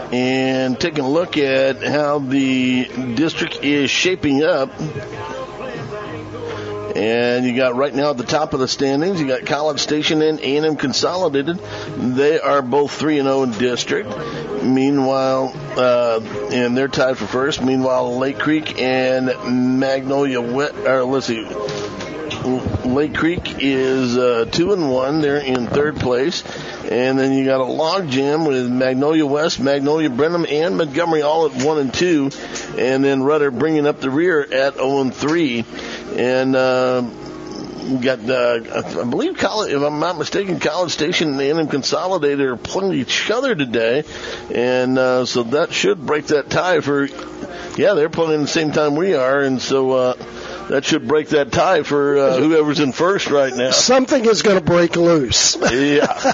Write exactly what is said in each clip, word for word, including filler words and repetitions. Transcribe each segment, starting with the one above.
And taking a look at how the district is shaping up. And you got right now at the top of the standings, you got College Station and A and M Consolidated. They are both three and oh in district. Meanwhile, uh, and they're tied for first. Meanwhile, Lake Creek and Magnolia, West, or let's see, Lake Creek is uh, two and one. They're in third place. And then you got a log jam with Magnolia West, Magnolia Brenham, and Montgomery all at one and two. And then Rudder bringing up the rear at oh and three. And uh, we got, uh, I believe, college, if I'm not mistaken, College Station and A and M Consolidated are playing each other today. And uh, so that should break that tie for, yeah, they're playing at the same time we are. And so uh, that should break that tie for uh, whoever's in first right now. Something is going to break loose. Yeah.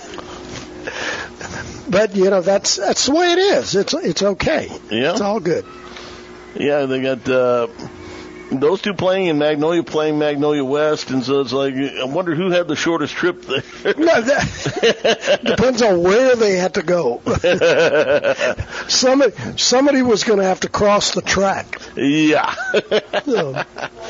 But, you know, that's that's the way it is. It's it's okay. Yeah. It's all good. Yeah, they got uh, those two playing and Magnolia playing Magnolia West, and so it's like, I wonder who had the shortest trip there. No, that depends on where they had to go. somebody, somebody was going to have to cross the track. Yeah. So.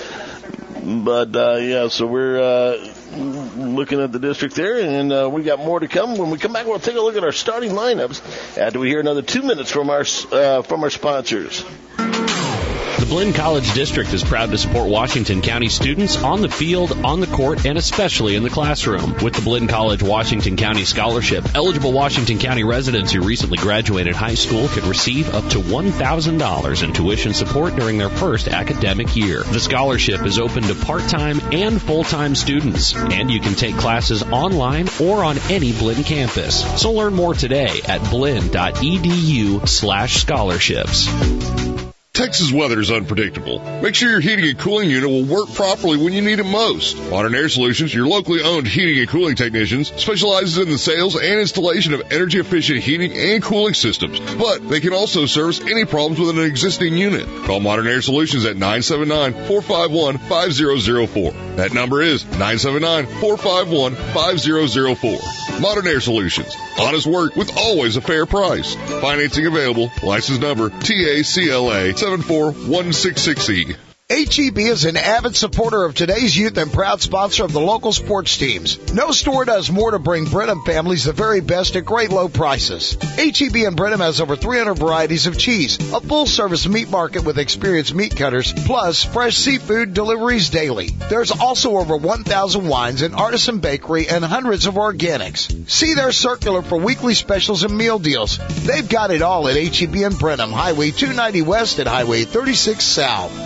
But, uh, yeah, so we're uh, looking at the district there, and uh, we got more to come. When we come back, we'll take a look at our starting lineups after we hear another two minutes from our uh, from our sponsors. The Blinn College District is proud to support Washington County students on the field, on the court, and especially in the classroom. With the Blinn College Washington County Scholarship, eligible Washington County residents who recently graduated high school can receive up to one thousand dollars in tuition support during their first academic year. The scholarship is open to part-time and full-time students, and you can take classes online or on any Blinn campus. So learn more today at blinn.edu slash scholarships. Texas weather is unpredictable. Make sure your heating and cooling unit will work properly when you need it most. Modern Air Solutions, your locally owned heating and cooling technicians, specializes in the sales and installation of energy-efficient heating and cooling systems. But they can also service any problems with an existing unit. Call Modern Air Solutions at nine seven nine, four five one, five zero zero four. That number is nine seven nine, four five one, five zero zero four. Modern Air Solutions. Honest work with always a fair price. Financing available. License number T A C L A seven four one six six E. H E B is an avid supporter of today's youth and proud sponsor of the local sports teams. No store does more to bring Brenham families the very best at great low prices. H E B in Brenham has over three hundred varieties of cheese, a full-service meat market with experienced meat cutters, plus fresh seafood deliveries daily. There's also over one thousand wines, an artisan bakery, and hundreds of organics. See their circular for weekly specials and meal deals. They've got it all at H E B in Brenham, Highway two ninety West and Highway thirty-six South.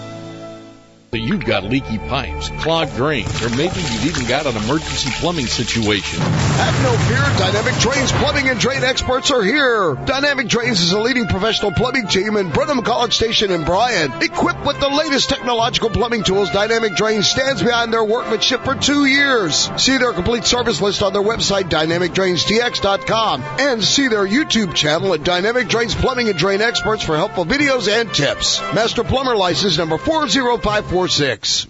You've got leaky pipes, clogged drains, or maybe you've even got an emergency plumbing situation. Have no fear. Dynamic Drains Plumbing and Drain experts are here. Dynamic Drains is a leading professional plumbing team in Brenham, College Station, and Bryan. Equipped with the latest technological plumbing tools, Dynamic Drains stands behind their workmanship for two years. See their complete service list on their website, dynamic drains t x dot com, and see their YouTube channel at Dynamic Drains Plumbing and Drain Experts for helpful videos and tips. Master Plumber License number four zero five four six.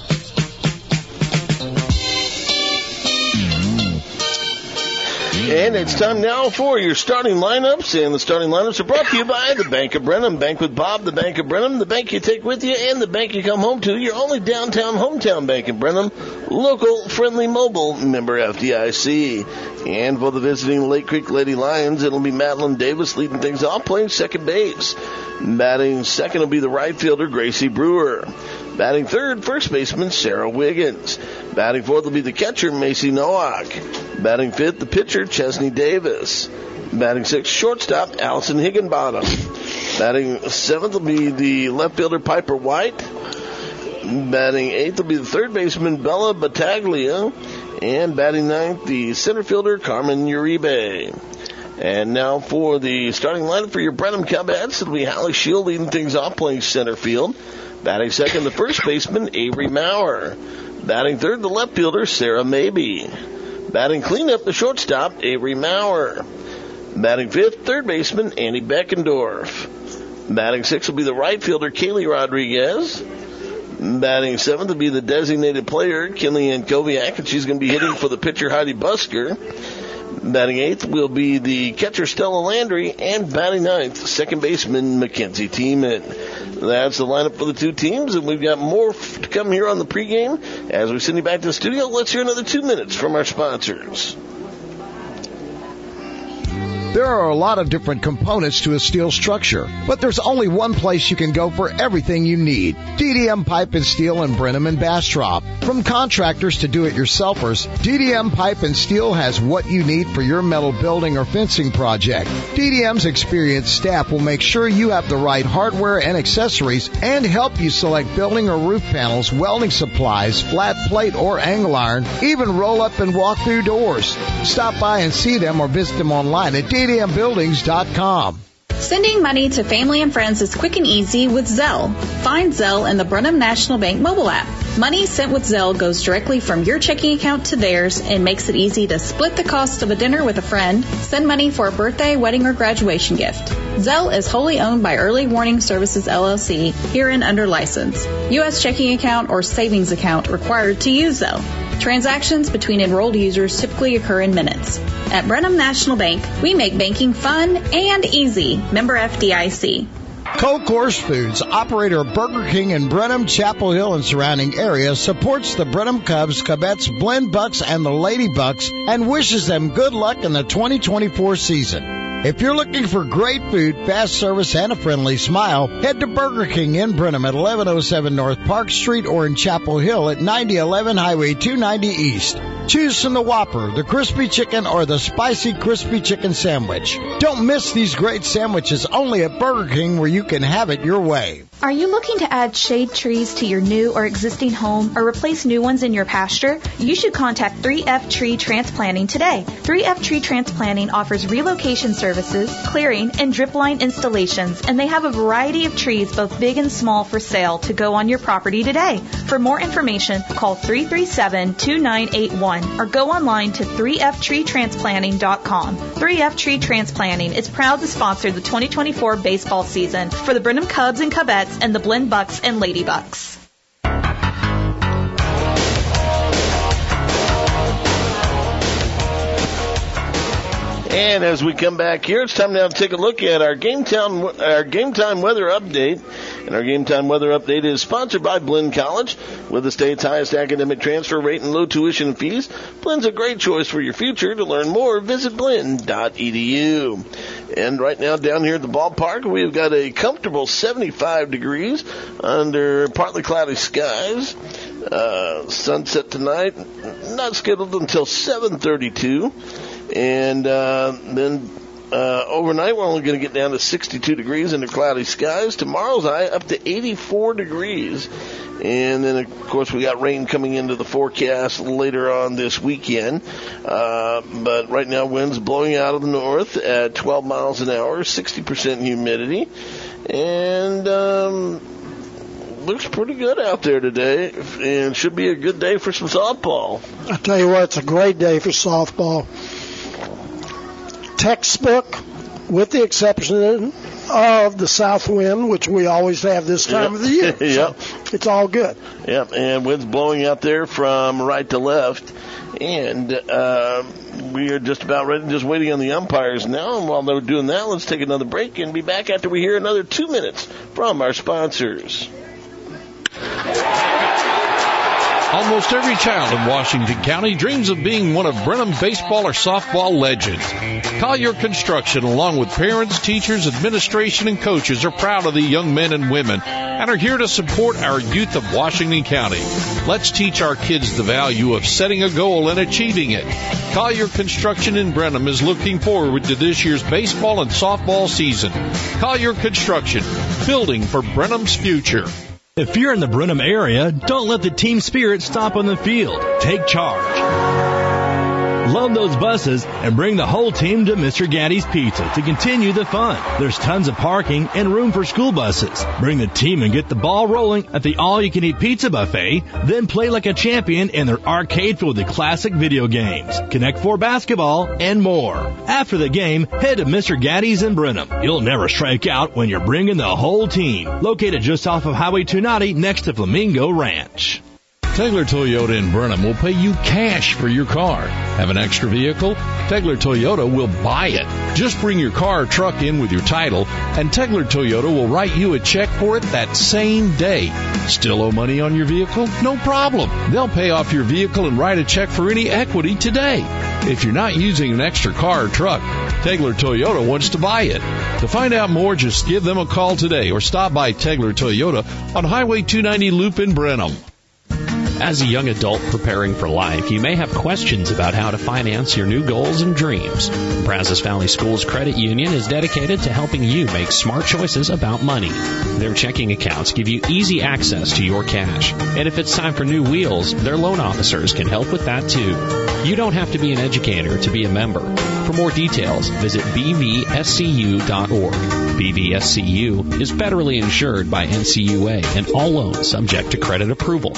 And it's time now for your starting lineups, and the starting lineups are brought to you by the Bank of Brenham. Bank with Bob, the Bank of Brenham, the bank you take with you, and the bank you come home to. Your only downtown hometown bank in Brenham, local, friendly, mobile, member F D I C. And for the visiting Lake Creek Lady Lions, it'll be Madeline Davis leading things off, playing second base. Batting second will be the right fielder, Gracie Brewer. Batting third, first baseman, Sarah Wiggins. Batting fourth will be the catcher, Macy Nowak. Batting fifth, the pitcher, Chesney Davis. Batting sixth, shortstop, Allison Higginbottom. Batting seventh will be the left fielder, Piper White. Batting eighth will be the third baseman, Bella Battaglia. And batting ninth, the center fielder, Carmen Uribe. And now for the starting lineup for your Brenham Cubheads, it'll be Hallie Shield leading things off, playing center field. Batting second, the first baseman, Avery Maurer. Batting third, the left fielder, Sarah Mabey. Batting cleanup, the shortstop, Avery Maurer. Batting fifth, third baseman, Andy Beckendorf. Batting sixth will be the right fielder, Kaylee Rodriguez. Batting seventh will be the designated player, Killian Koviak, and she's going to be hitting for the pitcher, Heidi Busker. Batting eighth will be the catcher Stella Landry, and batting ninth, second baseman Mackenzie Tiemann. That's the lineup for the two teams, and we've got more f- to come here on the pregame. As we send you back to the studio, let's hear another two minutes from our sponsors. There are a lot of different components to a steel structure, but there's only one place you can go for everything you need. D D M Pipe and Steel in Brenham and Bastrop. From contractors to do-it-yourselfers, D D M Pipe and Steel has what you need for your metal building or fencing project. D D M's experienced staff will make sure you have the right hardware and accessories and help you select building or roof panels, welding supplies, flat plate or angle iron, even roll up and walk through doors. Stop by and see them or visit them online at D D M buildings dot com. Sending money to family and friends is quick and easy with Zelle. Find Zelle in the Brenham National Bank mobile app. Money sent with Zelle goes directly from your checking account to theirs and makes it easy to split the cost of a dinner with a friend, send money for a birthday, wedding, or graduation gift. Zelle is wholly owned by Early Warning Services, L L C, herein under license. U S checking account or savings account required to use Zelle. Transactions between enrolled users typically occur in minutes. At Brenham National Bank, we make banking fun and easy. Member F D I C. Co-Course Foods, operator of Burger King in Brenham, Chapel Hill, and surrounding areas, supports the Brenham Cubs, Cubets, Blend Bucks, and the Lady Bucks, and wishes them good luck in the twenty twenty-four season. If you're looking for great food, fast service, and a friendly smile, head to Burger King in Brenham at eleven oh seven North Park Street or in Chapel Hill at ninety eleven Highway two ninety East. Choose from the Whopper, the Crispy Chicken, or the Spicy Crispy Chicken Sandwich. Don't miss these great sandwiches only at Burger King, where you can have it your way. Are you looking to add shade trees to your new or existing home or replace new ones in your pasture? You should contact three F Tree Transplanting today. three F Tree Transplanting offers relocation services, clearing, and drip line installations, and they have a variety of trees, both big and small, for sale to go on your property today. For more information, call three three seven, two nine eight one or go online to three F tree transplanting dot com. three F Tree Transplanting is proud to sponsor the twenty twenty-four baseball season for the Brenham Cubs and Cubets and the Blend Bucks and Lady Bucks. And as we come back here, it's time now to take a look at our Game Time, our Game Time weather update. And our Game Time weather update is sponsored by Blinn College. With the state's highest academic transfer rate and low tuition fees, Blinn's a great choice for your future. To learn more, visit blinn dot e d u. And right now down here at the ballpark, we've got a comfortable seventy-five degrees under partly cloudy skies. Uh, sunset tonight, not scheduled until seven thirty-two. And uh, then uh, overnight, we're only going to get down to sixty-two degrees under cloudy skies. Tomorrow's high up to eighty-four degrees. And then, of course, we got rain coming into the forecast later on this weekend. Uh, but right now, winds blowing out of the north at twelve miles an hour, sixty percent humidity. And um, looks pretty good out there today. And should be a good day for some softball. I tell you what, it's a great day for softball. Textbook, with the exception of the south wind, which we always have this time yep. of the year. Yep. So it's all good. Yep, and winds blowing out there from right to left. And uh, we are just about ready, just waiting on the umpires now. And while they're doing that, let's take another break and be back after we hear another two minutes from our sponsors. Almost every child in Washington County dreams of being one of Brenham baseball or softball legends. Collier Construction, along with parents, teachers, administration, and coaches, are proud of the young men and women and are here to support our youth of Washington County. Let's teach our kids the value of setting a goal and achieving it. Collier Construction in Brenham is looking forward to this year's baseball and softball season. Collier Construction, building for Brenham's future. If you're in the Brenham area, don't let the team spirit stop on the field. Take charge. Load those buses and bring the whole team to Mister Gaddy's Pizza to continue the fun. There's tons of parking and room for school buses. Bring the team and get the ball rolling at the all-you-can-eat pizza buffet, then play like a champion in their arcade filled with classic video games, Connect Four basketball, and more. After the game, head to Mister Gaddy's in Brenham. You'll never strike out when you're bringing the whole team. Located just off of Highway two ninety next to Flamingo Ranch. Tegler Toyota in Brenham will pay you cash for your car. Have an extra vehicle? Tegler Toyota will buy it. Just bring your car or truck in with your title, and Tegler Toyota will write you a check for it that same day. Still owe money on your vehicle? No problem. They'll pay off your vehicle and write a check for any equity today. If you're not using an extra car or truck, Tegler Toyota wants to buy it. To find out more, just give them a call today or stop by Tegler Toyota on Highway two ninety Loop in Brenham. As a young adult preparing for life, you may have questions about how to finance your new goals and dreams. Brazos Valley Schools Credit Union is dedicated to helping you make smart choices about money. Their checking accounts give you easy access to your cash. And if it's time for new wheels, their loan officers can help with that too. You don't have to be an educator to be a member. For more details, visit b v s c u dot org. B V S C U is federally insured by N C U A and all loans subject to credit approval.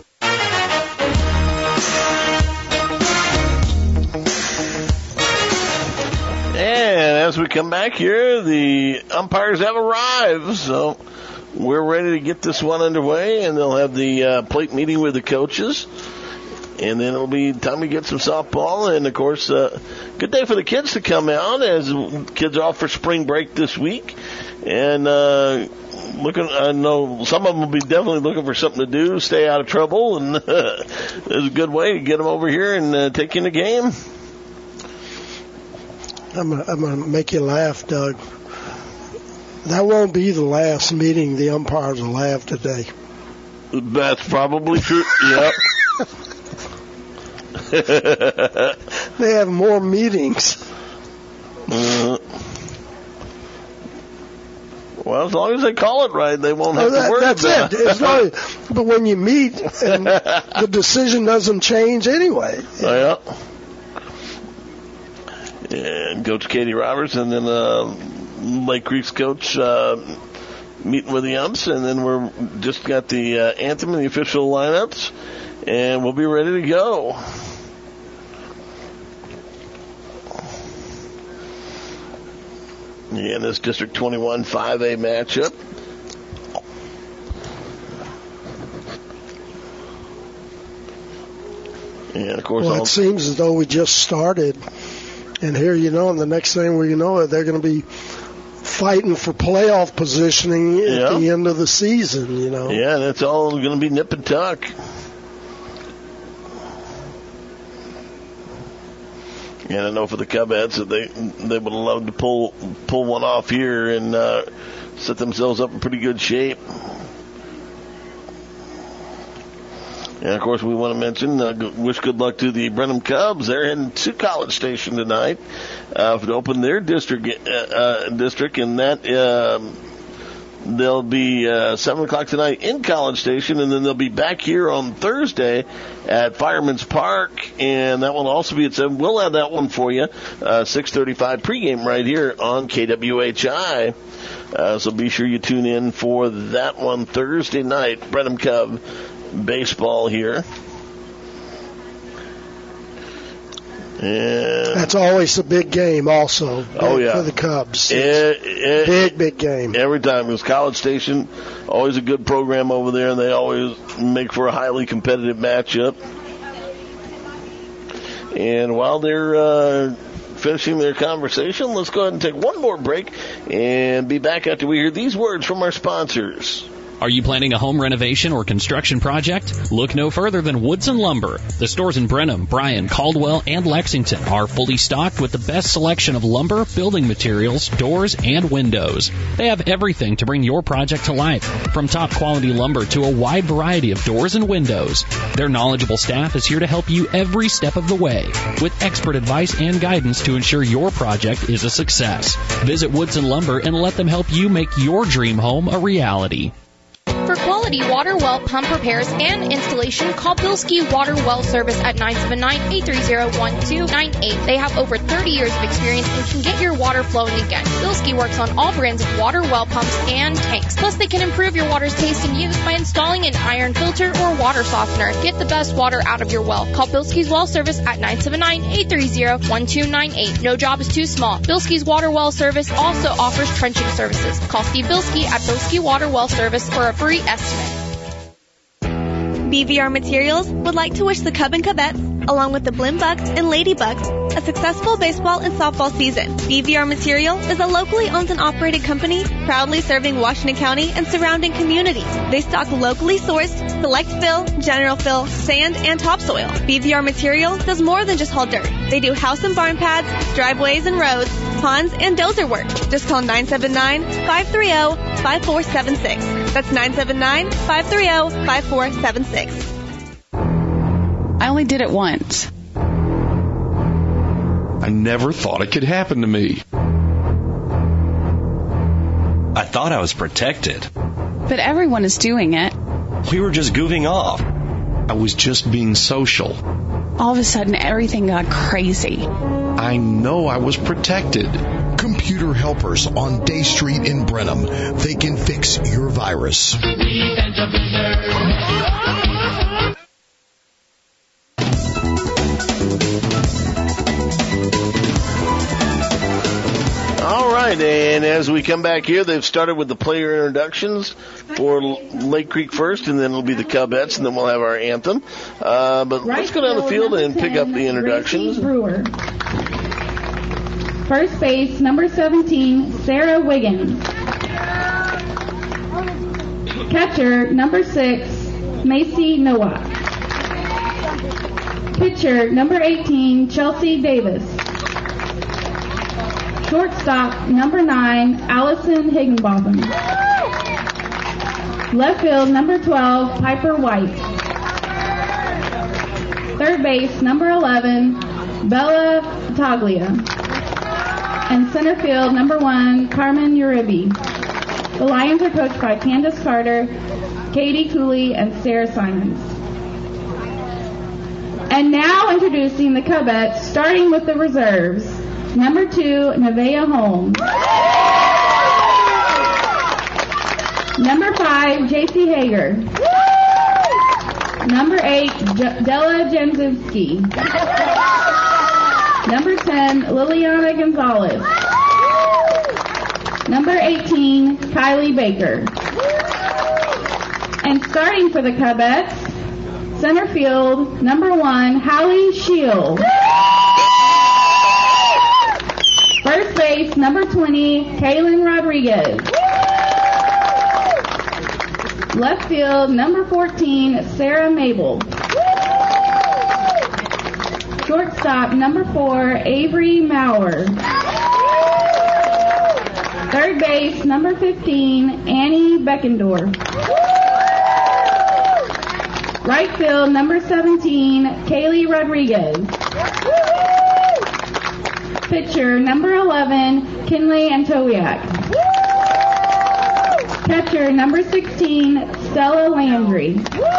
As we come back here, the umpires have arrived, so we're ready to get this one underway, and they'll have the uh, plate meeting with the coaches, and then it'll be time to get some softball, and of course, uh, good day for the kids to come out, as kids are off for spring break this week, and uh, looking, I know some of them will be definitely looking for something to do, stay out of trouble, and uh, there's a good way to get them over here and uh, take you in the game. I'm gonna, I'm gonna make you laugh, Doug. That won't be the last meeting the umpires will have today. That's probably true. Yep. They have more meetings. Uh, well, as long as they call it right, they won't have oh, that, to worry that's about it. It's not, but when you meet and the decision doesn't change anyway. Oh, yeah. And Coach Katie Roberts, and then uh, Lake Creek's coach uh, meeting with the umps, and then we're just got the uh, anthem and the official lineups, and we'll be ready to go. Yeah, this District twenty-one five A matchup. And of course, well, it seems as though we just started. And here, you know, and the next thing we know, they're going to be fighting for playoff positioning at yeah. the end of the season, you know. Yeah, that's all going to be nip and tuck. And I know for the Cubheads that they they would love to pull pull one off here and uh, set themselves up in pretty good shape. And, of course, we want to mention, uh, wish good luck to the Brenham Cubs. They're heading to College Station tonight uh, to open their district, uh, uh, district, and that uh, they'll be uh, seven o'clock tonight in College Station, and then they'll be back here on Thursday at Fireman's Park, and that will also be at seven. We'll have that one for you, uh, six thirty-five pregame right here on K W H I. Uh, so be sure you tune in for that one Thursday night, Brenham Cub baseball here. And that's always a big game also. Oh, yeah. For the Cubs. It, it, big, big game. Every time. Because College Station, always a good program over there, and they always make for a highly competitive matchup. And while they're uh, finishing their conversation, let's go ahead and take one more break and be back after we hear these words from our sponsors. Are you planning a home renovation or construction project? Look no further than Woodson Lumber. The stores in Brenham, Bryan, Caldwell, and Lexington are fully stocked with the best selection of lumber, building materials, doors, and windows. They have everything to bring your project to life, from top quality lumber to a wide variety of doors and windows. Their knowledgeable staff is here to help you every step of the way, with expert advice and guidance to ensure your project is a success. Visit Woodson Lumber and let them help you make your dream home a reality. For quality water well pump repairs and installation, call Bilski Water Well Service at nine seven nine, eight three zero, one two nine eight. They have over thirty years of experience and can get your water flowing again. Bilski works on all brands of water well pumps and tanks. Plus, they can improve your water's taste and use by installing an iron filter or water softener. Get the best water out of your well. Call Bilski's Well Service at nine seven nine, eight three zero, one two nine eight. No job is too small. Bilski's Water Well Service also offers trenching services. Call Steve Bilski at Bilski Water Well Service for a free estimate. B V R Materials would like to wish the Cub and Cubettes, along with the Blinn Bucks and Lady Bucks, a successful baseball and softball season. B V R Materials is a locally owned and operated company proudly serving Washington County and surrounding communities. They stock locally sourced, select fill, general fill, sand, and topsoil. B V R Materials does more than just haul dirt. They do house and barn pads, driveways and roads, ponds, and dozer work. Just call nine seven nine, five three zero, five four seven six. That's nine seven nine, five three zero, five four seven six. I only did it once. I never thought it could happen to me. I thought I was protected. But everyone is doing it. We were just goofing off. I was just being social. All of a sudden, everything got crazy. I know I was protected. Computer Helpers on Day Street in Brenham. They can fix your virus. All right, and as we come back here, they've started with the player introductions for Lake Creek first, and then it'll be the Cubettes, and then we'll have our anthem. Uh, but right, let's go down the field and pick up the introductions. Brewer. First base, number seventeen, Sarah Wiggins. Catcher, number six, Macy Nowak. Pitcher, number eighteen, Chelsea Davis. Shortstop, number nine, Allison Higginbotham. Left field, number twelve, Piper White. Third base, number eleven, Bella Taglia. And center field, number one, Carmen Uribe. The Lions are coached by Candace Carter, Katie Cooley, and Sarah Simons. And now introducing the Cubettes, starting with the reserves. Number two, Nevaeh Holmes. Number five, J C Hager. Number eight, J- Della Jenzinski. Number ten, Liliana Gonzalez. Number eighteen, Kylie Baker. And starting for the Cubettes, center field, number one, Hallie Shield. First base, number twenty, Kaylin Rodriguez. Left field, number fourteen, Sarah Mabel. Shortstop, number four, Avery Maurer. Third base, number fifteen, Annie Beckendorf. Right field, number seventeen, Kaylee Rodriguez. Pitcher, number eleven, Kinley Antowiak. Catcher, number sixteen, Stella Landry.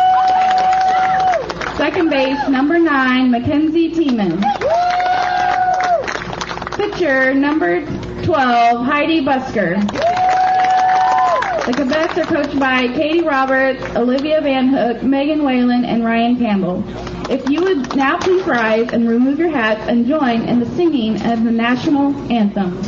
Second base, number nine, Mackenzie Tiemann. Pitcher, number twelve, Heidi Busker. The Cubettes are coached by Katie Roberts, Olivia Van Hook, Megan Whalen, and Ryan Campbell. If you would now please rise and remove your hats and join in the singing of the national anthem.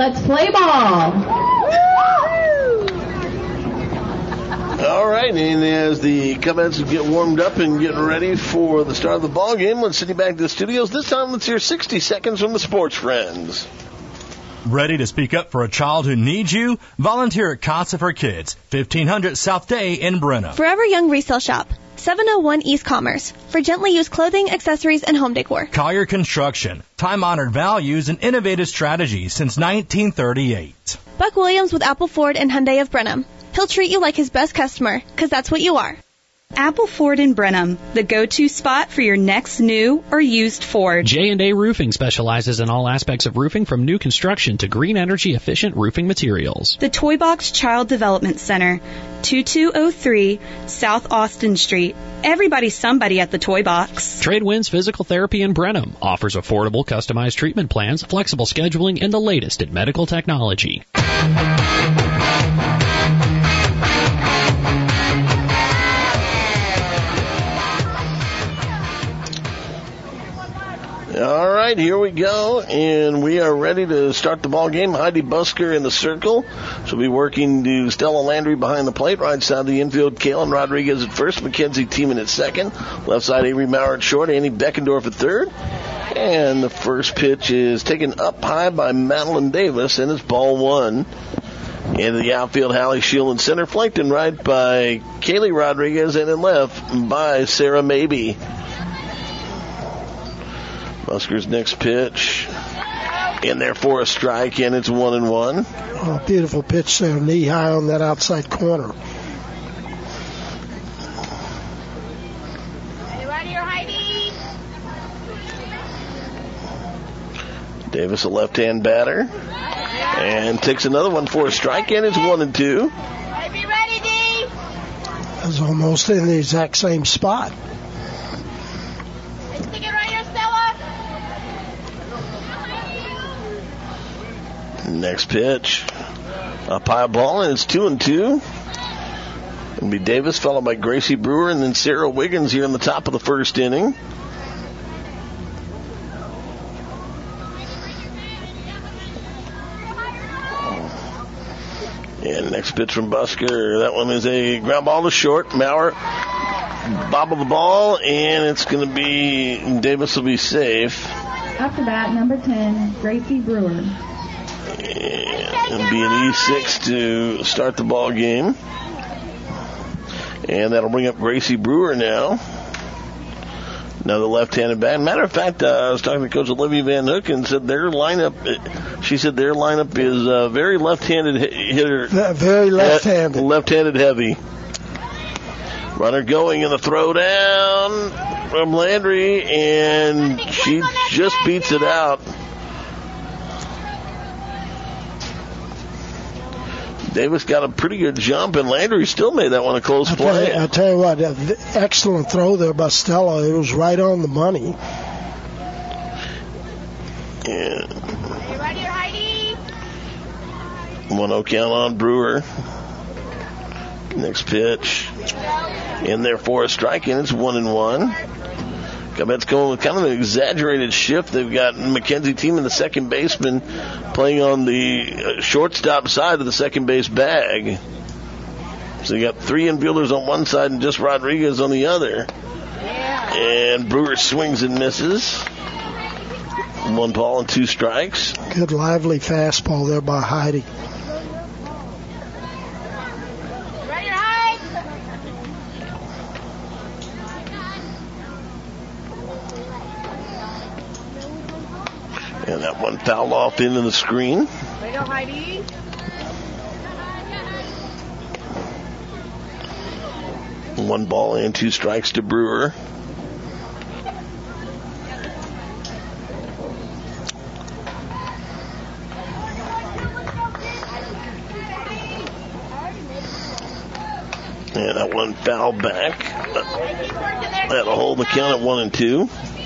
let's play ball. All right, and as the Cubs get warmed up and getting ready for the start of the ball game, let's send you back to the studios. This time, let's hear sixty seconds from the Sports Friends. Ready to speak up for a child who needs you? Volunteer at Casa for Kids, fifteen hundred South Day in Brenham. Forever Young Resale Shop, seven oh one East Commerce, for gently used clothing, accessories, and home decor. Collier Construction, time-honored values and innovative strategies since nineteen thirty-eight. Buck Williams with Apple Ford and Hyundai of Brenham. He'll treat you like his best customer, because that's what you are. Apple Ford in Brenham, the go-to spot for your next new or used Ford. J and A Roofing specializes in all aspects of roofing from new construction to green energy efficient roofing materials. The Toy Box Child Development Center, twenty-two oh three South Austin Street. Everybody's somebody at the Toy Box. Tradewinds Physical Therapy in Brenham offers affordable customized treatment plans, flexible scheduling, and the latest in medical technology. All right, here we go, and we are ready to start the ball game. Heidi Busker in the circle. She'll be working to Stella Landry behind the plate. Right side of the infield, Kaylin Rodriguez at first, Mackenzie Tiemann at second. Left side, Avery Maurer at short, Annie Beckendorf at third. And the first pitch is taken up high by Madeline Davis, and it's ball one. Into the outfield, Hallie Shield in center, flanked in right by Kaylee Rodriguez, and in left by Sarah Mabey. Busker's next pitch in there for a strike, and it's one and one. Oh, beautiful pitch there, knee high on that outside corner. Are you ready, Heidi? Davis, a left-hand batter, and takes another one for a strike, and it's one and two. Be ready, D. That's almost in the exact same spot. Stick it right here, Stella. Next pitch, a high ball, and it's two and two. It'll be Davis, followed by Gracie Brewer, and then Sarah Wiggins here in the top of the first inning. And next pitch from Busker, that one is a ground ball to short. Maurer bobble the ball, and it's going to be, Davis will be safe. After that, number ten, Gracie Brewer. It'll be an E six to start the ball game. And that'll bring up Gracie Brewer now. Another left-handed bat. Matter of fact, uh, I was talking to Coach Olivia Van Hook and said their lineup, she said their lineup is uh, very left-handed hitter. Very left-handed. Left-handed heavy. Runner going in the throw down from Landry, and she just beats it out. Davis got a pretty good jump, and Landry still made that one a close play. I tell you what, excellent throw there by Stella. It was right on the money. Yeah. Are you ready, Heidi? one oh count on Brewer. Next pitch. In there for a strike, and it's one and one. Cubs going with kind of an exaggerated shift. They've got Mackenzie Tiemann, the second baseman, playing on the shortstop side of the second base bag. So you got three infielders on one side and just Rodriguez on the other. And Brewer swings and misses. One ball and two strikes. Good lively fastball there by Heidi. And that one fouled off into the screen. Way to go, Heidi. One ball and two strikes to Brewer. And that one foul back. That'll hold the count at one and two.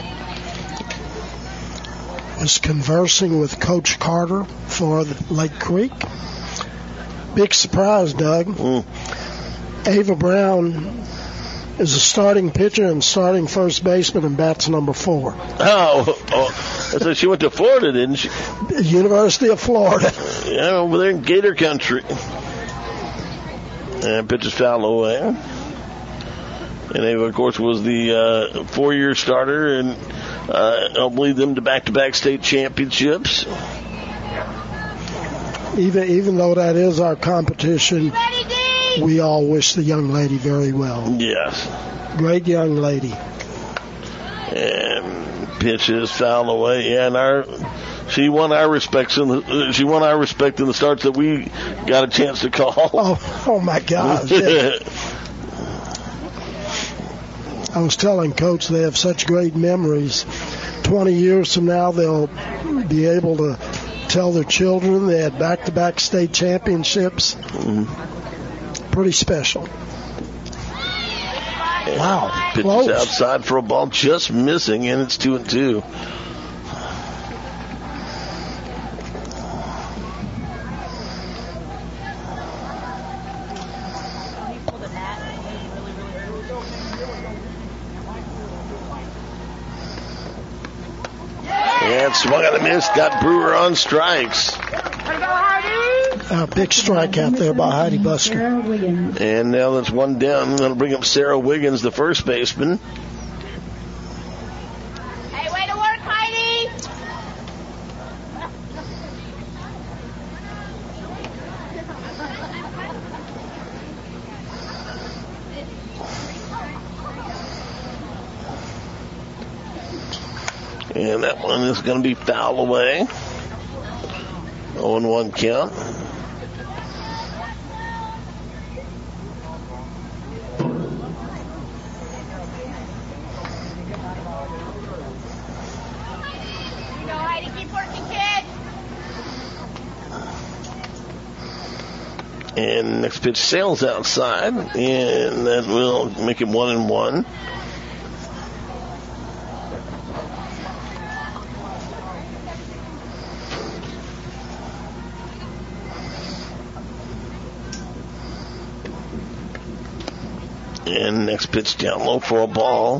Was conversing with Coach Carter for the Lake Creek. Big surprise, Doug. Mm. Ava Brown is a starting pitcher and starting first baseman and bats number four. Oh, oh So she went to Florida, didn't she? University of Florida. Yeah, over there in Gator Country. And pitch is foul away. And Ava, of course, was the uh, four-year starter and uh, helped lead them to back-to-back state championships. Even even though that is our competition, we all wish the young lady very well. Yes. Great young lady. And pitches foul away. Yeah, and our she won our respects in the she won our respect in the starts that we got a chance to call. Oh, oh my gosh. Yeah. I was telling Coach they have such great memories. Twenty years from now, they'll be able to tell their children they had back-to-back state championships. Mm-hmm. Pretty special. And wow. Pitches Close. Outside for a ball just missing, and it's two and two. And swung on a miss, got Brewer on strikes. A big strike out there by Heidi Busker. And now that's one down. That'll bring up Sarah Wiggins, the first baseman. Hey, way to work, Heidi! And that one is going to be foul away. oh and one count. And next pitch sails outside, and that will make it one and one. And next pitch down low for a ball.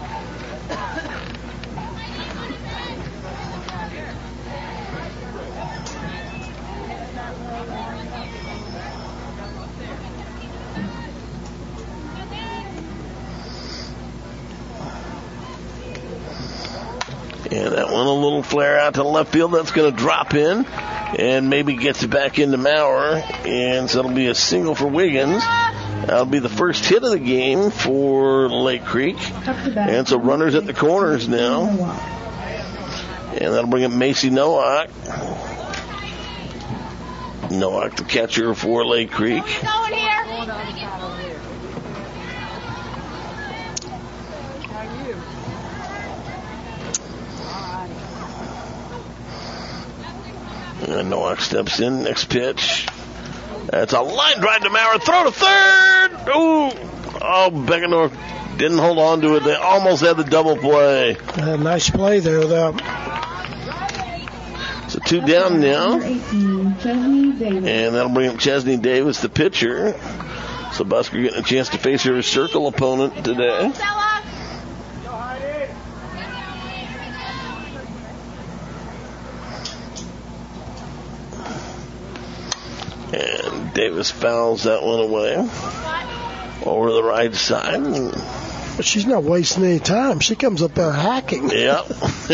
And that one, a little flare out to left field. That's going to drop in and maybe gets it back into Maurer. And so it'll be a single for Wiggins. That'll be the first hit of the game for Lake Creek. And so runners at the corners now. And that'll bring up Macy Nowak. Nowak, the catcher for Lake Creek. And Nowak steps in. Next pitch. That's a line drive to Maurer. Throw to third. Ooh. Oh, Beckendorf didn't hold on to it. They almost had the double play. Uh, nice play there, though. So two down now. And that'll bring up Chesney Davis, the pitcher. So Busker getting a chance to face her circle opponent today. And Davis fouls that one away over the right side. But she's not wasting any time. She comes up there hacking. Yep.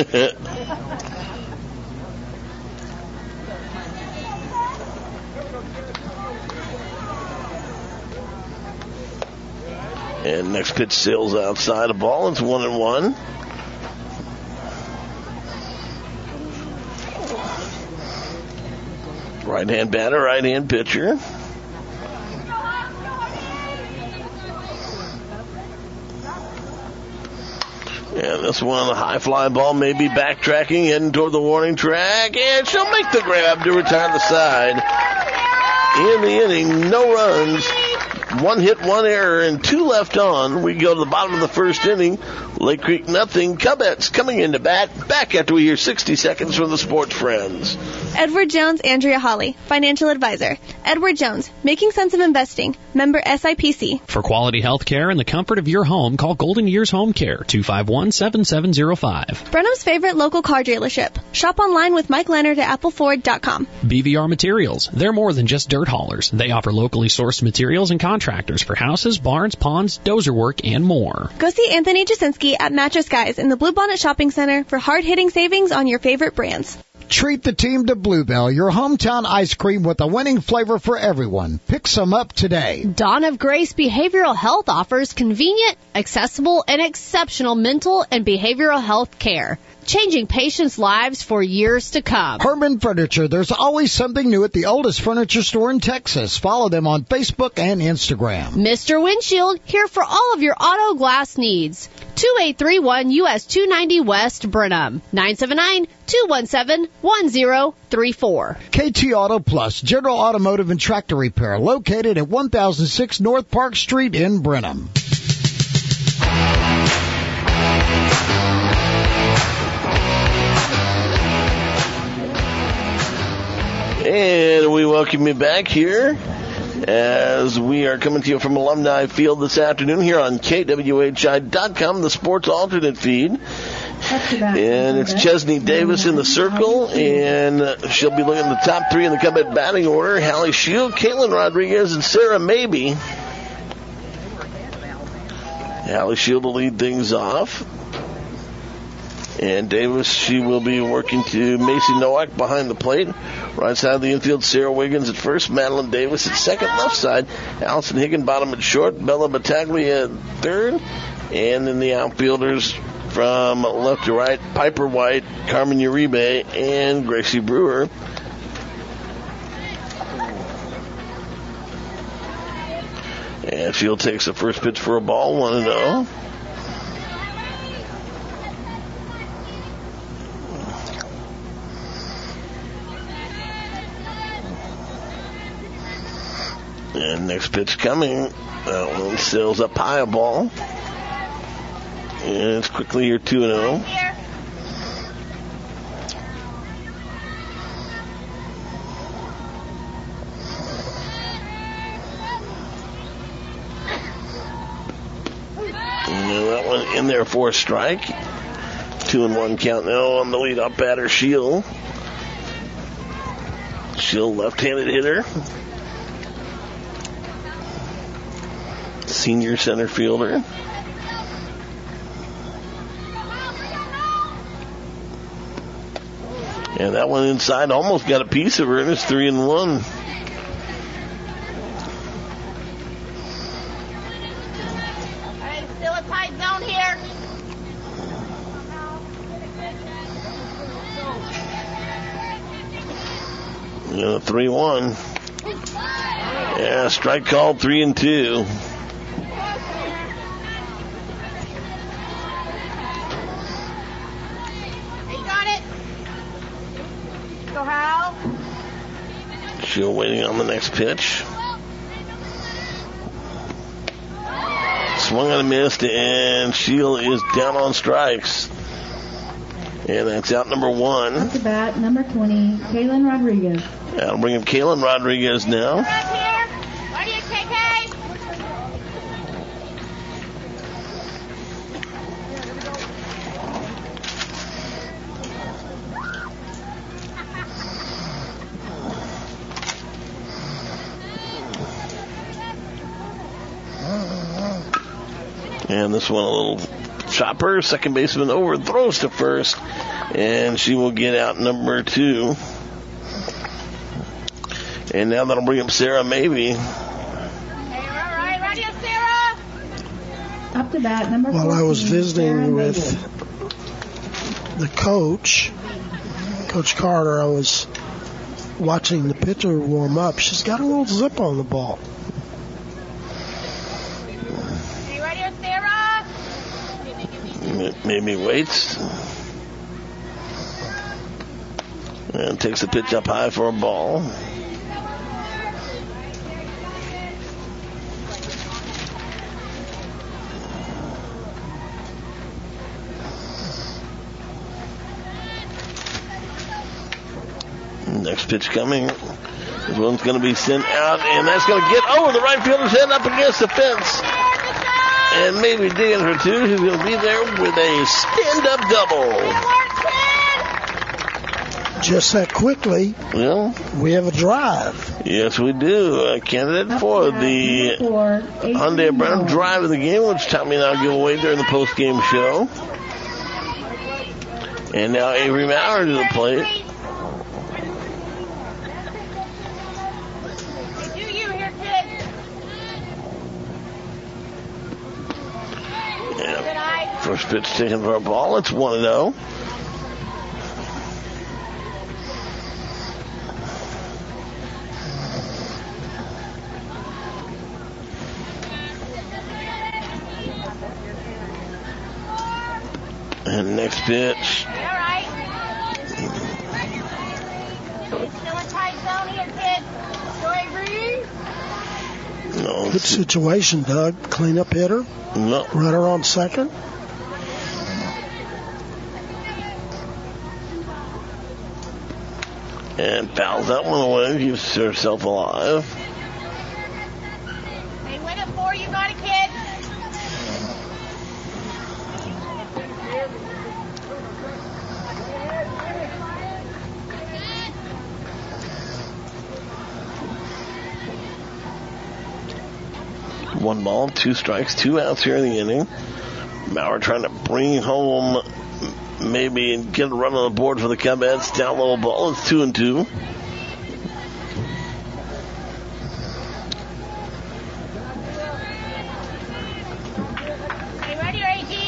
And next pitch sails outside a ball. It's one and one. Right-hand batter, right-hand pitcher. And this one, a high fly ball, maybe backtracking, heading toward the warning track. And she'll make the grab to retire the side. In the inning, no runs. One hit, one error, and two left on. We go to the bottom of the first inning. Lake Creek nothing. Cubets coming into bat. Back after we hear sixty seconds from the Sports Friends. Edward Jones, Andrea Holly, Financial Advisor. Edward Jones, Making Sense of Investing. Member S I P C. For quality health care and the comfort of your home, call Golden Years Home Care, two five one, seven seven zero five. Brenham's favorite local car dealership. Shop online with Mike Leonard at apple ford dot com. B V R Materials. They're more than just dirt haulers. They offer locally sourced materials and contractors for houses, barns, ponds, dozer work, and more. Go see Anthony Jasinski at Mattress Guys in the Bluebonnet Shopping Center for hard-hitting savings on your favorite brands. Treat the team to Bluebell, your hometown ice cream with a winning flavor for everyone. Pick some up today. Dawn of Grace Behavioral Health offers convenient, accessible, and exceptional mental and behavioral health care, changing patients' lives for years to come. Herman Furniture. There's always something new at the oldest furniture store in Texas. Follow them on Facebook and Instagram. Mister Windshield, here for all of your auto glass needs. two eight three one U S two ninety West, Brenham. nine seven nine, two one seven, one zero three four. K T Auto Plus, General Automotive and Tractor Repair, located at one thousand six North Park Street in Brenham. And we welcome you back here as we are coming to you from Alumni Field this afternoon here on K W H I dot com, the sports alternate feed. And it's Chesney Davis in the circle, and she'll be looking at the top three in the Cubet batting order. Hallie Shield, Caitlin Rodriguez, and Sarah Mabey. Hallie Shield will lead things off. And Davis, she will be working to Macy Nowak behind the plate. Right side of the infield, Sarah Wiggins at first, Madeline Davis at second. Left side, Allison Higginbottom at short, Bella Battaglia at third. And then the outfielders from left to right, Piper White, Carmen Uribe, and Gracie Brewer. And Field takes the first pitch for a ball, one and oh. And next pitch coming. That one sails up high, a ball. And it's quickly here, two and oh. And that one in there for a strike. Two and one count now on the leadoff batter, Shield. Shield, left-handed hitter. Senior center fielder. And that one inside almost got a piece of her, and it's three and one. Alright, still a tight zone here. Yeah, three one. Yeah, strike called, three and two. She'll waiting on the next pitch. Swung on a missed, and Shield is down on strikes. And that's out number one. Up to bat, number twenty, Kaylin Rodriguez. That'll bring up Kaylin Rodriguez now. Where do you K K? And this one a little chopper. Second baseman overthrows to first. And she will get out number two. And now that'll bring up Sarah Mabey. Up to bat, number While I was visiting Sarah with Mabey. the coach, Coach Carter, I was watching the pitcher warm up. She's got a little zip on the ball. Maybe waits. And takes the pitch up high for a ball. next pitch coming. This one's going to be sent out, and that's going to get over the right fielder's head up against the fence. And maybe digging for two. He's going to be there with a stand-up double. Just that quickly, well, we have a drive. Yes, we do. A candidate for the Hyundai of Brenham drive of the game, which Tommy and I'll give away during the post-game show. And now Avery Maurer to the plate. Yeah. First pitch taken for a ball. It's one and oh. And next pitch. All right. Still a tight zone here, kid. Joy Breeze. No. Good situation, Doug. Cleanup hitter. No. Runner on second. And fouls that one away. Keeps herself alive. They win it for you, got it, kid. One ball, two strikes, two outs here in the inning. Maurer trying to bring home, maybe get a run on the board for the Cubs. Down low ball. It's two and two. Hey, ready, A G?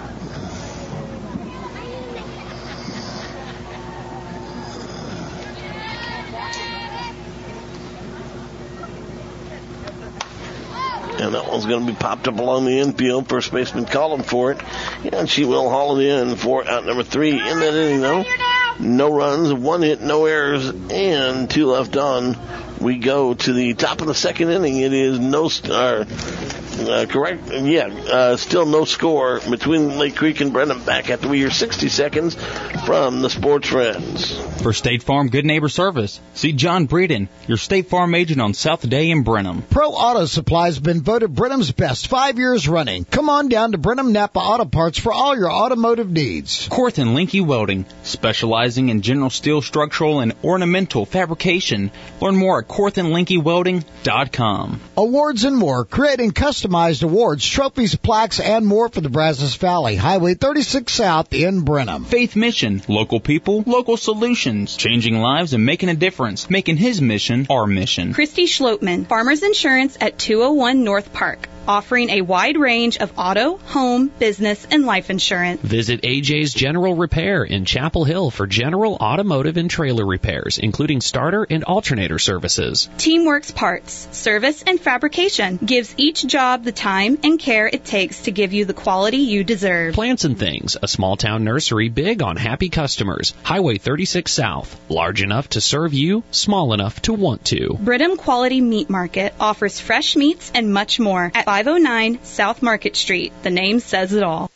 And that one's going to be popped up along the infield. First baseman calling for it. And she will haul it in for out number three in that inning, though. No runs, one hit, no errors, and two left on. We go to the top of the second inning. It is no star. Uh, correct? Yeah, uh, still no score between Lake Creek and Brenham. Back after we hear sixty seconds from the Sports Friends. For State Farm Good Neighbor Service, see John Breeden, your State Farm agent on South Day in Brenham. Pro Auto Supply has been voted Brenham's best five years running. Come on down to Brenham Napa Auto Parts for all your automotive needs. Korth and Linky Welding, specializing in general steel structural and ornamental fabrication. Learn more at korth and linky welding dot com. Awards and more, creating customized awards, trophies, plaques, and more for the Brazos Valley. Highway thirty-six South in Brenham. Faith Mission, local people, local solutions, changing lives and making a difference, making his mission our mission. Christy Schlotman, Farmers Insurance at two oh one North Park, offering a wide range of auto, home, business, and life insurance. Visit A J's General Repair in Chapel Hill for general automotive and trailer repairs, including starter and alternator services. Teamworks Parts, service and fabrication gives each job the time and care it takes to give you the quality you deserve. Plants and Things, a small town nursery big on happy customers. Highway thirty-six South, large enough to serve you, small enough to want to. Brenham Quality Meat Market offers fresh meats and much more at five oh nine South Market Street. The name says it all.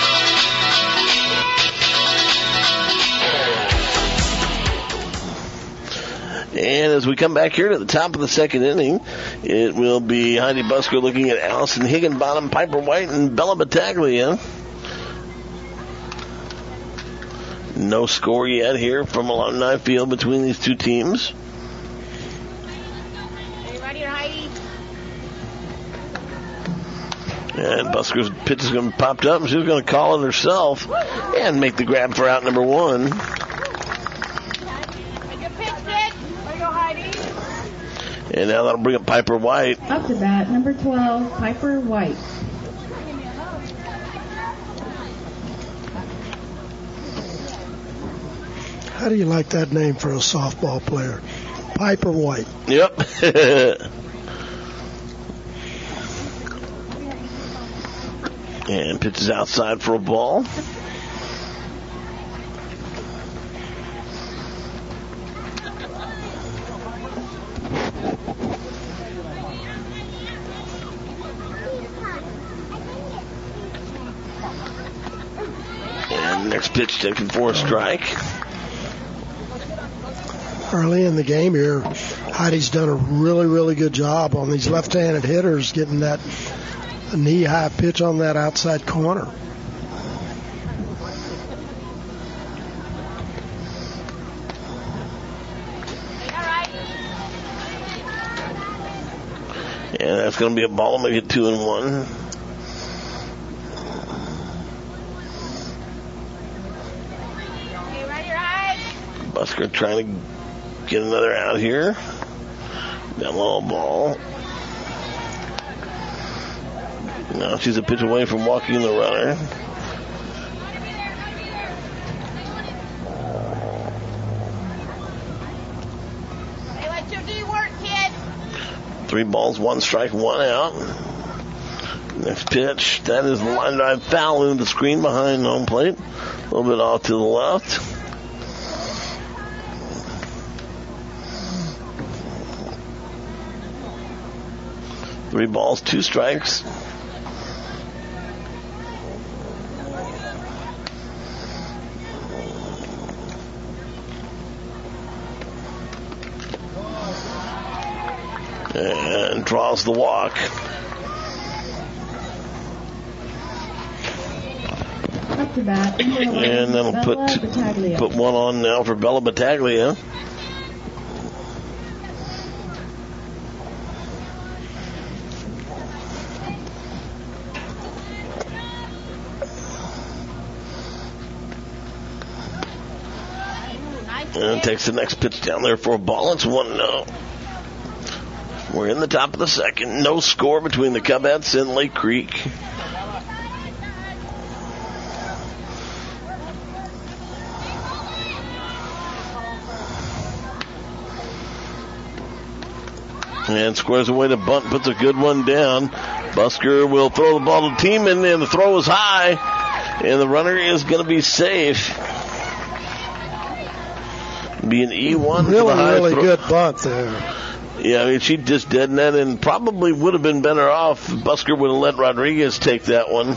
And as we come back here to the top of the second inning, it will be Heidi Busker looking at Allison Higginbottom, Piper White, and Bella Battaglia. No score yet here from Alumni Field between these two teams. Are you ready, Heidi? And Busker's pitch is going to be popped up, and she's going to call it herself and make the grab for out number one. And now that'll bring up Piper White. Up to bat, number twelve, Piper White. How do you like that name for a softball player? Piper White. Yep. And pitches outside for a ball. And next pitch taken for a strike. early in the game here, Heidi's done a really, really good job on these left-handed hitters, getting that knee-high pitch on that outside corner. And that's going to be a ball, make it two and one. Busker trying to get another out here. That low ball. Now she's a pitch away from walking the runner. Hey, let your D work, kid. Three balls, one strike, one out. Next pitch, that is the line drive foul into the screen behind home plate. A little bit off to the left. Three balls, two strikes. And draws the walk. Up to bat. And that'll put put one on now for Bella Battaglia. And takes the next pitch down there for a ball. It's one oh. We're in the top of the second. No score between the Cubettes and Lake Creek. And squares away to bunt, puts a good one down. Busker will throw the ball to Tiemann, and the throw is high. And the runner is going to be safe. Be an E one. Really, for the high really throw. good bunt there. Yeah, I mean, she just dead net and probably would have been better off if Busker would have let Rodriguez take that one.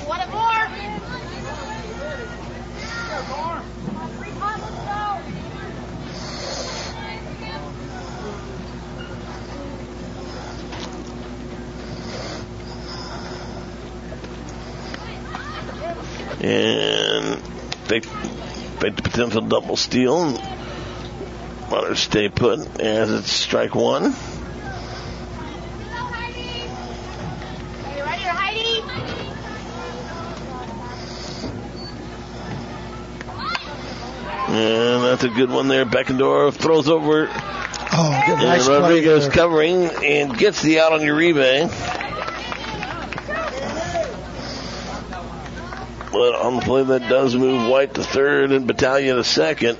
And fake, fake the potential double steal. Runners stay put as it's strike one. And that's a good one there. Beckendorf throws over. Oh, good, nice and Rodriguez play there. covering and gets the out on Uribe. But on the play that does move White to third and Battaglia to second.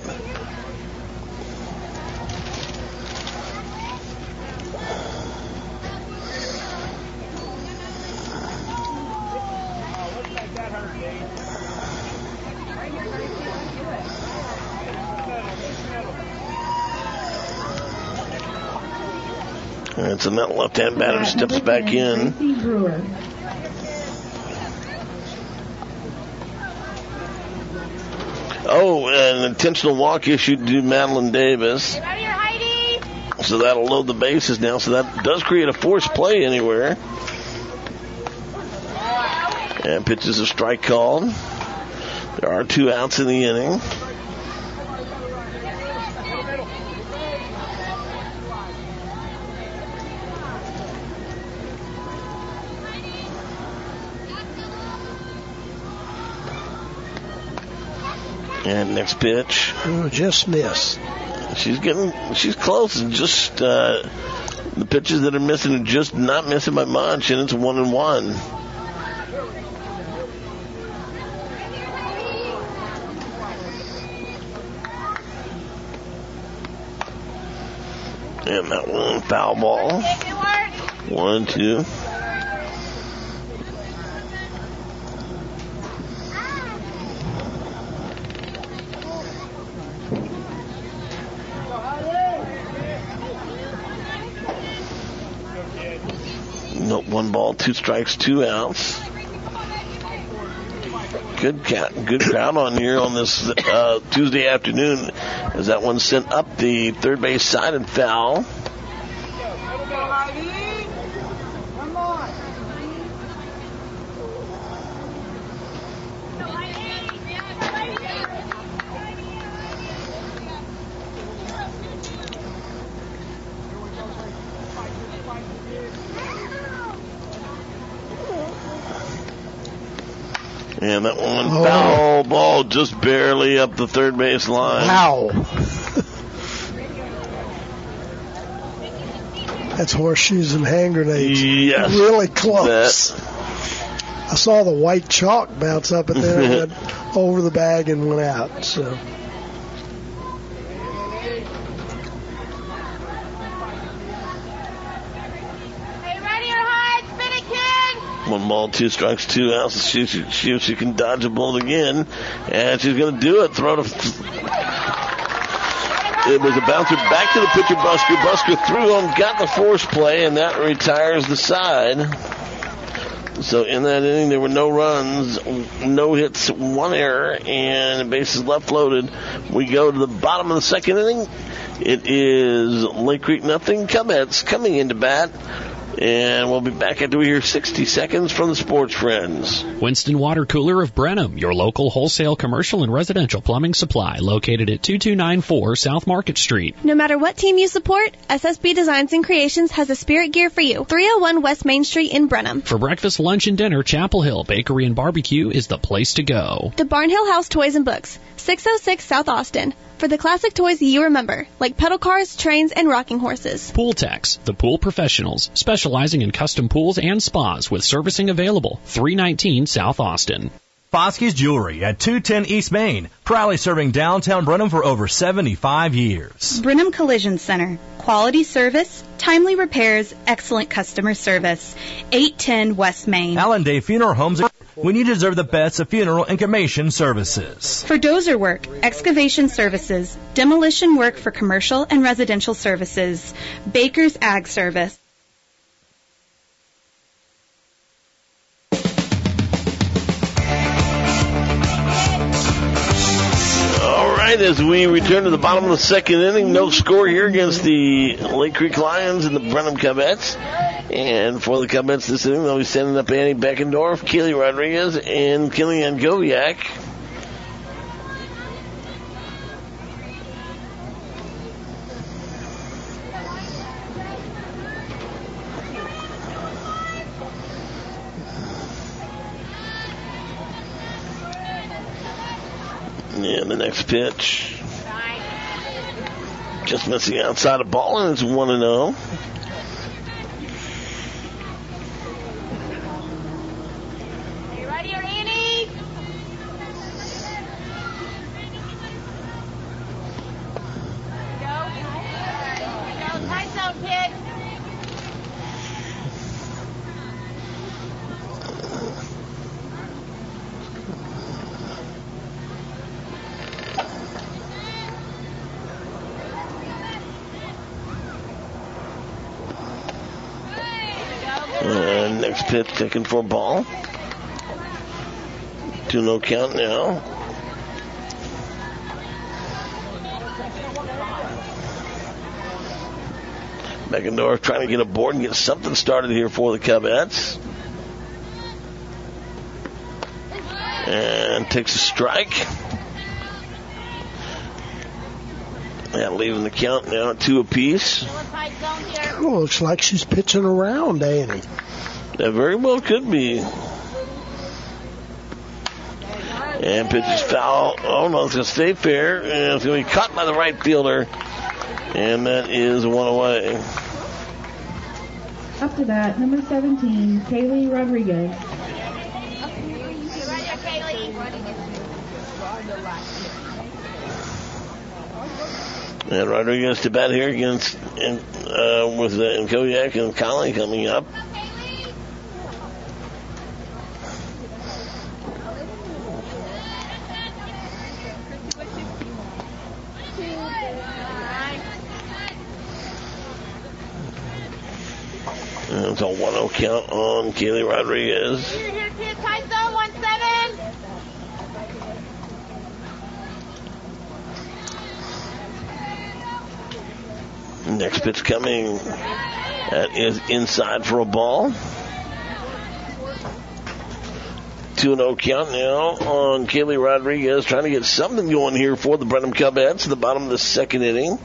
And so that left-hand batter steps back in. Oh, an intentional walk issued to Madeline Davis. So that'll load the bases now. So that does create a forced play anywhere. And pitches a strike called. There are two outs in the inning. And next pitch. Oh, just miss. She's getting, she's close. Just uh, the pitches that are missing are just not missing by much, and it's one and one. And that one foul ball. One, two. Nope, one ball, two strikes, two outs. good cat, good crowd on here on this uh, Tuesday afternoon as that one sent up the third base side and foul. And that one Oh. foul ball just barely up the third base line. Wow. That's horseshoes and hand grenades. Yes. Really close. That- I saw the white chalk bounce up and then it went over the bag and went out. So. One ball, two strikes, two outs. See if she, see if she can dodge a bullet again. And she's going to do it. Throw it. It was a bouncer back to the pitcher, Busker. Busker threw on, got the force play, and that retires the side. So in that inning, there were no runs, no hits, one error, and bases left loaded. We go to the bottom of the second inning. It is Lake Creek nothing. Cubheads coming into bat. And we'll be back after we hear sixty seconds from the Sports Friends. Winston Water Cooler of Brenham, your local wholesale commercial and residential plumbing supply, located at two two nine four South Market Street. No matter what team you support, S S B Designs and Creations has a spirit gear for you. three oh one West Main Street in Brenham. For breakfast, lunch, and dinner, Chapel Hill Bakery and Barbecue is the place to go. The Barnhill House Toys and Books, six oh six South Austin. For the classic toys you remember, like pedal cars, trains, and rocking horses. Pool Techs, the pool professionals, specializing in custom pools and spas with servicing available. three nineteen South Austin. Foskey's Jewelry at two ten East Main, proudly serving downtown Brenham for over seventy-five years. Brenham Collision Center. Quality service, timely repairs, excellent customer service. eight ten West Main. Allen Day Funeral Homes, when you deserve the best of funeral and cremation services. For dozer work, excavation services, demolition work for commercial and residential services. Baker's Ag Service. All right, as we return to the bottom of the second inning, no score here against the Lake Creek Lions and the Brenham Cubheads. And for the Cubheads this inning, they'll be sending up Annie Beckendorf, Keely Rodriguez, and Killian Goviak. And the next pitch, just missing outside a ball, and it's one and oh. You ready, Annie? Go. Go. Tight zone, kid. And next pitch taken for a ball. two no count now. Beckendorf trying to get aboard and get something started here for the Cubheads. And takes a strike. And leaving the count now at two apiece. Oh, looks like she's pitching around, Annie. That very well could be. And pitches foul. Oh, no, it's going to stay fair. And it's going to be caught by the right fielder. And that is one away. Up to bat, number seventeen, Kaylee Rodriguez. And Rodriguez to bat here against in, uh, with uh, Koyak and Conley coming up. And it's a one oh count on Kaylee Rodriguez. Here, here, kid. Tight zone, one seven. Next pitch coming. That is inside for a ball. two and oh count now on Kaylee Rodriguez, trying to get something going here for the Brenham Cubheads at the bottom of the second inning.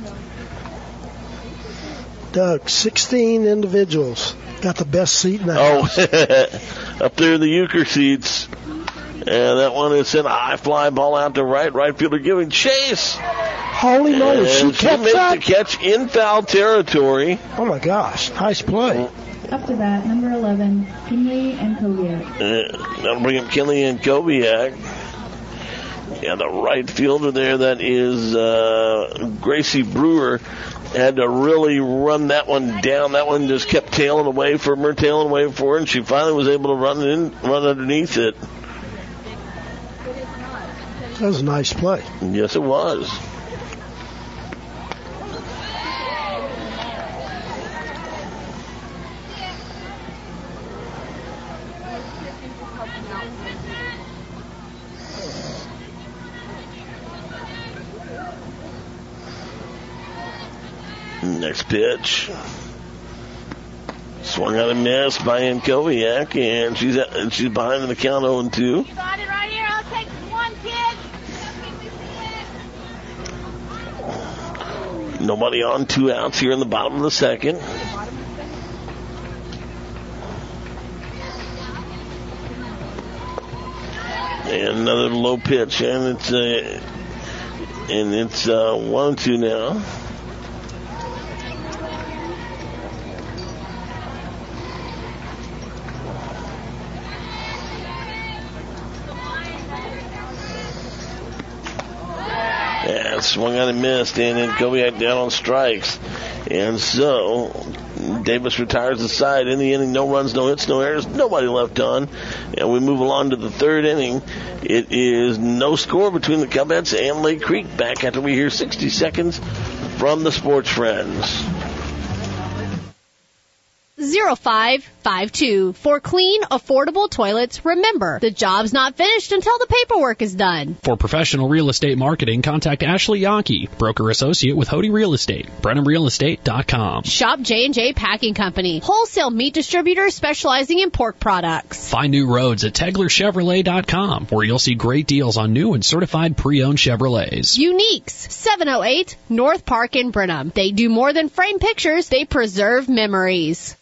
Doug, sixteen individuals got the best seat in the house. Oh, up there in the Euchre seats. And that one is sent a high fly ball out to right. Right fielder giving chase. Holy moly, she she kept made that? the catch in foul territory. Oh, my gosh. Nice play. Up to bat, number eleven, Kinley and Koviak. Uh, that'll bring up Kinley and Koviak. Yeah, the right fielder there, that is uh, Gracie Brewer, had to really run that one down. That one just kept tailing away from her, tailing away for her, and she finally was able to run in, run underneath it. That was a nice play. Yes, it was. Next pitch. Swung out a miss by Koviak, and she's at, and she's behind in the count oh and two. You got it right here. I'll take one, kid. Nobody on, two outs here in the bottom of the second. And another low pitch, and it's uh, and it's uh, one and two now. Yeah, swung on and missed, and then Koviak down on strikes. And so Davis retires the side in the inning. No runs, no hits, no errors, nobody left on. And we move along to the third inning. It is no score between the Cubheads and Lake Creek. Back after we hear sixty seconds from the Sports Friends. zero five five two. For clean, affordable toilets, remember, the job's not finished until the paperwork is done. For professional real estate marketing, contact Ashley Yankee, broker associate with Hody Real Estate, brenham real estate dot com. Shop J and J Packing Company, wholesale meat distributor specializing in pork products. Find new roads at tegler chevrolet dot com, where you'll see great deals on new and certified pre-owned Chevrolets. Uniques, seven oh eight North Park in Brenham. They do more than frame pictures, they preserve memories.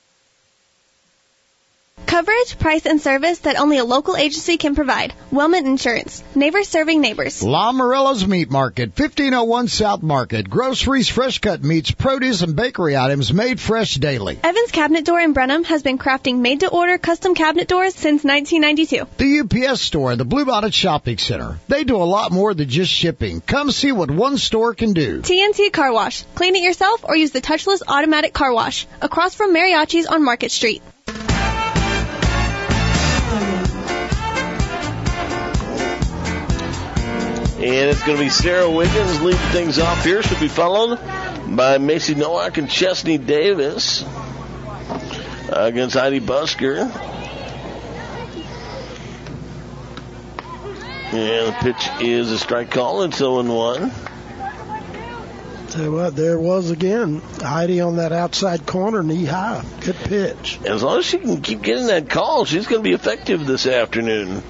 Coverage, price, and service that only a local agency can provide. Wellman Insurance. Neighbors serving neighbors. La Morella's Meat Market, fifteen oh one South Market. Groceries, fresh cut meats, produce, and bakery items made fresh daily. Evans Cabinet Door in Brenham has been crafting made-to-order custom cabinet doors since nineteen ninety-two. The U P S store and the Bluebonnet Shopping Center. They do a lot more than just shipping. Come see what one store can do. T N T Car Wash. Clean it yourself or use the touchless automatic car wash. Across from Mariachi's on Market Street. And it's going to be Sarah Wiggins leading things off here. She'll be followed by Macy Nowak and Chesney Davis uh, against Heidi Busker. And the pitch is a strike call. It's oh and one. Tell you what, there it was again. Heidi on that outside corner, knee high. Good pitch. As long as she can keep getting that call, she's going to be effective this afternoon.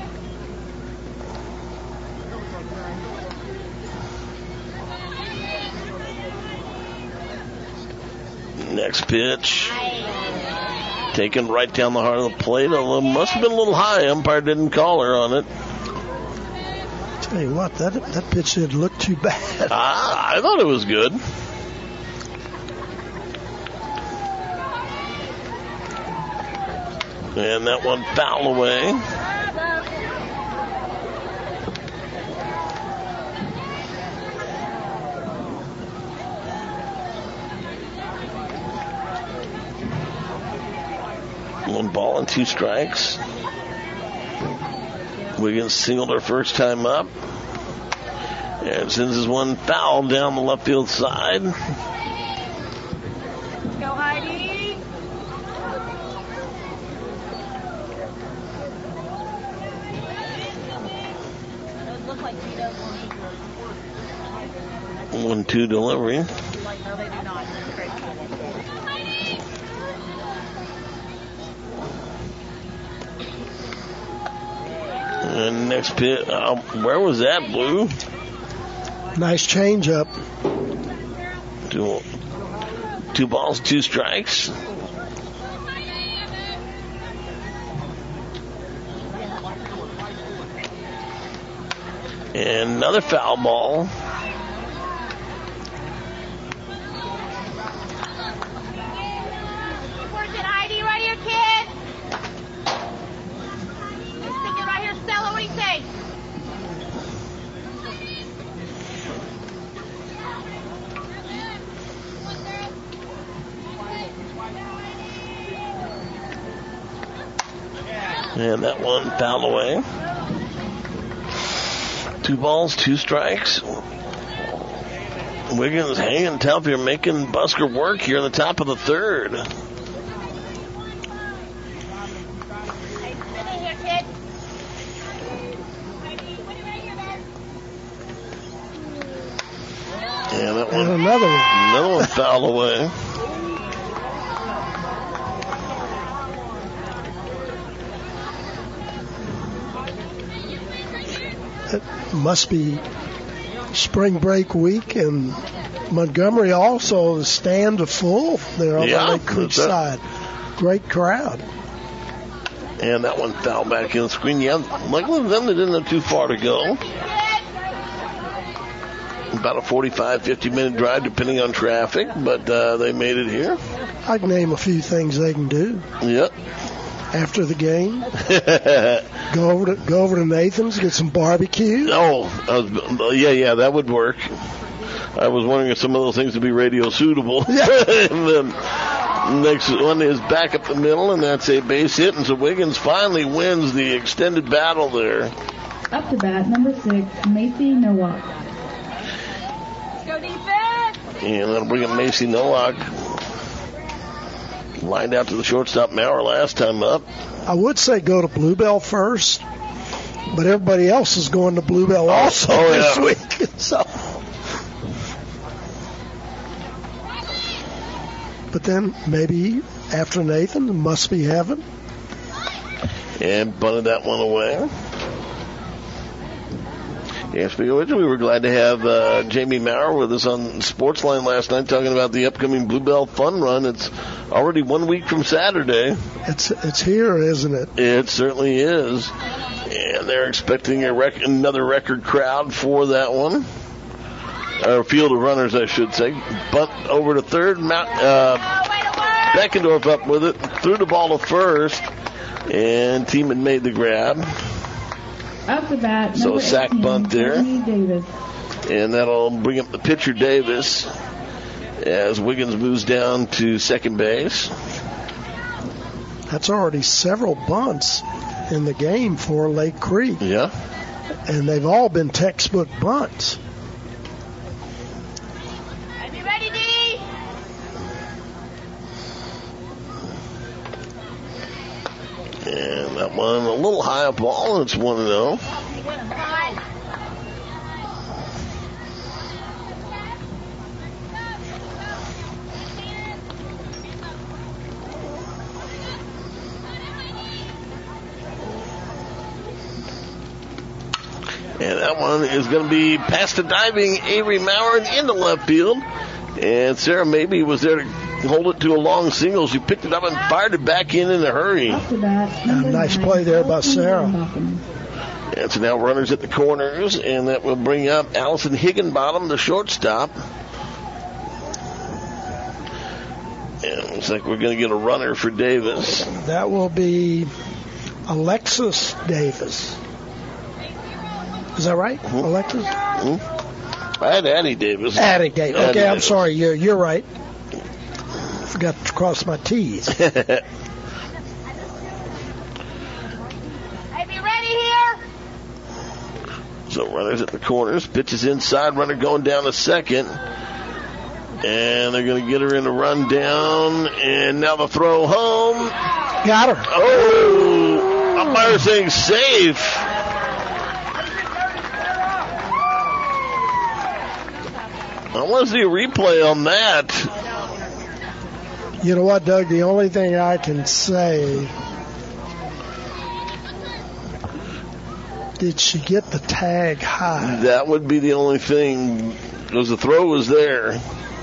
Next pitch. Taken right down the heart of the plate. Although must have been a little high. Umpire didn't call her on it. Tell you what, that that pitch didn't look too bad. Ah, I thought it was good. And that one foul away. One ball and two strikes. Wiggins singled her first time up. And sends his one foul down the left field side. Let's go, Heidi. Those look like one two delivery. And next pit, uh, where was that, Blue? Nice change up. Two, two balls, two strikes. And another foul ball. Where's it, Heidi? Right here, kid. Stick it right here, Stella. What do you say? And that one fouled away. Two balls, two strikes. Wiggins hanging tough here, making Busker work here in the top of the third. And that one, and another one. Another one fouled away. It must be spring break week, and Montgomery also, the stand are full there on Yeah, the Lake Creek side. Great crowd. And that one fouled back in the screen. Yeah, luckily for them, they didn't have too far to go. About a forty-five, fifty minute drive, depending on traffic, but uh, they made it here. I can name a few things they can do. Yep. After the game, go over to go over to Nathan's, get some barbecue. Oh, I was, yeah, yeah, that would work. I was wondering if some of those things would be radio suitable. Yeah. And then next one is back up the middle, and that's a base hit, and so Wiggins finally wins the extended battle there. Up to bat, number six, Macy Nowak. Go defense! And that'll bring up Macy Nowak. Lined out to the shortstop Maurer last time up. I would say go to Bluebell first, but everybody else is going to Bluebell also oh, this yeah. week. So, but then maybe after Nathan, it must be heaven. And bunted that one away. Yeah, speaking of which, we were glad to have uh, Jamie Maurer with us on Sportsline last night talking about the upcoming Bluebell Fun Run. It's already one week from Saturday. It's it's here, isn't it? It certainly is. And they're expecting a rec- another record crowd for that one. Or field of runners, I should say. Bunt over to third. Mount, uh, Beckendorf up with it. Threw the ball to first. And Tiemann made the grab. Up the bat, So sack eighteen, bunt there. Davis. And that'll bring up the pitcher Davis as Wiggins moves down to second base. That's already several bunts in the game for Lake Creek. Yeah. And they've all been textbook bunts. Are you ready, D? And that one a little high up ball. It's one and oh. And that one is going to be past the diving Avery Maurer and into left field. And Sarah Maybe was there to hold it to a long single. She picked it up and fired it back in in a hurry. Up the bat, number nice nine, play there by Allison Sarah. Higginbotham. And so now runners at the corners, and that will bring up Allison Higginbottom, the shortstop. And it looks like we're going to get a runner for Davis. That will be Alexis Davis. Is that right, Mm-hmm. Alexis? Mm-hmm. I had Addie Davis. Addie Davis. Okay, Addie I'm Davis. sorry. You're, you're right. Forgot to cross my T's. Hey, be ready here? So runners at the corners. Pitches inside. Runner going down to second. And they're going to get her in a run down. And now the throw home. Got her. Oh, umpire saying safe. I want to see a replay on that. You know what, Doug? The only thing I can say, did she get the tag high? That would be the only thing, because the throw was there.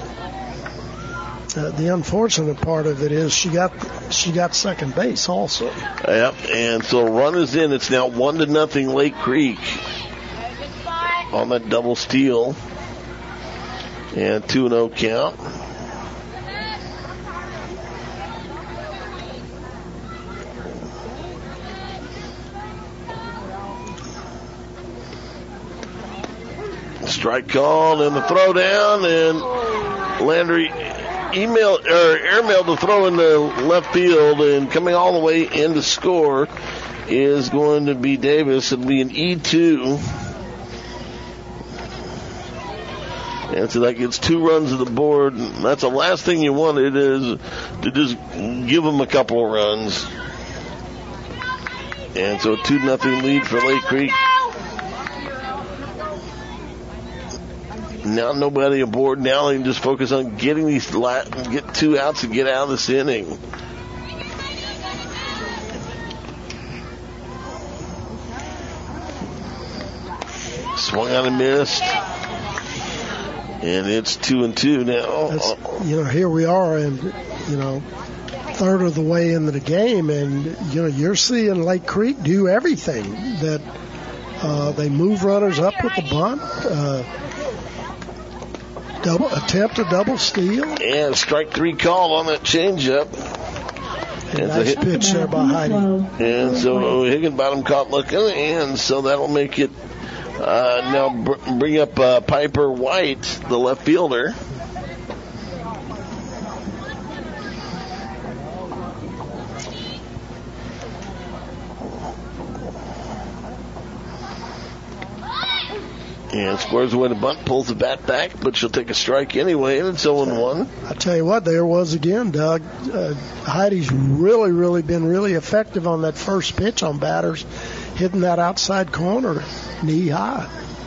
Uh, the unfortunate part of it is she got she got second base also. Yep, and so run is in. It's now one to nothing Lake Creek on that double steal, and two and zero count. Strike called and the throw down, and Landry email or airmailed the throw in the left field, and coming all the way in to score is going to be Davis. It'll be an E two. And so that gets two runs to the board. That's the last thing you want. It is to just give them a couple of runs. And so a two nothing lead for Lake Creek. Now nobody aboard. Now they can just focus on getting these la- get two outs and get out of this inning. Swung on and missed, and it's two and two now. That's, you know, here we are, and you know, third of the way into the game, and you know, you're seeing Lake Creek do everything that uh, they move runners up with the bunt. Uh, Double attempt a double steal. And strike three call on that changeup. And nice hit, pitch there by Heidi. And so Higginbottom caught looking, and so that'll make it uh, now br- bring up uh, Piper White, the left fielder. And squares away the bunt, pulls the bat back, but she'll take a strike anyway, and it's oh and one. I tell you what, there was again, Doug. Uh, Heidi's really, really been really effective on that first pitch on batters, hitting that outside corner knee high.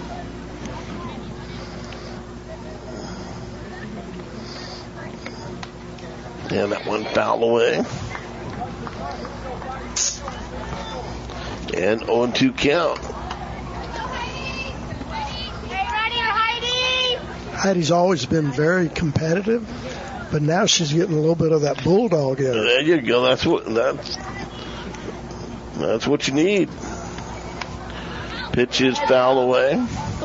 And that one fouled away. And oh and two count. Heidi's always been very competitive, but now she's getting a little bit of that bulldog in her. There you go. That's what that's that's what you need. Pitch is foul away.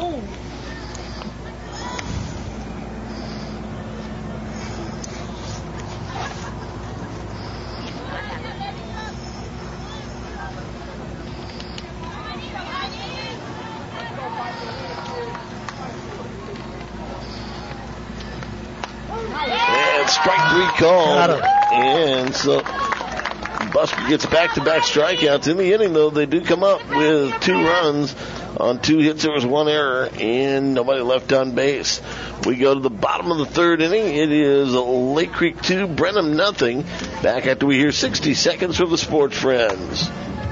Strike three called, and so Buster gets back-to-back strikeouts in the inning. Though they do come up with two runs on two hits. There was one error, and nobody left on base. We go to the bottom of the third inning. It is Lake Creek two, Brenham nothing. Back after we hear sixty seconds from the Sports Friends.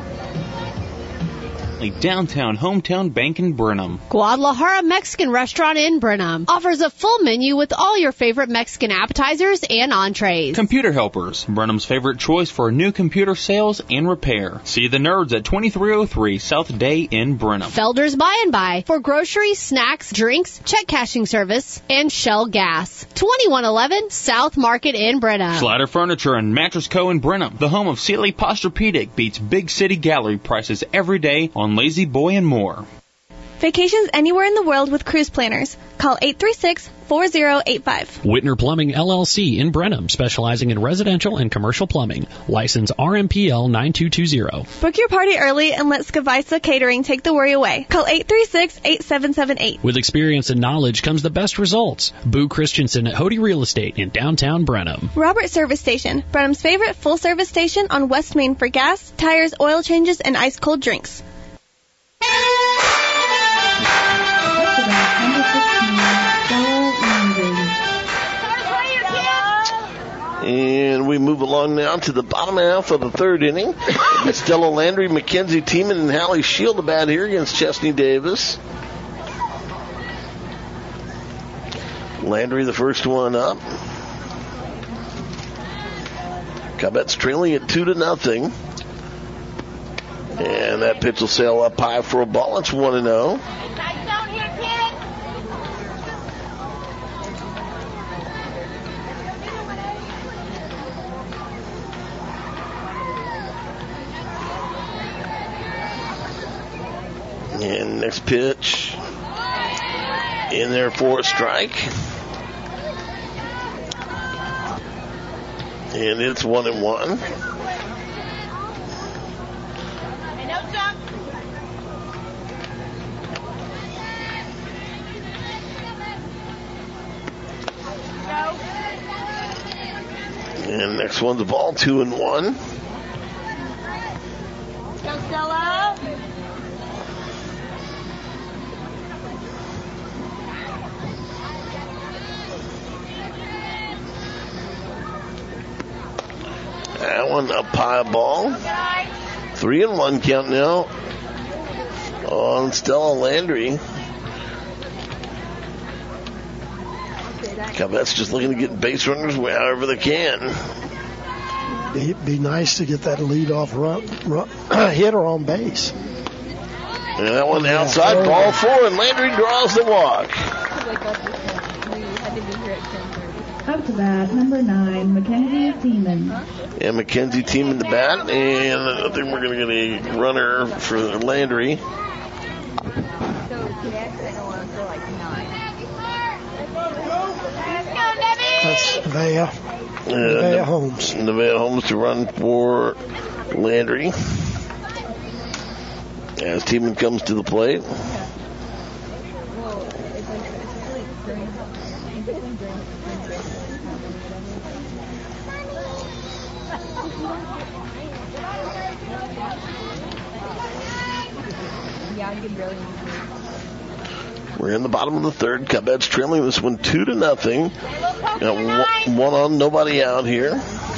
Downtown Hometown Bank in Brenham. Guadalajara Mexican Restaurant in Brenham offers a full menu with all your favorite Mexican appetizers and entrees. Computer Helpers, Brenham's favorite choice for new computer sales and repair. See the nerds at twenty-three oh three South Day in Brenham. Felder's Buy and Buy for groceries, snacks, drinks, check cashing service, and Shell Gas. twenty-one eleven South Market in Brenham. Slider Furniture and Mattress Co. in Brenham. The home of Sealy Posturepedic beats big city gallery prices every day on Lazy Boy and more. Vacations anywhere in the world with Cruise Planners. Call eight three six, four zero eight five. Whitner Plumbing, L L C in Brenham, specializing in residential and commercial plumbing. License R M P L nine two two zero. Book your party early and let Skavisa Catering take the worry away. Call eight three six, eight seven seven eight. With experience and knowledge comes the best results. Boo Christensen at Hody Real Estate in downtown Brenham. Robert Service Station, Brenham's favorite full-service station on West Main for gas, tires, oil changes, and ice-cold drinks. And we move along now to the bottom half of the third inning. It's Stella Landry, Mackenzie Tiemann, and Hallie Shieldabad here against Chesney Davis. Landry, the first one up. Covettes trailing at two to nothing. And that pitch will sail up high for a ball. It's one and oh. And next pitch in there for a strike. And it's one and one. And next one's a ball, two and one. Go Stella. That one up high ball. Three and one count now on Stella Landry. Covettes just looking to get base runners however they can. It'd be nice to get that leadoff run, run, hitter on base. And that one outside, ball four, and Landry draws the walk. Up to bat, number nine, Mackenzie Teeman. And Mackenzie Teeman the bat, and I think we're going to get a runner for Landry. That's Nevaeh. Uh, Nevaeh Holmes. Nevaeh Holmes to run for Landry. As Teeman comes to the plate. We're in the bottom of the third. Covettes trailing this one two to nothing. Got one on, nobody out here.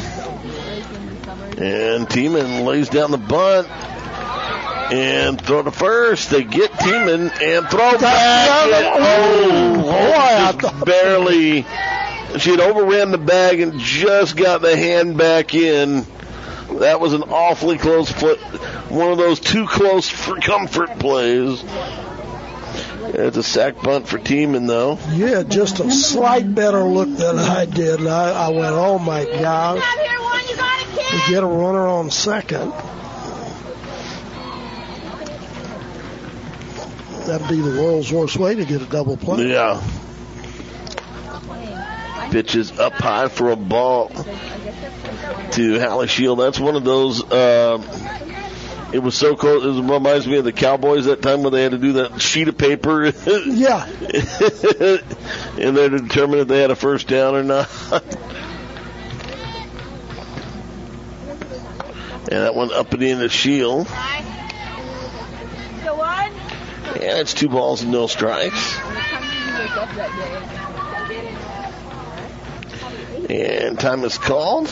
And Teeman lays down the bunt and throw to first. They get Teeman and throw back. Oh, boy, barely. She had overran the bag and just got the hand back in. That was an awfully close play. One of those too close for comfort plays. It's a sack bunt for Teeman, though. Yeah, just a slight better look than I did. And I, I went, oh, my gosh. We get a runner on second. That'd be the world's worst way to get a double play. Yeah. Pitches up high for a ball to Hallie Shield. That's one of those... Uh, It was so cold. It reminds me of the Cowboys that time when they had to do that sheet of paper. Yeah. And they had to determine if they had a first down or not. And that one up and in the Shield. And it's two balls and no strikes. And time is called.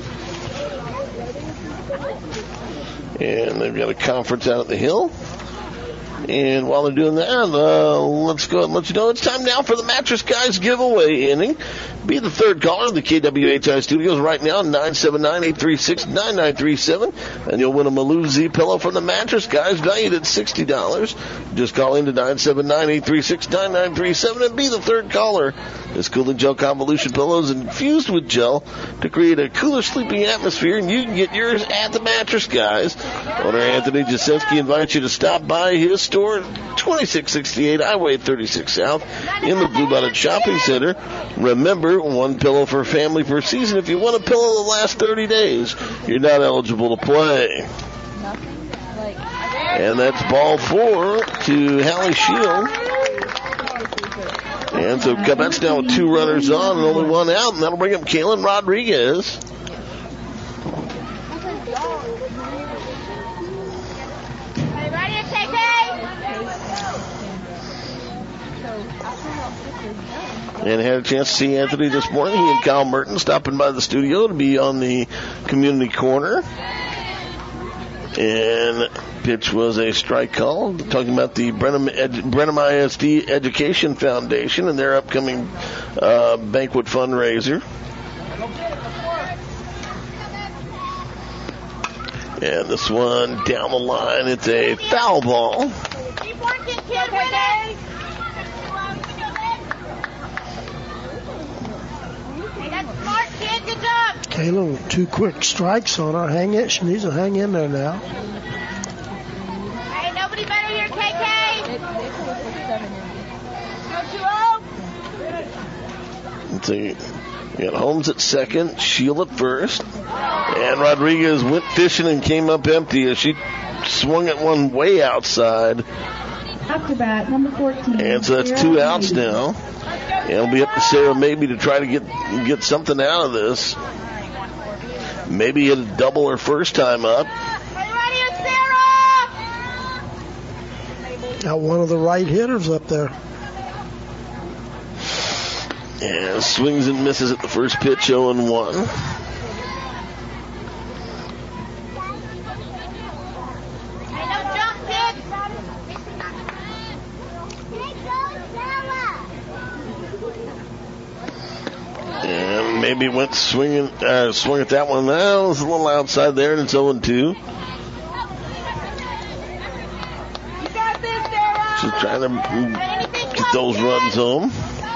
And they've got a conference out at the Hill. And while they're doing that, uh, let's go and let you know it's time now for the Mattress Guys giveaway inning. Be the third caller of the K W H I studios right now, nine seven nine, eight three six, nine nine three seven. And you'll win a Maloo Z pillow from the Mattress Guys, valued at sixty dollars. Just call in to nine seven nine, eight three six, nine nine three seven and be the third caller. This cooling gel convolution pillow is infused with gel to create a cooler sleeping atmosphere, and you can get yours at the Mattress Guys. Owner Anthony Jasinski invites you to stop by his store, twenty-six sixty-eight Highway thirty-six South in the Blue Bonnet Shopping Center. Remember, one pillow for family per season. If you want a pillow the last thirty days, you're not eligible to play. And that's ball four to Hallie Shield. And so Covettes now with two runners on and only one out, and that'll bring up Kalen Rodriguez. And had a chance to see Anthony this morning. He and Kyle Merton stopping by the studio to be on the community corner. And pitch was a strike call. Talking about the Brenham, Ed, Brenham I S D Education Foundation and their upcoming uh, banquet fundraiser. And this one down the line, it's a foul ball. Keep working, kid. Hey, that's smart, kid. Good job. Kayla with two quick strikes on her. Hang it. She needs to hang in there now. Hey, nobody better here, K K. Go two oh. Let's see. We got Holmes at second, Shield at first, and Rodriguez went fishing and came up empty as she swung at one way outside. Up to bat, number fourteen. And so that's two outs now. And it'll be up to Sarah maybe to try to get get something out of this. Maybe hit a double her first time up. Got one of the right hitters up there. And swings and misses at the first pitch, oh and one. And maybe went swinging, uh, swing at that one. That was a little outside there, and it's oh and two. She's trying to get those runs home.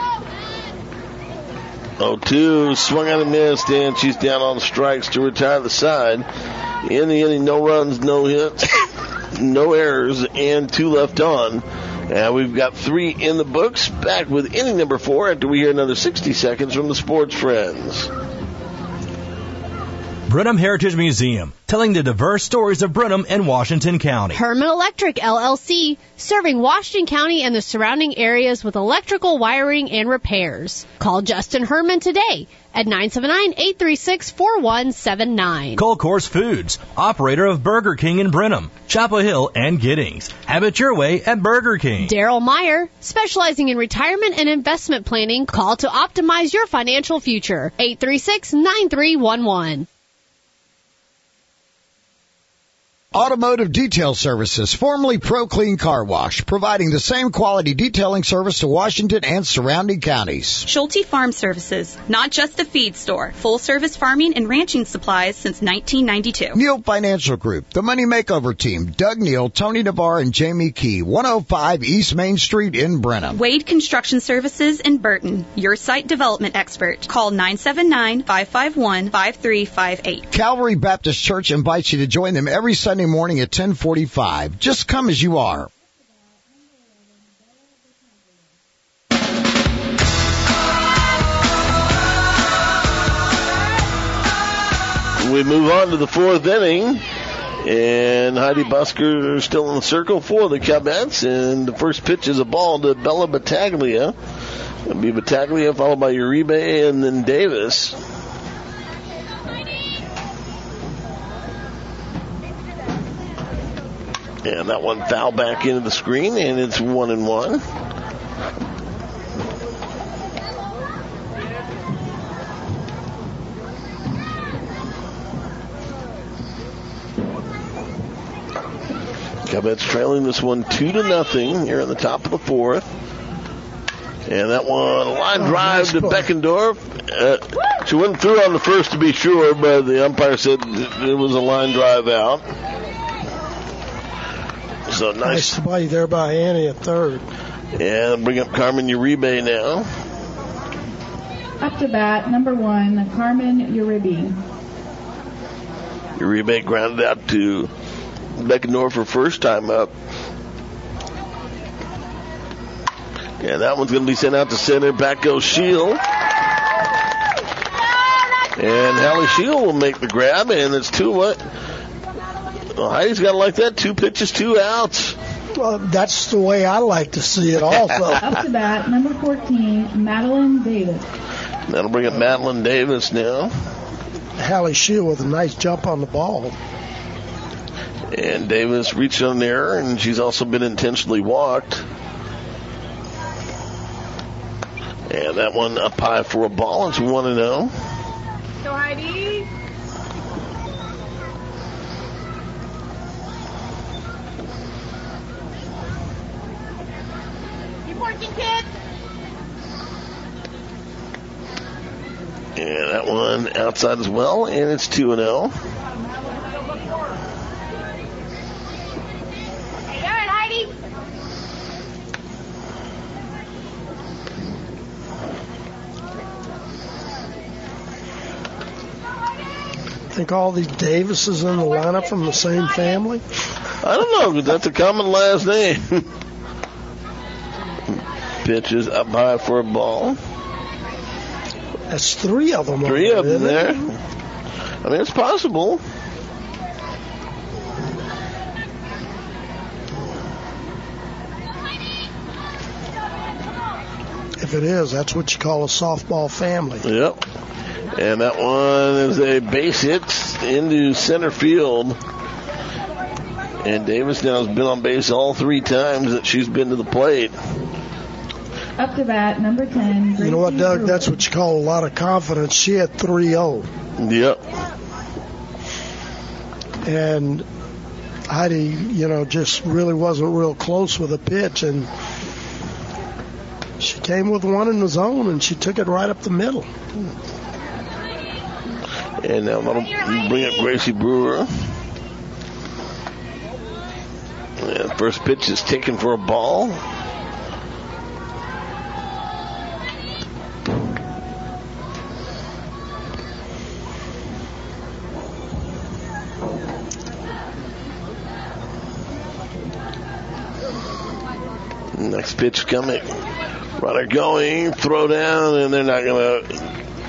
oh two, swung out and missed, and she's down on strikes to retire the side. In the inning, no runs, no hits, no errors, and two left on. And we've got three in the books. Back with inning number four after we hear another sixty seconds from the Sports Friends. Brenham Heritage Museum, telling the diverse stories of Brenham and Washington County. Herman Electric, L L C, serving Washington County and the surrounding areas with electrical wiring and repairs. Call Justin Herman today at nine seven nine, eight three six, four one seven nine. Colcourse Foods, operator of Burger King in Brenham, Chapel Hill, and Giddings. Have it your way at Burger King. Daryl Meyer, specializing in retirement and investment planning. Call to optimize your financial future. eight three six, nine three one one. Automotive Detail Services, formerly Pro Clean Car Wash, providing the same quality detailing service to Washington and surrounding counties. Schulte Farm Services, not just a feed store, full service farming and ranching supplies since nineteen ninety-two. Neal Financial Group, the Money Makeover Team, Doug Neal, Tony Navarre, and Jamie Key, one oh five East Main Street in Brenham. Wade Construction Services in Burton, your site development expert. Call nine seven nine, five five one, five three five eight. Calvary Baptist Church invites you to join them every Sunday morning at ten forty-five. Just come as you are. We move on to the fourth inning, and Heidi Busker is still in the circle for the Cubs, and the first pitch is a ball to Bella Battaglia. It'll be Battaglia followed by Uribe and then Davis. And that one foul back into the screen, and it's one and one. Cubs trailing this one two to nothing here in the top of the fourth. And that one, a line drive to Beckendorf. Uh, she went through on the first to be sure, but the umpire said it was a line drive out. So nice. Nice play there by Annie at third. And bring up Carmen Uribe now. Up to bat, number one, Carmen Uribe. Uribe grounded out to Beckendorf for first time up. And that one's going to be sent out to center. Back goes Shield. And Hallie Shield will make the grab, and it's two what? Well, Heidi's got to like that. Two pitches, two outs. Well, that's the way I like to see it also. Up to bat, number fourteen, Madeline Davis. That'll bring up Madeline Davis now. Hallie Shield with a nice jump on the ball. And Davis reached on there, and she's also been intentionally walked. And that one up high for a ball. It's one and oh. So Heidi. kids. And that one outside as well, and it's two and oh. Hey, all right, Heidi. I think all these Davises in the lineup from the same family. I don't know, because that's a common last name. Pitches up high for a ball. That's three of them. Three of them isn't there. it? I mean, it's possible. If it is, that's what you call a softball family. Yep. And that one is a base hit into center field. And Davis now has been on base all three times that she's been to the plate. Up to bat, number ten. You know what, Doug? That's what you call a lot of confidence. She had three oh. Yep. And Heidi, you know, just really wasn't real close with a pitch. And she came with one in the zone, and she took it right up the middle. And now that'll bring up Gracie Brewer. And first pitch is taken for a ball. Next pitch coming. Runner going, throw down, and they're not going to.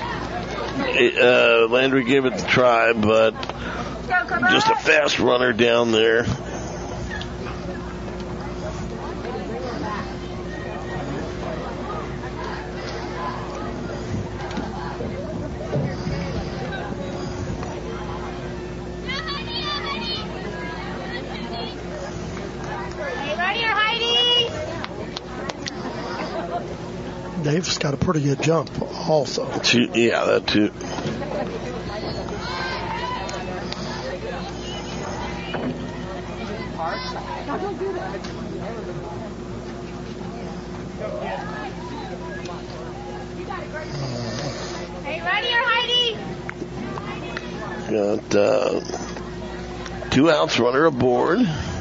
Uh, Landry gave it the try, but just a fast runner down there. Dave's got a pretty good jump also. Two, yeah, that too. Hey, ready or Heidi? Got uh, two outs, runner aboard.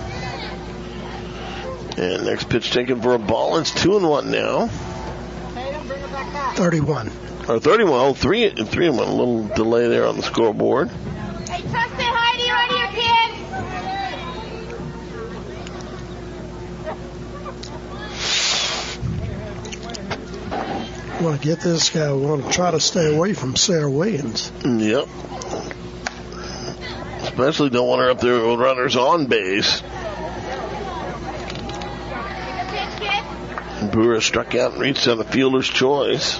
And next pitch taken for a ball. It's two and one now. thirty-one. Or thirty-one. Oh, three, three and one. A little delay there on the scoreboard. Hey, trust it, Heidi. Ready or kids? Want to get this guy. We want to try to stay away from Sarah Williams. Yep. Especially don't want her up there with runners on base. Brewer struck out and reached on the fielder's choice.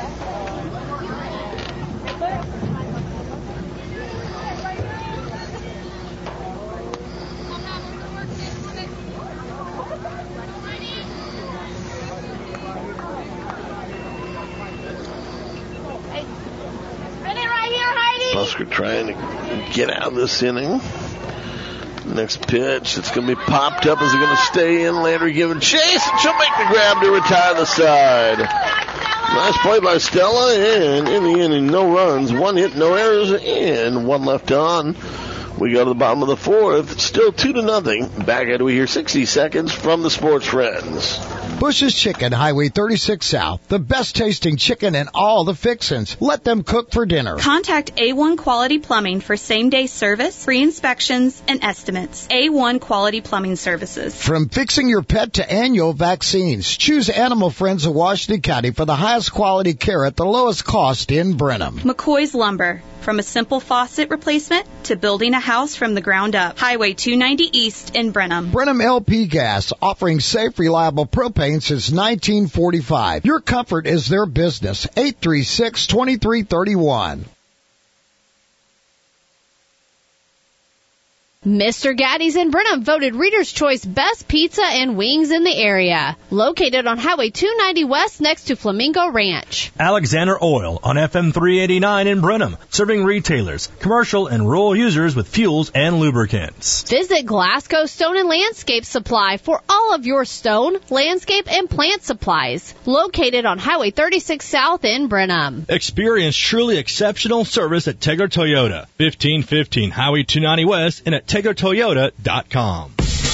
Busker trying to get out of this inning. Next pitch, it's going to be popped up. Is it going to stay in? Landry giving chase, and she'll make the grab to retire the side. Nice play by Stella, and in the inning, no runs, one hit, no errors, and one left on. We go to the bottom of the fourth, still two to nothing. Back at we hear sixty seconds from the Sports Friends. Bush's Chicken, Highway thirty-six South. The best tasting chicken and all the fixins. Let them cook for dinner. Contact A one Quality Plumbing for same-day service, free inspections, and estimates. A one Quality Plumbing Services. From fixing your pet to annual vaccines, choose Animal Friends of Washington County for the highest quality care at the lowest cost in Brenham. McCoy's Lumber. From a simple faucet replacement to building a house from the ground up. Highway two ninety East in Brenham. Brenham L P Gas, offering safe, reliable propane since nineteen forty-five. Your comfort is their business. eight three six, two three three one. Mister Gaddy's in Brenham voted Reader's Choice Best Pizza and Wings in the area. Located on Highway two ninety West next to Flamingo Ranch. Alexander Oil on F M three eighty-nine in Brenham, serving retailers, commercial, and rural users with fuels and lubricants. Visit Glasgow Stone and Landscape Supply for all of your stone, landscape, and plant supplies. Located on Highway thirty-six South in Brenham. Experience truly exceptional service at Teger Toyota, fifteen fifteen Highway two ninety West and at Teger Toyota dot com.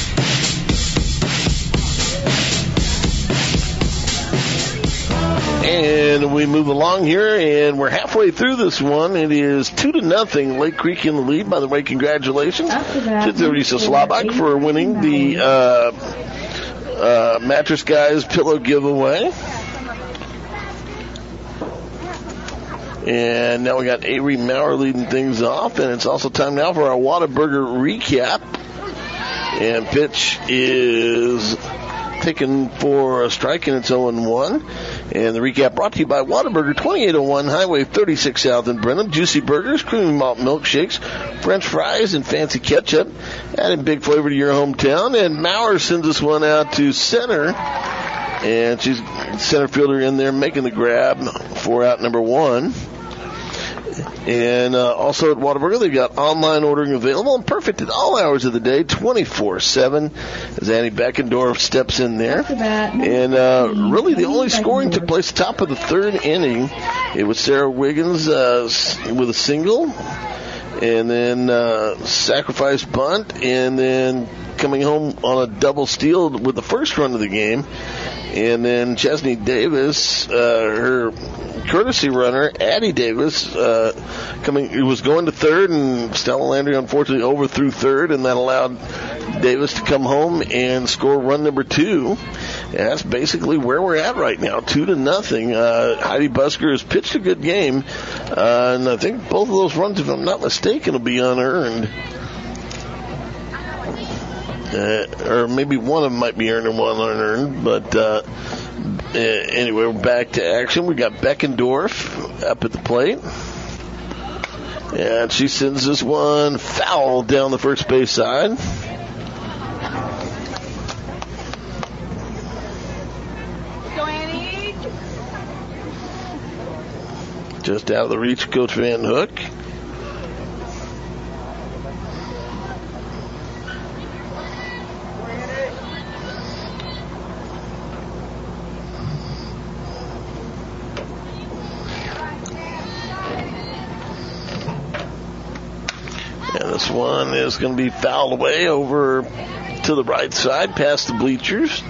And we move along here, and we're halfway through this one. It is two to nothing. Lake Creek in the lead. By the way, congratulations to Teresa Slabach for winning the uh, uh, Mattress Guys pillow giveaway. And now we got Avery Maurer leading things off, and it's also time now for our Whataburger recap. And pitch is taken for a strike, and it's oh and one. And the recap brought to you by Whataburger, twenty-eight oh one Highway thirty-six South in Brenham. Juicy burgers, creamy malt milkshakes, French fries, and fancy ketchup. Adding big flavor to your hometown. And Maurer sends this one out to center. And she's center fielder in there making the grab for out number one. And uh, also at Whataburger, they've got online ordering available and perfect at all hours of the day, twenty-four seven, as Annie Beckendorf steps in there. And uh, really the only scoring took place top of the third inning. It was Sarah Wiggins uh, with a single, and then uh, sacrifice bunt, and then coming home on a double steal with the first run of the game. And then Chesney Davis, uh, her courtesy runner, Addie Davis, uh, coming, was going to third, and Stella Landry unfortunately overthrew third, and that allowed Davis to come home and score run number two. And that's basically where we're at right now, two to nothing. Uh, Heidi Busker has pitched a good game, uh, and I think both of those runs, if I'm not mistaken, will be unearned. Uh, or maybe one of them might be earned and one unearned, but uh, uh, anyway, we're back to action. We got Beckendorf up at the plate, and she sends this one foul down the first base side. Just out of the reach of Coach Van Hook. This one is going to be fouled away over to the right side, past the bleachers.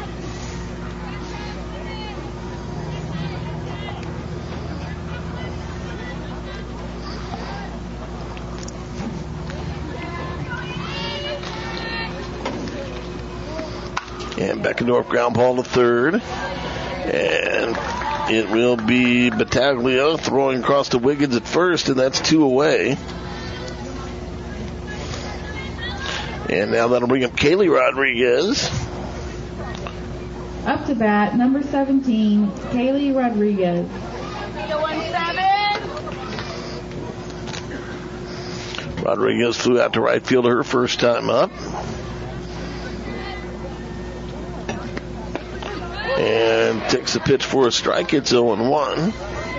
And Beckendorf ground ball to third. And it will be Battaglia throwing across to Wiggins at first, and that's two away. And now that'll bring up Kaylee Rodriguez. Up to bat, number seventeen, Kaylee Rodriguez. Rodriguez flew out to right field her first time up. And takes a pitch for a strike. It's oh and one.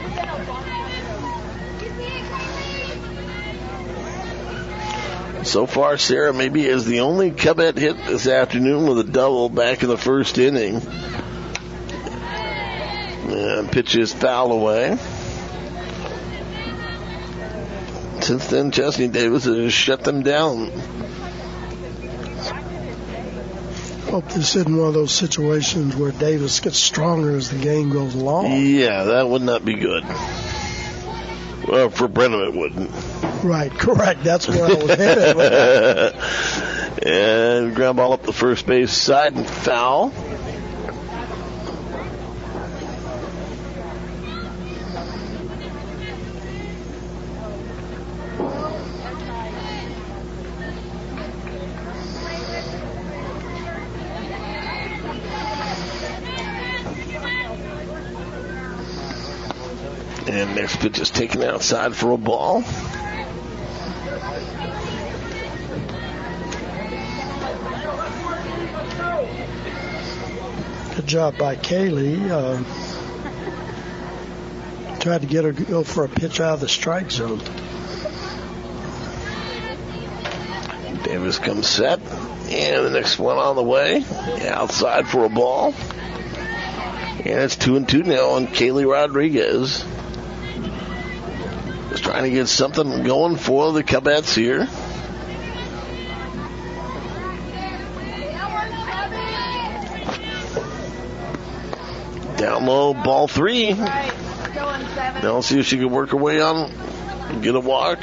So far, Sarah maybe is the only Cubette hit this afternoon with a double back in the first inning. And pitch is foul away. Since then, Chesney Davis has shut them down. Hope this isn't one of those situations where Davis gets stronger as the game goes along. Yeah, that would not be good. Well, for Brenham it wouldn't. Right, correct. That's where I was headed with that. And ground ball up the first base side and foul. And next pitch is taken outside for a ball. job by Kaylee. Uh, tried to get her to go for a pitch out of the strike zone. Davis comes set. And the next one on the way. Outside for a ball. And it's two and two now on Kaylee Rodriguez. Just trying to get something going for the Cubets here. Down low, ball three. Now let's see if she can work her way on, get a walk.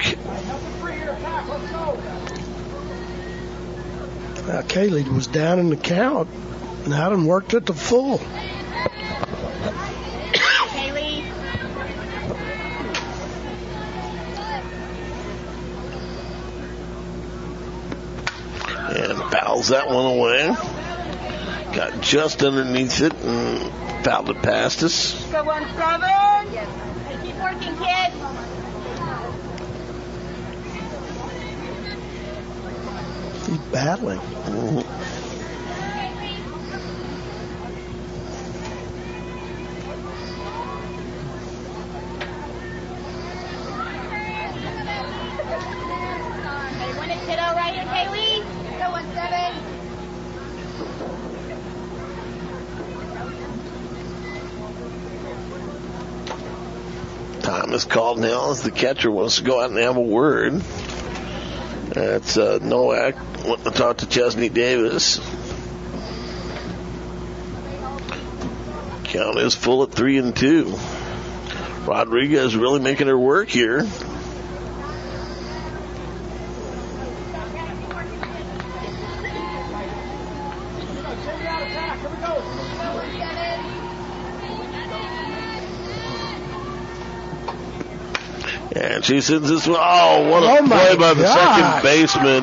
Now Kaylee was down in the count, and hadn't worked at the full. Kaylee. And fouls that one away. Got just underneath it and fouled it past us. Go one seven. Yes. Keep working, kids. He's battling. Mm-hmm. Hey, win it, kiddo, right here, Kaylee. Go one seven. Time is called now as the catcher wants to go out and have a word. That's uh, Nowak wanting to talk to Chesney Davis. Count is full at three and two. Rodriguez really making her work here. And she sends this one. Oh, what a Oh, play my by the God. second baseman.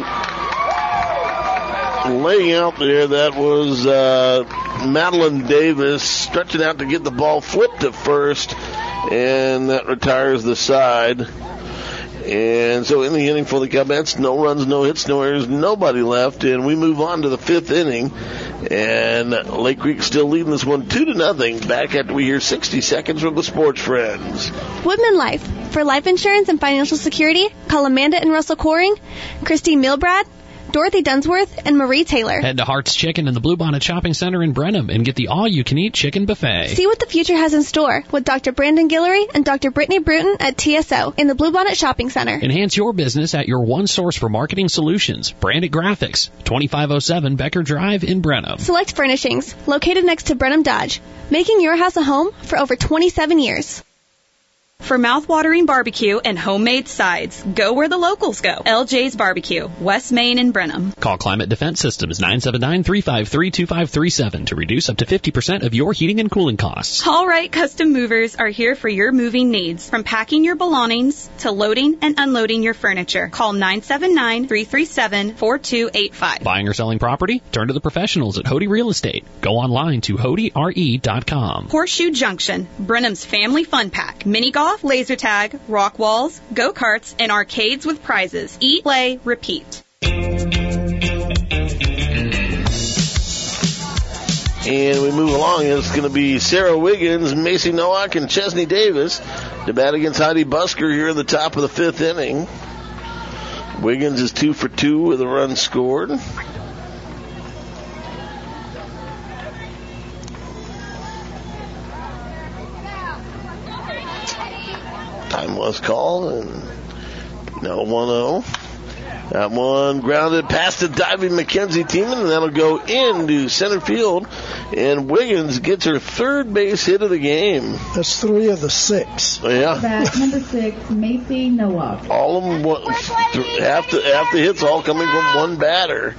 Laying out there, that was uh, Madeline Davis stretching out to get the ball flipped at first, and that retires the side. And so in the inning for the Cubs, no runs, no hits, no errors, nobody left, and we move on to the fifth inning. And Lake Creek still leading this one two to nothing. Back after we hear sixty seconds from the Sports Friends. Woodman Life. For life insurance and financial security, call Amanda and Russell Coring, Christy Milbrad, Dorothy Dunsworth, and Marie Taylor. Head to Hart's Chicken in the Bluebonnet Shopping Center in Brenham and get the all-you-can-eat chicken buffet. See what the future has in store with Doctor Brandon Guillory and Doctor Brittany Bruton at T S O in the Bluebonnet Shopping Center. Enhance your business at your one source for marketing solutions. Branded Graphics, twenty-five oh seven Becker Drive in Brenham. Select Furnishings, located next to Brenham Dodge, making your house a home for over twenty-seven years. For mouth-watering barbecue and homemade sides, go where the locals go. L J's Barbecue, West Main and Brenham. Call Climate Defense Systems nine seven nine, three five three, two five three seven to reduce up to fifty percent of your heating and cooling costs. Allright Custom Movers are here for your moving needs. From packing your belongings to loading and unloading your furniture. Call nine seven nine, three three seven, four two eight five. Buying or selling property? Turn to the professionals at Hody Real Estate. Go online to hody r e dot com. Horseshoe Junction, Brenham's Family Fun Pack. Mini golf, laser tag, rock walls, go-karts, and arcades with prizes. Eat, play, repeat. And we move along. It's going to be Sarah Wiggins, Macy Nowak, and Chesney Davis to bat against Heidi Busker here in the top of the fifth inning. Wiggins is two for two with a run scored. Time was called, and now one oh. That one grounded past the diving Mackenzie Tiemann, and that'll go into center field. And Wiggins gets her third base hit of the game. That's three of the six. Yeah. Bat number six, Macy Nowak. All of them, th- half the half the hits all coming from one batter.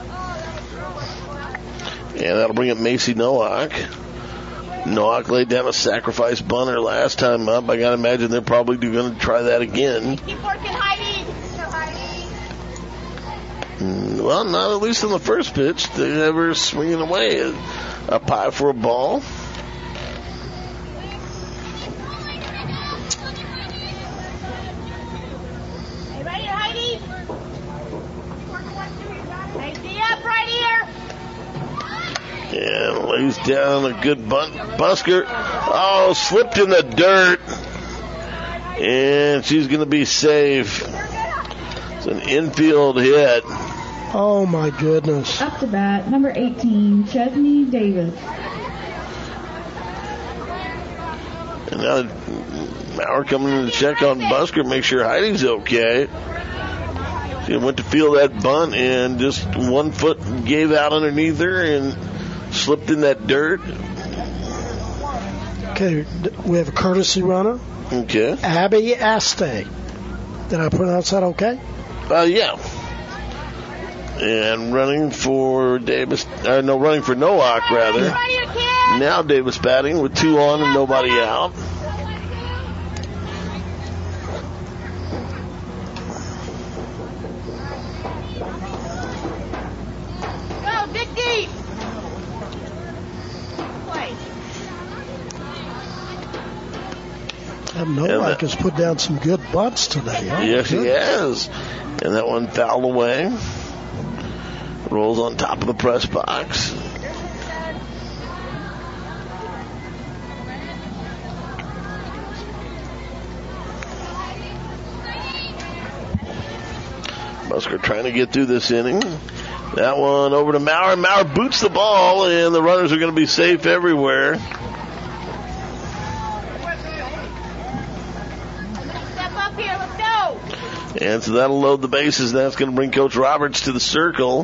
And that'll bring up Macy Nowak. Nowak laid down a sacrifice bunter last time up. I gotta imagine they're probably going to try that again. Keep working, Heidi. Go, Heidi. Mm, Well, not at least in the first pitch. They have her swinging away up high for a ball. Hey, right here, Heidi. Hey, see up right here. And lays down a good bunt. Busker, oh, slipped in the dirt. And she's going to be safe. It's an infield hit. Oh, my goodness. Up to bat, number eighteen, Chesney Davis. And now Maurer coming in to check on Busker, make sure Heidi's okay. She went to field that bunt and just one foot gave out underneath her and slipped in that dirt. Okay, we have a courtesy runner. Okay. Abby Aste. Did I pronounce that okay? Uh, yeah. And running for Davis, uh, no, running for Nowak, rather. Yeah. Now Davis batting with two on and nobody out. Go, dig deep. Nowak has put down some good butts today. Huh? Yes, Good. he has. And that one fouled away. Rolls on top of the press box. Busker trying to get through this inning. That one over to Maurer. Maurer boots the ball, and the runners are going to be safe everywhere. Step up here, let's go. And so that'll load the bases. That's going to bring Coach Roberts to the circle.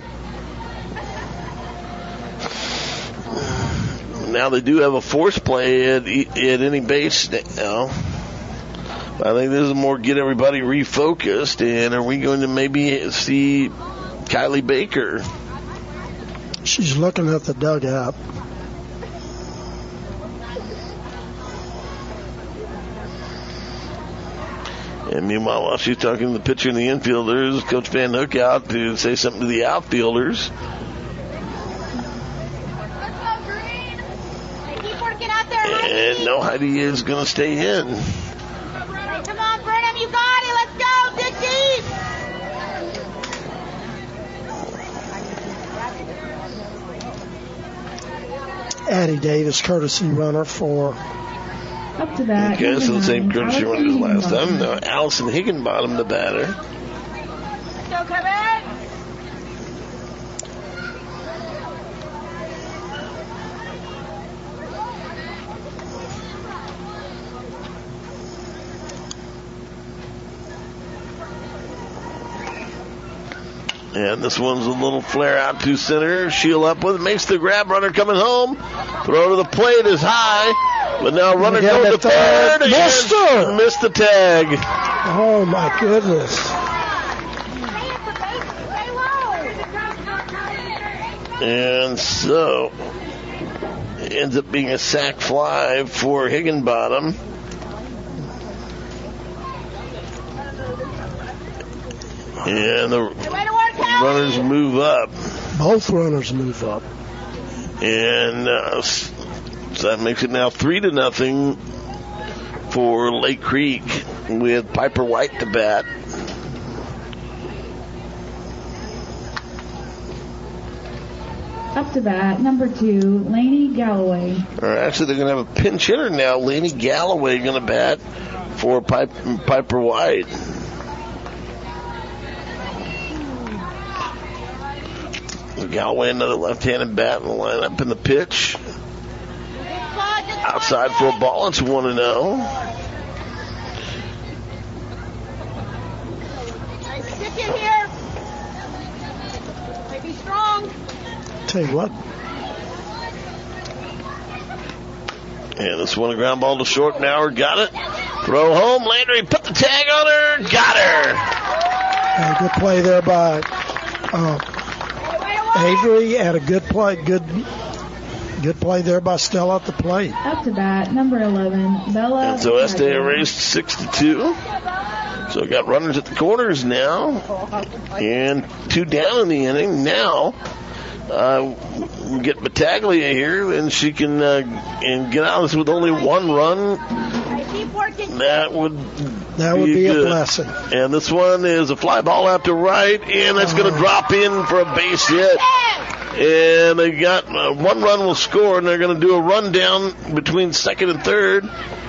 Now they do have a force play at, at any base now. I think this is more get everybody refocused. And are we going to maybe see Kylie Baker? She's looking at the dugout. And meanwhile, while she's talking to the pitcher and the infielders, Coach Van Hook out to say something to the outfielders. And no, Heidi is going to stay in. Come on, Brenham, you got it. Let's go. Dig deep. Addie Davis, courtesy runner for. Up to that. Okay, so the same courtesy runner as last time. Now, Allison Higginbottom, the batter. Let's go, Kevin. And this one's a little flare out to center. Shield up with it. Makes the grab. Runner coming home. Throw to the plate is high. But now runner goes to third. And missed her. Missed the tag. Oh, my goodness. And so it ends up being a sac fly for Higginbottom. And the runners move up. Both runners move up. And uh, so that makes it now three to nothing for Lake Creek with Piper White to bat. Up to bat, number two, Lainey Galloway. Or actually, they're going to have a pinch hitter now. Lainey Galloway going to bat for Piper, Piper White. Galloway, another left-handed bat in the lineup in the pitch. Outside for a ball. It's one and oh. Stick in here. Be strong. Tell you what. And this one a ground ball to short. Maurer got it. Throw home. Landry put the tag on her. Got her. And a good play there by uh, Avery, and a good play, good, good play there by Stella at the plate. Up to bat, number eleven, Bella. And so Este erased six to two. So got runners at the corners now, and two down in the inning. Now uh, we get Battaglia here, and she can uh, and get out of this with only one run. That would that would be, be a blessing. And this one is a fly ball out to right, and it's going to drop in for a base hit. And they got uh, one run will score, and they're going to do a rundown between second and third.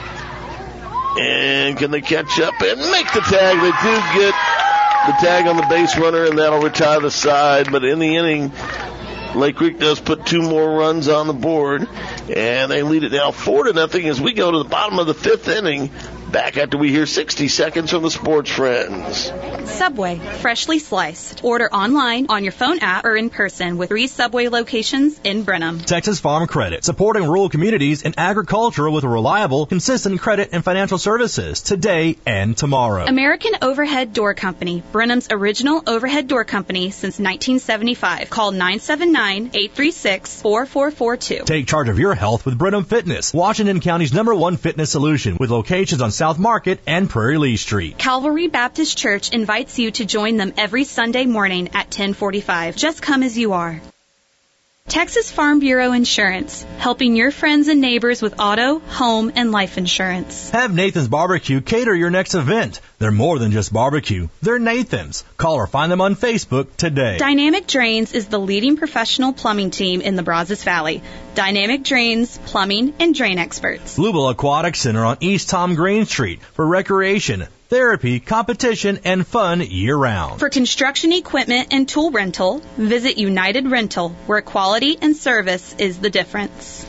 And can they catch up and make the tag? They do get the tag on the base runner, and that'll retire the side. But in the inning, Lake Creek does put two more runs on the board, and they lead it now four to nothing as we go to the bottom of the fifth inning. Back after we hear sixty seconds from the Sports Friends. Subway, freshly sliced. Order online, on your phone app, or in person with three Subway locations in Brenham. Texas Farm Credit, supporting rural communities and agriculture with reliable, consistent credit and financial services today and tomorrow. American Overhead Door Company, Brenham's original overhead door company since nineteen seventy-five. Call nine seven nine, eight three six, four four four two. Take charge of your health with Brenham Fitness, Washington County's number one fitness solution with locations on South Market and Prairie Lee Street. Calvary Baptist Church invites you to join them every Sunday morning at ten forty-five. Just come as you are. Texas Farm Bureau Insurance, helping your friends and neighbors with auto, home, and life insurance. Have Nathan's Barbecue cater your next event. They're more than just barbecue. They're Nathan's. Call or find them on Facebook today. Dynamic Drains is the leading professional plumbing team in the Brazos Valley. Dynamic Drains, plumbing, and drain experts. Louisville Aquatic Center on East Tom Green Street for recreation, therapy, competition, and fun year-round. For construction equipment and tool rental, visit United Rental, where quality and service is the difference.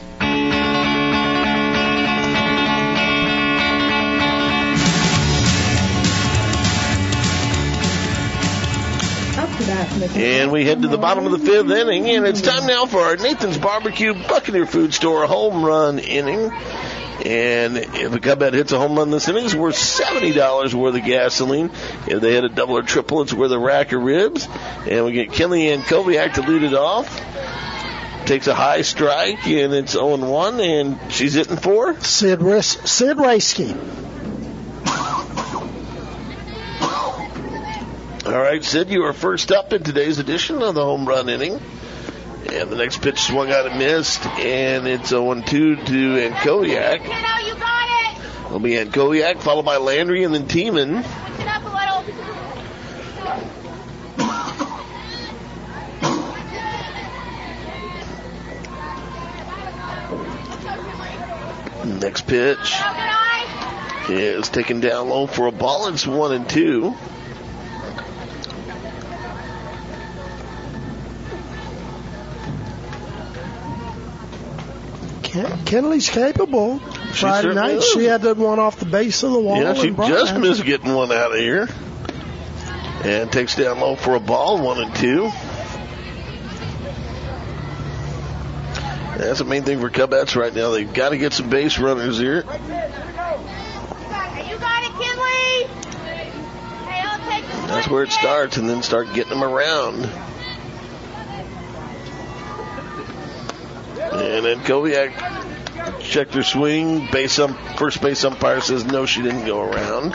And we head to the bottom of the fifth inning, and it's time now for our Nathan's Barbecue Buccaneer Food Store home run inning. And if a Cubhead hits a home run this inning, it's worth seventy dollars worth of gasoline. If they hit a double or triple, it's worth a rack of ribs. And we get Kelly Ann Koviak to lead it off. Takes a high strike, and it's oh and one, and she's hitting for Sid, Ris- Sid Raisky. All right, Sid, you are first up in today's edition of the home run inning. And the next pitch swung out and missed, and it's oh and two to Ankoviak. You got it. It'll be Ankoviak, followed by Landry, and then Tiemann. Get up a little. Next pitch is taken down low for a ball. It's one and two. Kenley's capable. She Friday night, is. she had that one off the base of the wall. Yeah, she and just Brian. missed getting one out of here. And takes down low for a ball, one and two. That's the main thing for Cubets right now. They've got to get some base runners here. You got it, Kinley. Hey, I'll take this. That's where it starts, and then start getting them around. And then Koviak checked her swing. Base um, first base umpire says no, she didn't go around.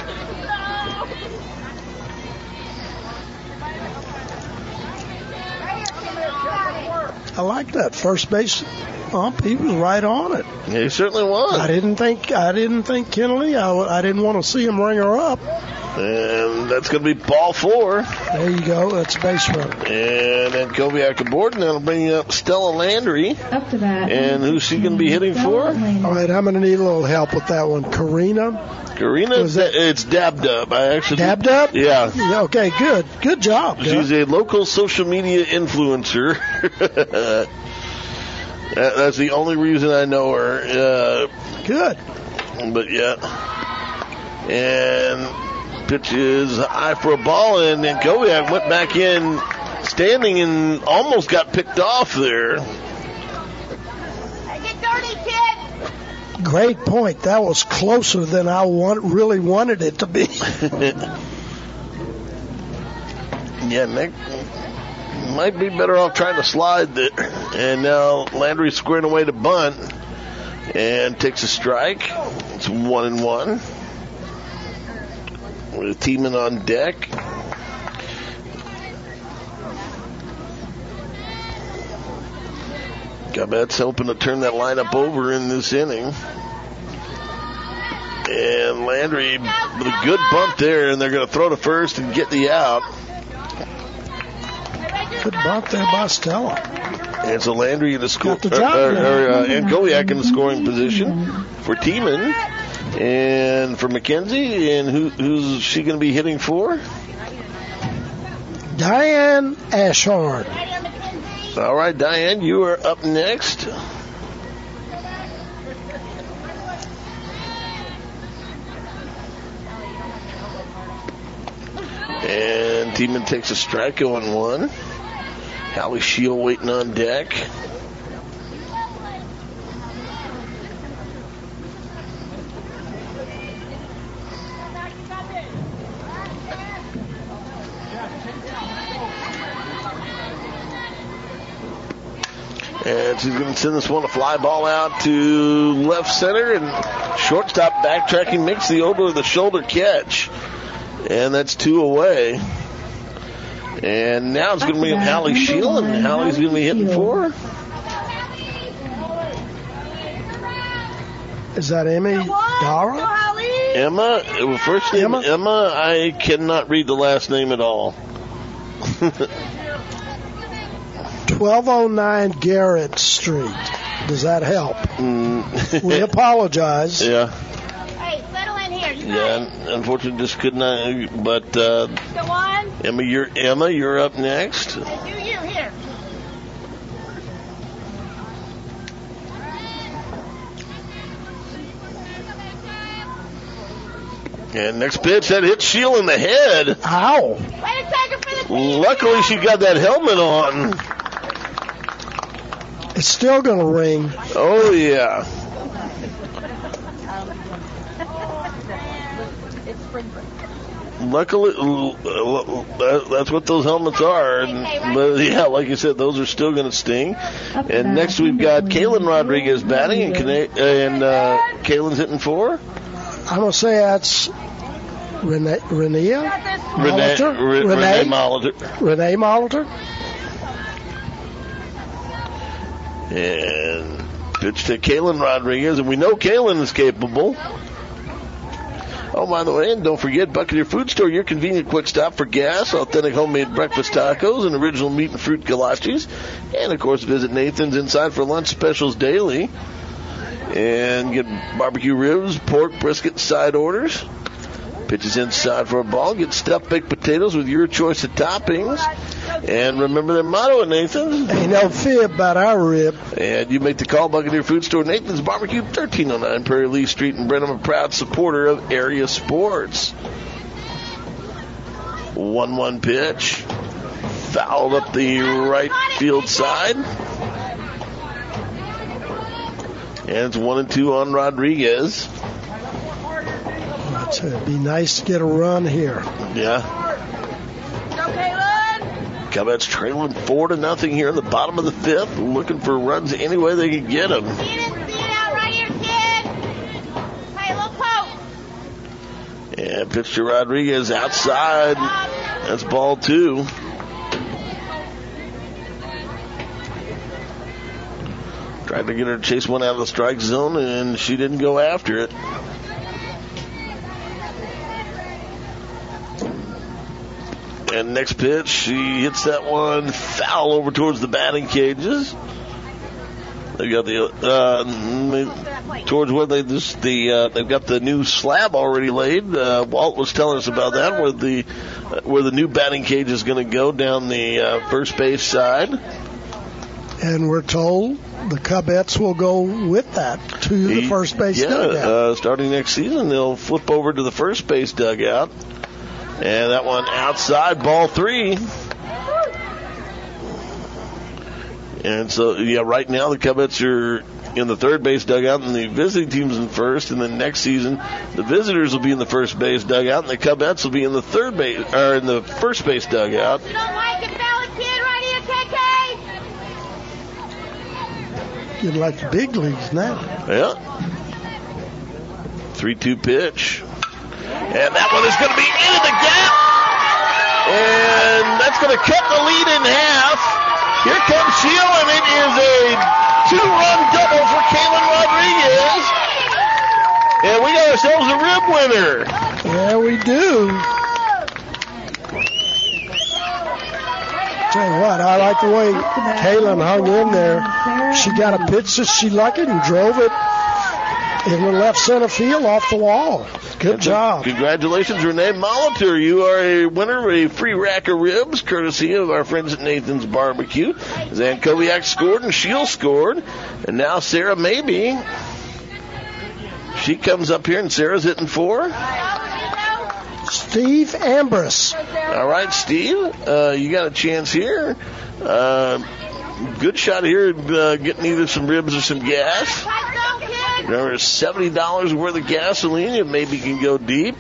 I like that first base ump. He was right on it. Yeah, he certainly was. I didn't think I didn't think Kenley. I, I didn't want to see him ring her up. And that's going to be ball four. There you go. That's base runner. And then Koviak aboard, and that'll bring up Stella Landry. Up to that. And who's she going to be hitting for? All right, I'm going to need a little help with that one. Karina. Karina, it's Dab Dub. I actually Dab Dub? Yeah. yeah. Okay, good. Good job. She's a local social media influencer. that, that's the only reason I know her. Uh, good. But yeah. And pitch is high for a ball, and then Koviak went back in standing and almost got picked off there. Hey, get dirty, kid. Great point. That was closer than I want, really wanted it to be. Yeah, Nick might be better off trying to slide there. And now Landry squaring away to bunt and takes a strike. It's one and one. With Tiemann on deck. Cubets hoping to turn that lineup over in this inning. And Landry with a good bump there, and they're going to throw to first and get the out. Good bunt there by Stella. And so Landry in the score, Got the job or, done. or, uh, and Goliak in the scoring position for Tiemann. And for Mackenzie, and who, who's she going to be hitting for? Diane Ashhorn. All right, Diane, you are up next. And Tiemann takes a strike on one. Hallie Shield waiting on deck. And she's going to send this one a fly ball out to left center, and shortstop backtracking makes the over-the-shoulder catch. And that's two away. And now it's going to be Hallie Shield, and Hallie's going to be hitting for her. Is that Emmy Dara? Emma, first name Emma? Emma, I cannot read the last name at all. twelve oh nine Garrett Street. Does that help? Mm. We apologize. Yeah. Hey, settle in here. You yeah, unfortunately, just could not. But uh, Go on. Emma, you're Emma. You're up next. Hey, do you here? And next pitch, that hits Shield in the head. Ow. Way to take her for the team. Luckily, she got that helmet on. It's still going to ring. Oh, yeah. Luckily, that's what those helmets are. And, but yeah, like you said, those are still going to sting. And next we've got Kaylin Rodriguez batting, and, and uh, Kaylin's hitting for? I'm going to say that's Renee, Renea? Renee, Molitor? Renee, Renee Molitor. Renee Molitor. And pitch to Kaylin Rodriguez, and we know Kaylin is capable. Oh, by the way, and don't forget, Buccaneer Food Store, your convenient quick stop for gas, authentic homemade breakfast tacos, and original meat and fruit kolaches. And, of course, visit Nathan's inside for lunch specials daily. And get barbecue ribs, pork, brisket, side orders. Pitches inside for a ball. Get stuffed baked potatoes with your choice of toppings. And remember their motto at Nathan's. Ain't no fib about our rib. And you make the call, Buccaneer Food Store, Nathan's Barbecue, thirteen oh nine Prairie Lee Street in Brenham, a proud supporter of area sports. one one pitch. Fouled up the right field side. And it's one and two on Rodriguez. It'd be nice to get a run here. Yeah. Go, Kaylin. Cubs trailing four to nothing here in the bottom of the fifth, looking for runs any way they can get them. See it, see it out right here, kid. Hey, little poke. And pitch to Rodriguez outside. That's ball two. Tried to get her to chase one out of the strike zone, and she didn't go after it. And next pitch, she hits that one foul over towards the batting cages. They got the uh, towards where they just the uh, they've got the new slab already laid. Uh, Walt was telling us about that, where the uh, where the new batting cage is going to go down the uh, first base side. And we're told the Cubettes will go with that to the first base yeah, dugout. Uh, starting next season, they'll flip over to the first base dugout. And that one outside, ball three. And so, yeah, right now the Cubettes are in the third base dugout and the visiting team's in first. And then next season, the visitors will be in the first base dugout and the Cubettes will be in the third base, or in the first base dugout. You don't like it, fella, kid, right here, K K. Getting like the big leagues now. Yeah. three two pitch. And that one is going to be into the gap. And that's going to cut the lead in half. Here comes Shield, and it is a two-run double for Kaylin Rodriguez. And we got ourselves a rib winner. Yeah, we do. Tell you what, I like the way Kaylin hung in there. She got a pitch that she liked and drove it in the left center field off the wall. Good job. Congratulations, Renee Molitor. You are a winner of a free rack of ribs, courtesy of our friends at Nathan's Barbecue. Zan Kobiak scored and Shield scored. And now Sarah Maybe. She comes up here, and Sarah's hitting for Steve Ambrose. All right, Steve, uh, you got a chance here. Uh, good shot here at uh, getting either some ribs or some gas. Remember, seventy dollars worth of gasoline. You maybe can go deep.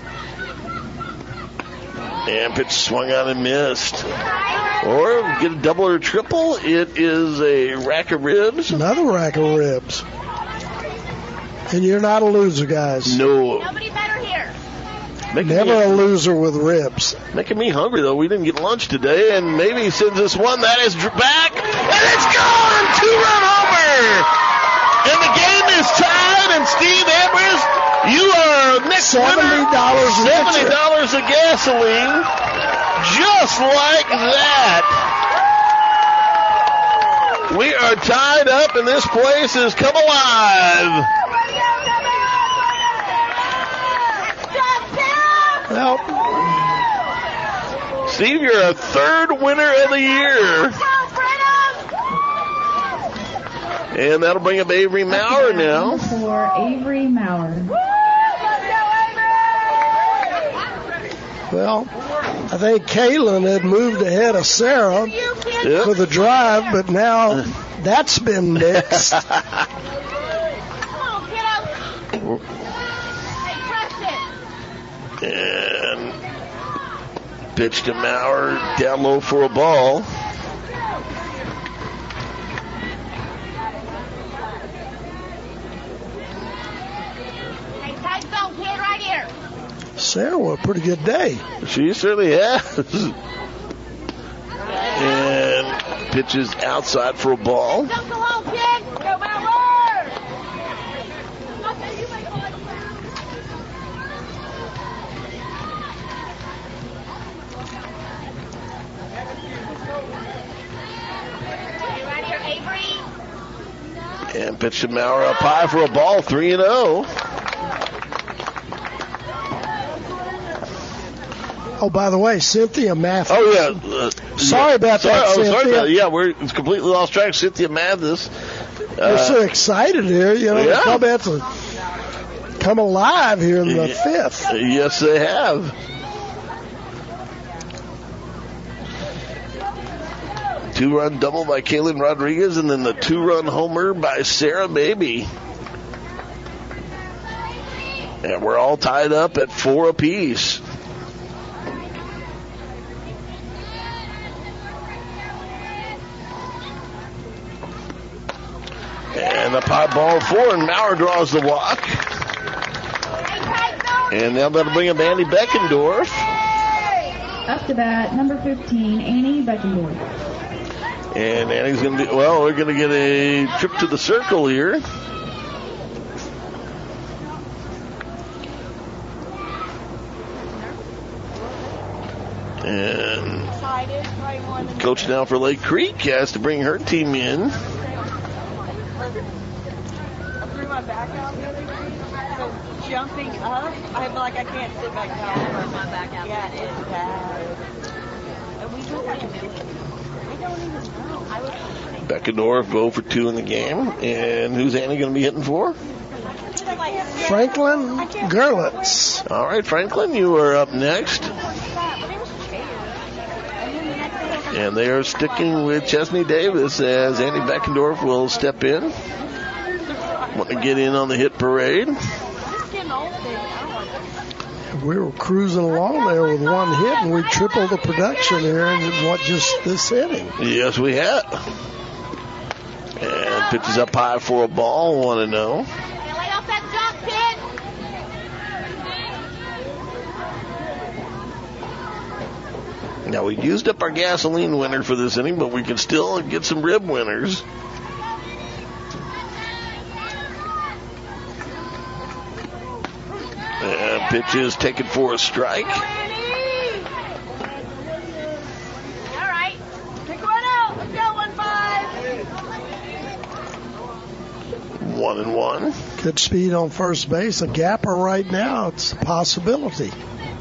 And pitch swung out and missed. Or get a double or a triple. It is a rack of ribs. Another rack of ribs. And you're not a loser, guys. No. Nobody better here. Making Never me, a loser with ribs. Making me hungry, though. We didn't get lunch today, and maybe sends us one. That is back, and it's gone! Two-run homer! And the game is tied, and Steve Ambrose, you are next seventy dollars winner. seventy dollars of gasoline. Just like that. We are tied up, and this place has come alive. Well, Steve, you're a third winner of the year. And that'll bring up Avery Maurer now. For Avery Maurer. Well, I think Kaylin had moved ahead of Sarah yep. for the drive, but now that's been mixed. And pitch to Maurer down low for a ball. Hey, tight zone, kid, right here. Sarah, a pretty good day. She certainly has. And pitches outside for a ball. Don't go home, kid. Go Maurer. Right here, Avery. And pitch to Maurer up high for a ball, three and oh. Oh, by the way, Cynthia Mathis. Oh, yeah. Uh, sorry yeah. about sorry, that, oh, Cynthia. Sorry about that. Yeah, we're completely lost track. Cynthia Mathis. We're Uh, so excited here. You know, yeah. the Cubs have come alive here in the yeah, fifth. Yes, they have. Two-run double by Kaylin Rodriguez, and then the two-run homer by Sarah Baby. And we're all tied up at four apiece. And the pop ball four, and Maurer draws the walk. And now that'll bring up Annie Beckendorf. Up to bat, number fifteen, Annie Beckendorf. And Annie's going to do, well, we're going to get a trip to the circle here. And coach now for Lake Creek has to bring her team in. I threw my back out the other day, so jumping up, I'm like, I can't sit back down. Yeah, my back out. Yeah, it's bad. And we don't like it. I don't even know. I was Beckendorf go for two in the game. And who's Annie going to be hitting for? Franklin Gerlitz. All right, Franklin, you are up next. And they are sticking with Chesney Davis as Andy Beckendorf will step in. Want to get in on the hit parade. We were cruising along there with one hit, and we tripled the production here in what just this inning. Yes, we had. And pitches up high for a ball, one and oh. Lay off that jump, kid. Now, we used up our gasoline winner for this inning, but we can still get some rib winners. And pitch is taken for a strike. All right. Pick one one and one. Good speed on first base. A gapper right now. It's a possibility.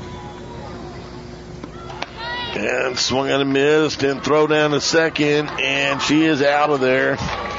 And swung on and missed, and throw down to second, and she is out of there.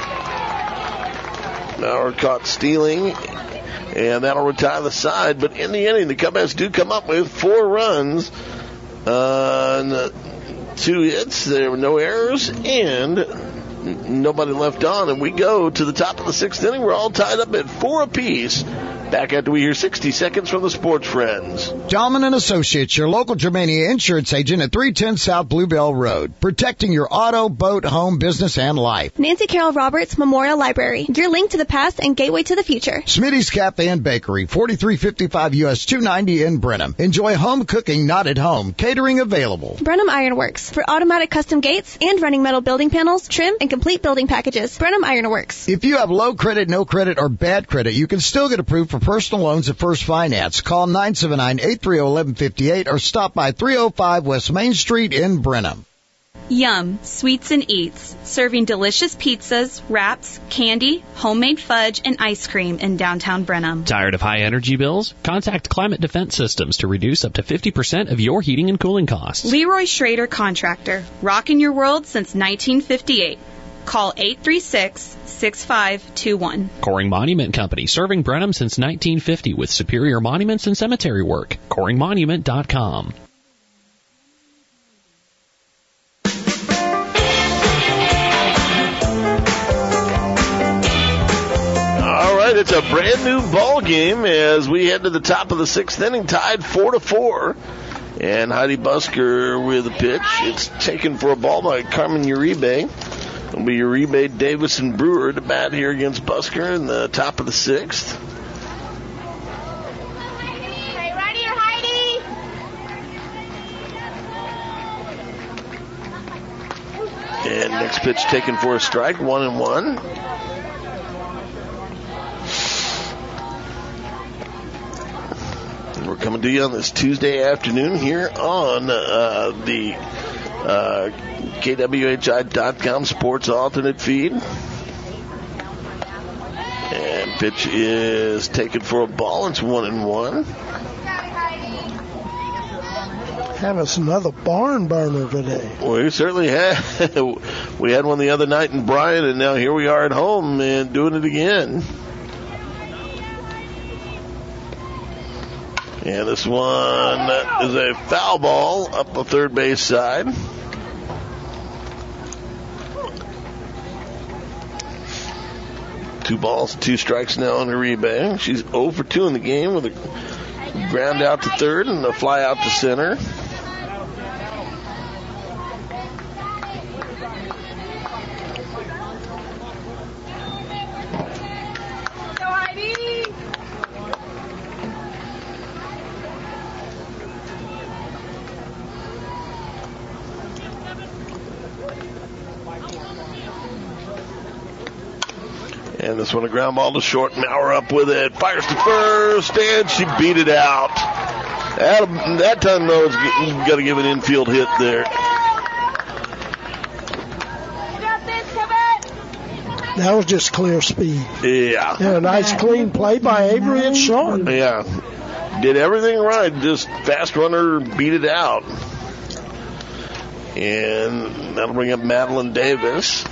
Maurer caught stealing, and that'll retire the side. But in the inning, the Cubs do come up with four runs, uh, two hits. There were no errors, and nobody left on. And we go to the top of the sixth inning. We're all tied up at four apiece. Back after we hear sixty seconds from the Sports Friends. Dahlman and Associates, your local Germania insurance agent at three ten South Bluebell Road. Protecting your auto, boat, home, business, and life. Nancy Carroll Roberts Memorial Library, your link to the past and gateway to the future. Smitty's Cafe and Bakery, forty-three fifty-five U S two ninety in Brenham. Enjoy home cooking, not at home. Catering available. Brenham Ironworks, for automatic custom gates and running metal building panels, trim, and complete building packages. Brenham Ironworks. If you have low credit, no credit, or bad credit, you can still get approved for personal loans at First Finance. Call nine seven nine, eight three zero, one one five eight or stop by three oh five West Main Street in Brenham. Yum, Sweets and Eats, serving delicious pizzas, wraps, candy, homemade fudge, and ice cream in downtown Brenham. Tired of high energy bills? Contact Climate Defense Systems to reduce up to fifty percent of your heating and cooling costs. Leroy Schrader Contractor, rocking your world since nineteen fifty-eight. Call eight three six, six five two one. Coring Monument Company, serving Brenham since nineteen fifty with superior monuments and cemetery work. coring monument dot com. All right, it's a brand new ball game as we head to the top of the sixth inning, tied four to four. And Heidi Busker with a pitch. It's taken for a ball by Carmen Uribe. It'll be Uribe, Davis, and Brewer to bat here against Busker in the top of the sixth. Hey, right here, Heidi. And next pitch taken for a strike, one and one. And we're coming to you on this Tuesday afternoon here on uh, the uh, K W H I dot com sports alternate feed. And pitch is taken for a ball. It's one and one. Have us another barn burner today. We certainly had. We had one the other night in Bryan, and now here we are at home and doing it again. And this one is a foul ball up the third base side. Two balls, two strikes now on Uribe. She's oh for two in the game with a ground out to third and a fly out to center. And this one a ground ball to short. Maurer up with it. Fires to first, and she beat it out. That, that time, though, you've got to give an infield hit there. That was just clear speed. Yeah. And a nice clean play by Avery and Short. Yeah. Did everything right. Just fast runner, beat it out. And that'll bring up Madeline Davis.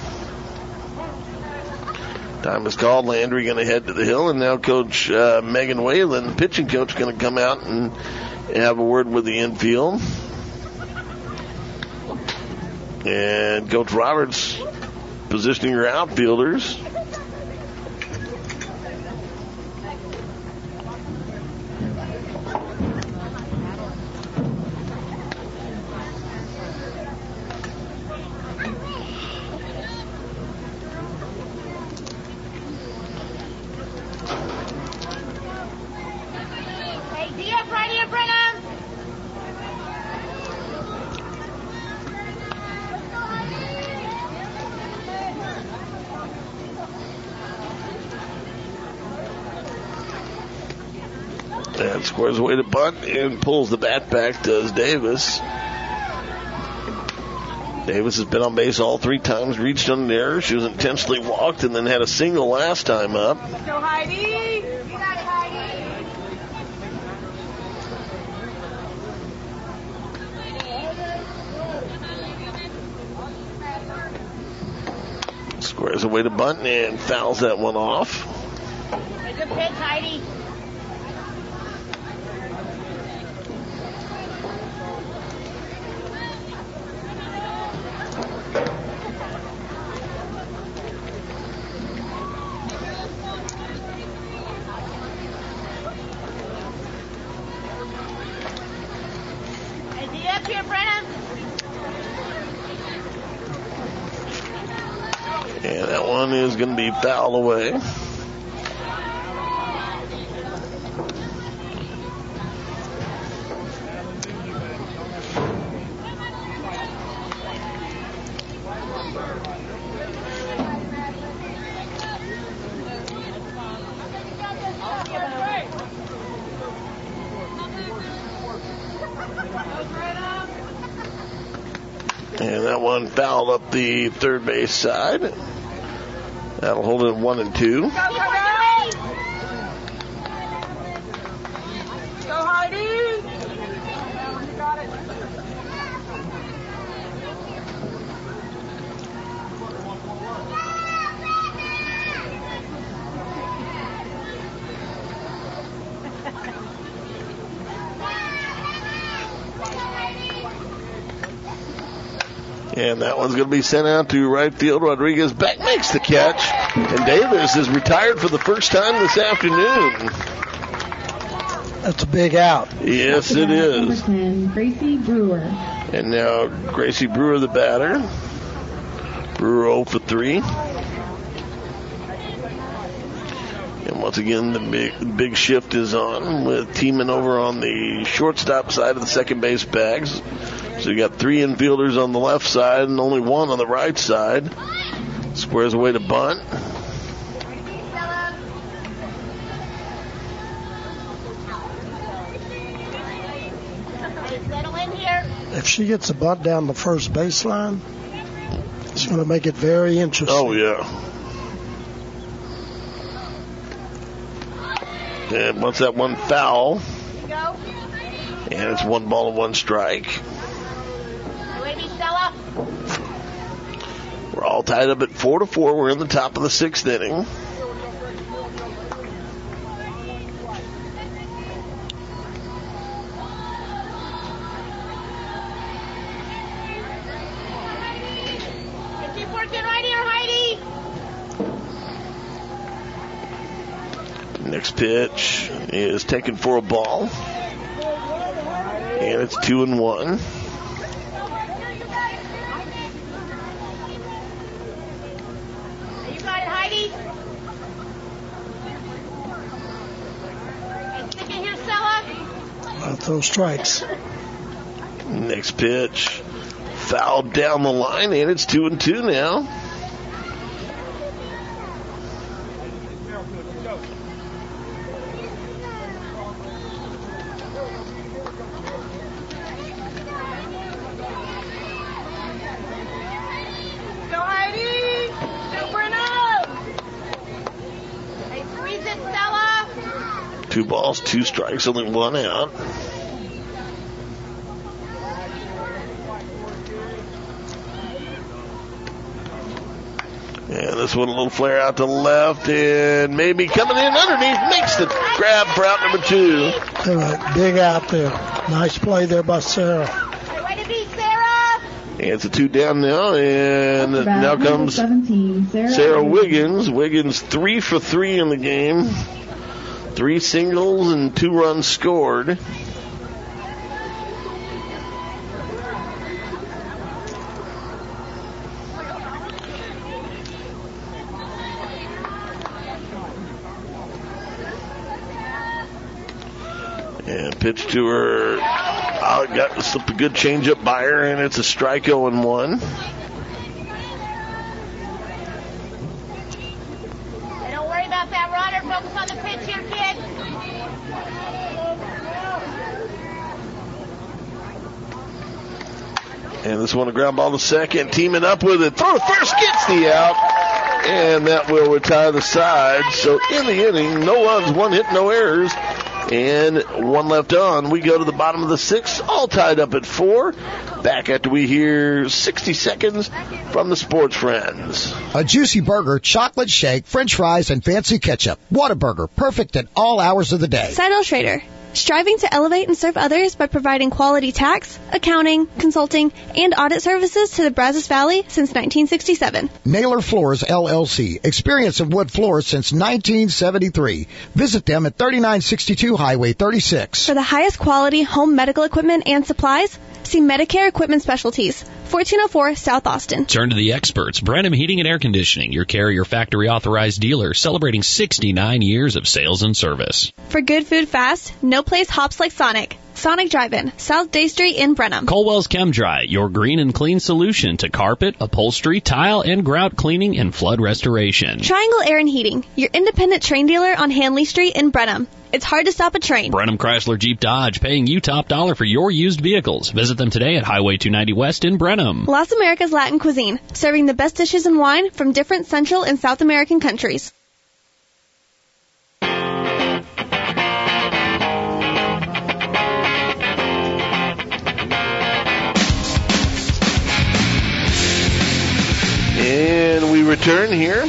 Time is called. Landry going to head to the hill, and now Coach uh, Megan Whalen, the pitching coach, going to come out and have a word with the infield. And Coach Roberts positioning her outfielders. And squares away to bunt and pulls the bat back, does Davis. Davis has been on base all three times, reached on an error. She was intentionally walked and then had a single last time up. Go, Heidi. You got it, Heidi. Squares away to bunt and fouls that one off. Good pitch, Heidi. Is he up here, Brennan? And that one is going to be fouled away. And that one fouled up the third base side. That'll hold it at one and two. Go, go, go! Go, Heidi! You got it. And that one's going to be sent out to right field. Rodriguez back makes the catch. And Davis is retired for the first time this afternoon. That's a big out. Yes, it is. Number ten, Gracie Brewer. And now Gracie Brewer, the batter. Brewer oh for three. And once again, the big big shift is on with Tiemann over on the shortstop side of the second base bags. So you got three infielders on the left side and only one on the right side. Squares away to bunt. If she gets a bunt down the first baseline, it's going to make it very interesting. Oh, yeah. And once that one foul, and it's one ball and one strike. We're all tied up at four to four. We're in the top of the sixth inning. Keep working right here, Heidi. Next pitch is taken for a ball, and it's two and one. Those strikes. Next pitch, fouled down the line, and it's two and two now. Go, Heidi! Go, Bruno! Hey, squeeze it, Stella! Two balls, two strikes, only one out. And this one a little flare out to the left, and maybe coming in underneath, makes the grab for out number two. Right, big out there. Nice play there by Sarah. Way to be, Sarah! And it's a two down now, and now comes seventeen, Sarah, Sarah Wiggins. Wiggins three for three in the game. Three singles and two runs scored. And pitch to her. Oh, got slipped a good changeup by her, and it's a strike oh and one. Hey, don't worry about that runner. Focus on the pitch here, kid. And this one a ground ball to second. Teaming up with it. Throw first, gets the out. And that will retire the side. So in the inning, no runs, one hit, no errors. And one left on. We go to the bottom of the sixth, all tied up at four. Back after we hear sixty seconds from the Sports Friends. A juicy burger, chocolate shake, french fries, and fancy ketchup. Whataburger, perfect at all hours of the day. Seidel Schrader, striving to elevate and serve others by providing quality tax, accounting, consulting, and audit services to the Brazos Valley since nineteen sixty-seven. Naylor Floors, L L C. Experience of wood floors since nineteen seventy-three. Visit them at thirty-nine sixty-two Highway thirty-six. For the highest quality home medical equipment and supplies, see Medicare Equipment Specialties, fourteen oh four South Austin. Turn to the experts. Brenham Heating and Air Conditioning, your Carrier factory authorized dealer, celebrating sixty-nine years of sales and service. For good food fast, no place hops like Sonic. Sonic Drive-In, South Day Street in Brenham. Colwell's Chem Dry, your green and clean solution to carpet, upholstery, tile, and grout cleaning and flood restoration. Triangle Air and Heating, your independent train dealer on Hanley Street in Brenham. It's hard to stop a train. Brenham Chrysler Jeep Dodge, paying you top dollar for your used vehicles. Visit them today at Highway two ninety West in Brenham. Las Americas Latin Cuisine, serving the best dishes and wine from different Central and South American countries. And we return here.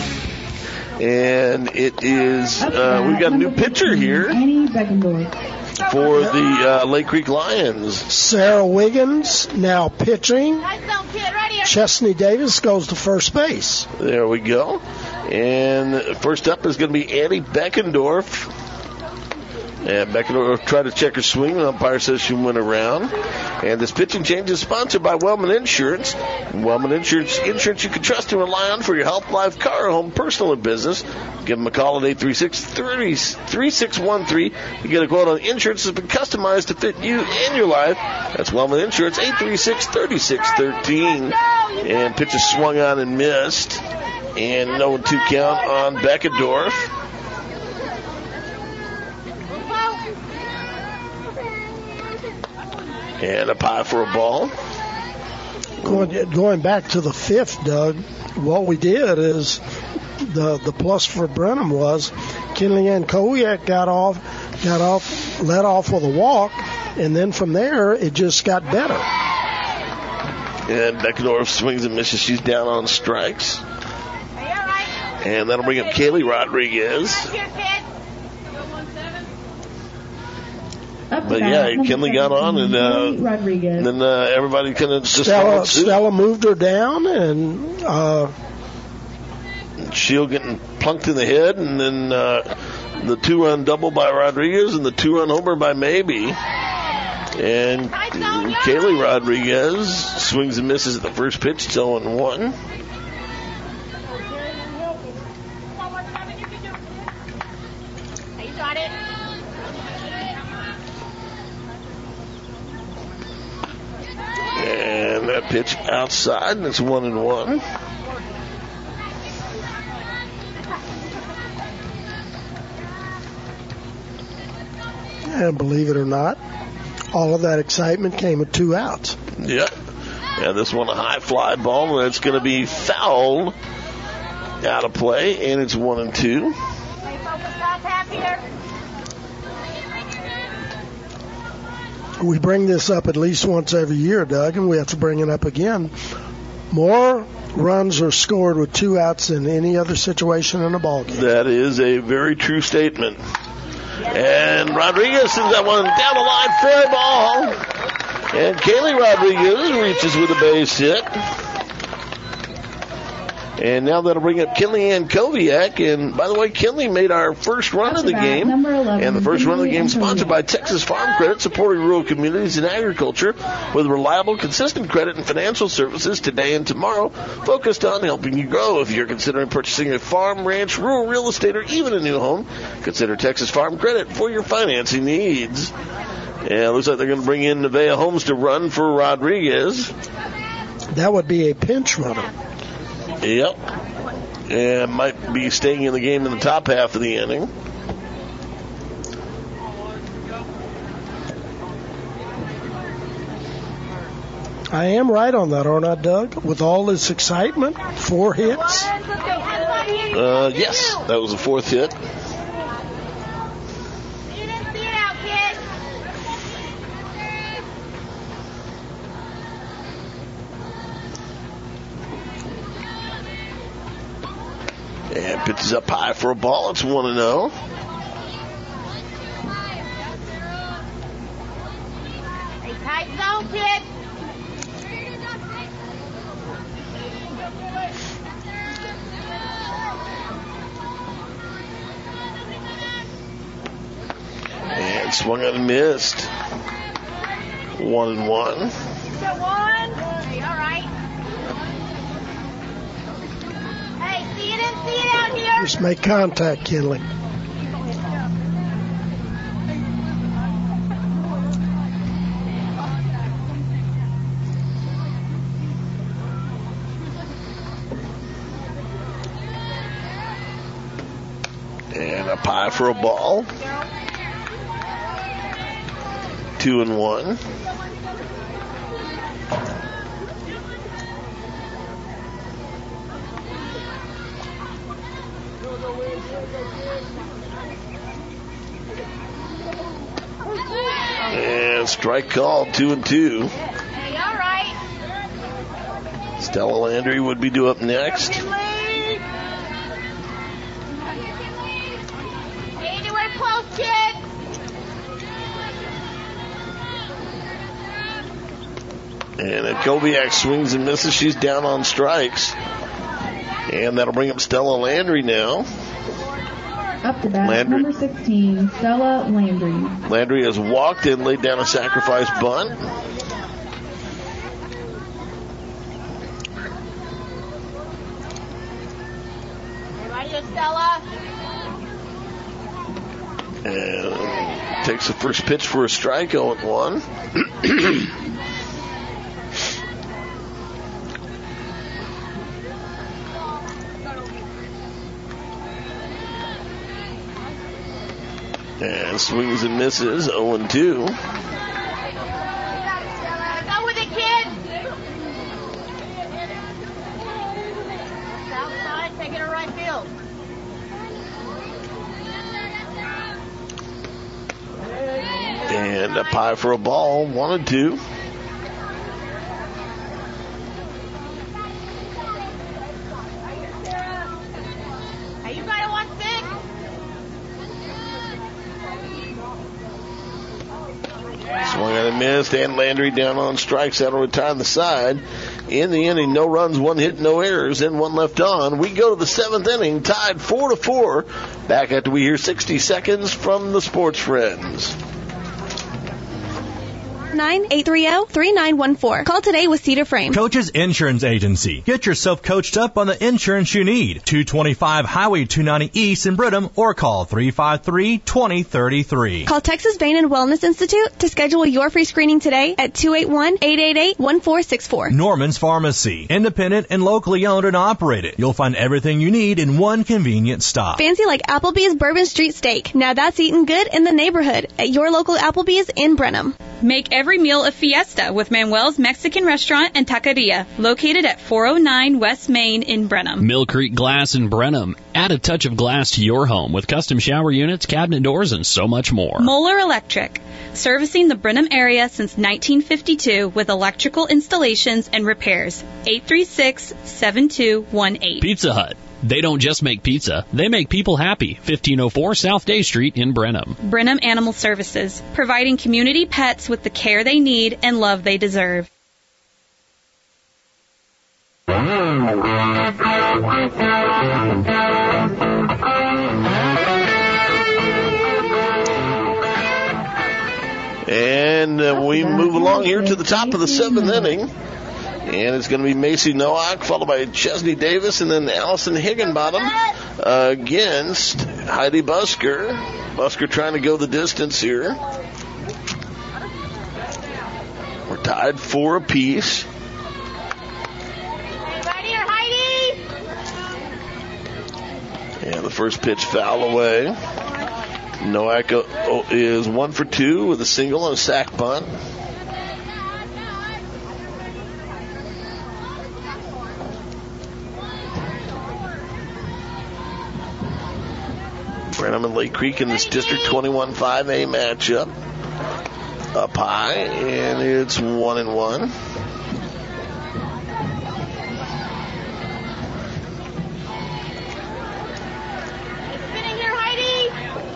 And it is, uh, we've got a new pitcher here for the uh, Lake Creek Lions. Sarah Wiggins now pitching. Chesney Davis goes to first base. There we go. And first up is going to be Annie Beckendorf. And Beckendorf tried to check her swing. The umpire says she went around. And this pitching change is sponsored by Wellman Insurance. Wellman Insurance, insurance you can trust and rely on for your health, life, car, home, personal, or business. Give them a call at eight three six, three six one three. You get a quote on insurance that's been customized to fit you and your life. That's Wellman Insurance, eight three six, three six one three. And pitch is swung on and missed. And no two count on Beckendorf. And a pie for a ball. Going, going back to the fifth, Doug, what we did is the the plus for Brenham was Kinley Ann Kowiak got off, got off, led off with a walk, and then from there it just got better. And Beckendorf swings and misses. She's down on strikes. And that'll bring up Kaylee Rodriguez. But yeah, Kinley got on, and, uh, and then uh, everybody kind of just Stella, Stella moved her down, and uh, Shield getting plunked in the head, and then uh, the two-run double by Rodriguez and the two-run homer by Maybe. And Kaylee Rodriguez swings and misses at the first pitch. It's oh and one. And that pitch outside, and it's one and one. And believe it or not, all of that excitement came with two outs. Yeah. Yeah, this one a high fly ball, and it's going to be fouled out of play, and it's one and two. We bring this up at least once every year, Doug, and we have to bring it up again. More runs are scored with two outs than any other situation in a ball game. That is a very true statement. And Rodriguez sends that one down the line for a ball. And Kaylee Rodriguez reaches with a base hit. And now that'll bring up Kinley Ann Kowiak. And by the way, Kinley made our first run of the game. And the first run of the game sponsored by Texas Farm Credit, supporting rural communities and agriculture with reliable, consistent credit and financial services today and tomorrow, focused on helping you grow. If you're considering purchasing a farm, ranch, rural real estate, or even a new home, consider Texas Farm Credit for your financing needs. And it looks like they're going to bring in Nevaeh Holmes to run for Rodriguez. That would be a pinch runner. Yep. And might be staying in the game in the top half of the inning. I am right on that, aren't I, Doug? With all this excitement, four hits? Uh, yes, that was the fourth hit. And pitches up high for a ball. It's one and oh. Hey, tight zone, kid. And swung out and missed. One and one. You got one. Hey, all right. Hey, see it in, see it out here. Just make contact, Kinley. And up high for a ball. Two and one. And strike called, two and two. Hey, all right. Stella Landry would be due up next. Hey, anywhere close, kid. And if Kobiak swings and misses, she's down on strikes. And that'll bring up Stella Landry now. Up to bat, Landry. number sixteen, Stella Landry. Landry has walked and laid down a sacrifice bunt. Right here, Stella. And takes the first pitch for a strike, oh and one. And swings and misses, oh and two. Go with it, kid. Outside, take it to right field. And up high for a ball, one and two. Hey, you got it one six. Swung out and missed, and Landry down on strikes. That'll retire the side. In the inning, no runs, one hit, no errors, and one left on. We go to the seventh inning, tied four to four. Back after we hear sixty seconds from the Sports Friends. nine eight three zero, three nine one four. Call today with Cedar Frame. Coach's Insurance Agency. Get yourself coached up on the insurance you need. two twenty-five Highway two ninety East in Brenham or call three five three, two zero three three. Call Texas Vein and Wellness Institute to schedule your free screening today at two eight one, eight eight eight, one four six four. Norman's Pharmacy. Independent and locally owned and operated. You'll find everything you need in one convenient stop. Fancy like Applebee's Bourbon Street Steak. Now that's eating good in the neighborhood at your local Applebee's in Brenham. Make every meal a fiesta with Manuel's Mexican Restaurant and Taqueria, located at four oh nine West Main in Brenham. Mill Creek Glass in Brenham. Add a touch of glass to your home with custom shower units, cabinet doors, and so much more. Moeller Electric, servicing the Brenham area since nineteen fifty-two with electrical installations and repairs. eight three six, seven two one eight. Pizza Hut. They don't just make pizza, they make people happy. fifteen oh four South Day Street in Brenham. Brenham Animal Services, providing community pets with the care they need and love they deserve. And uh, we move along here to the top of the seventh inning. And it's going to be Macy Nowak, followed by Chesney Davis, and then Allison Higginbottom uh, against Heidi Busker. Busker trying to go the distance here. We're tied four apiece. Right here, Heidi. And the first pitch foul away. Nowak is one for two with a single and a sac bunt. Brenham and Lake Creek in this District twenty-one five A matchup. Up high, and it's one and one. Spinning here, Heidi.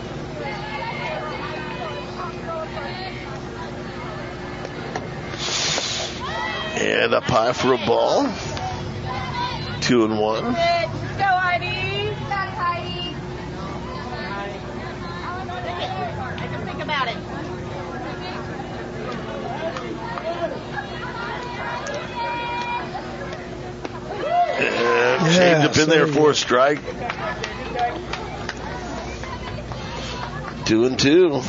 And up high for a ball. Two and one. Go, Heidi. Got it, Heidi. I just think about it. And Yeah, changed up in there so for a strike. Two and two.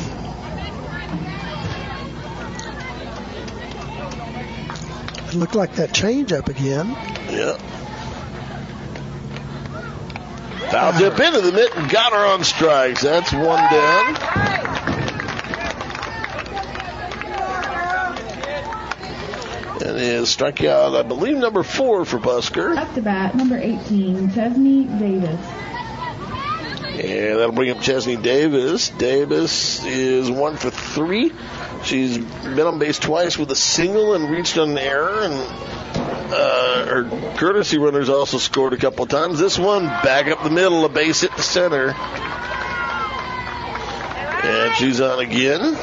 It looked like that changeup again. Yeah. Foul dip into the mitt and got her on strikes. That's one down. And is strikeout, I believe, number four for Busker. Up to bat, number eighteen, Chesney Davis. And that'll bring up Chesney Davis. Davis is one for three. She's been on base twice with a single and reached on an error. And uh, her courtesy runners also scored a couple of times. This one, back up the middle, a base hit to center. And she's on again.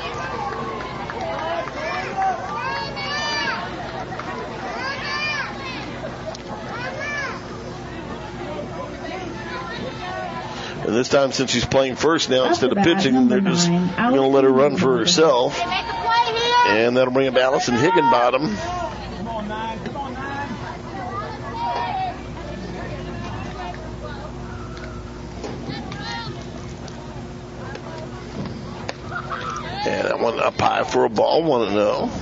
And this time, since she's playing first now instead of pitching, they're just going to let her run for herself. And that'll bring up Allison Higginbottom. And that one up high for a ball, one and oh.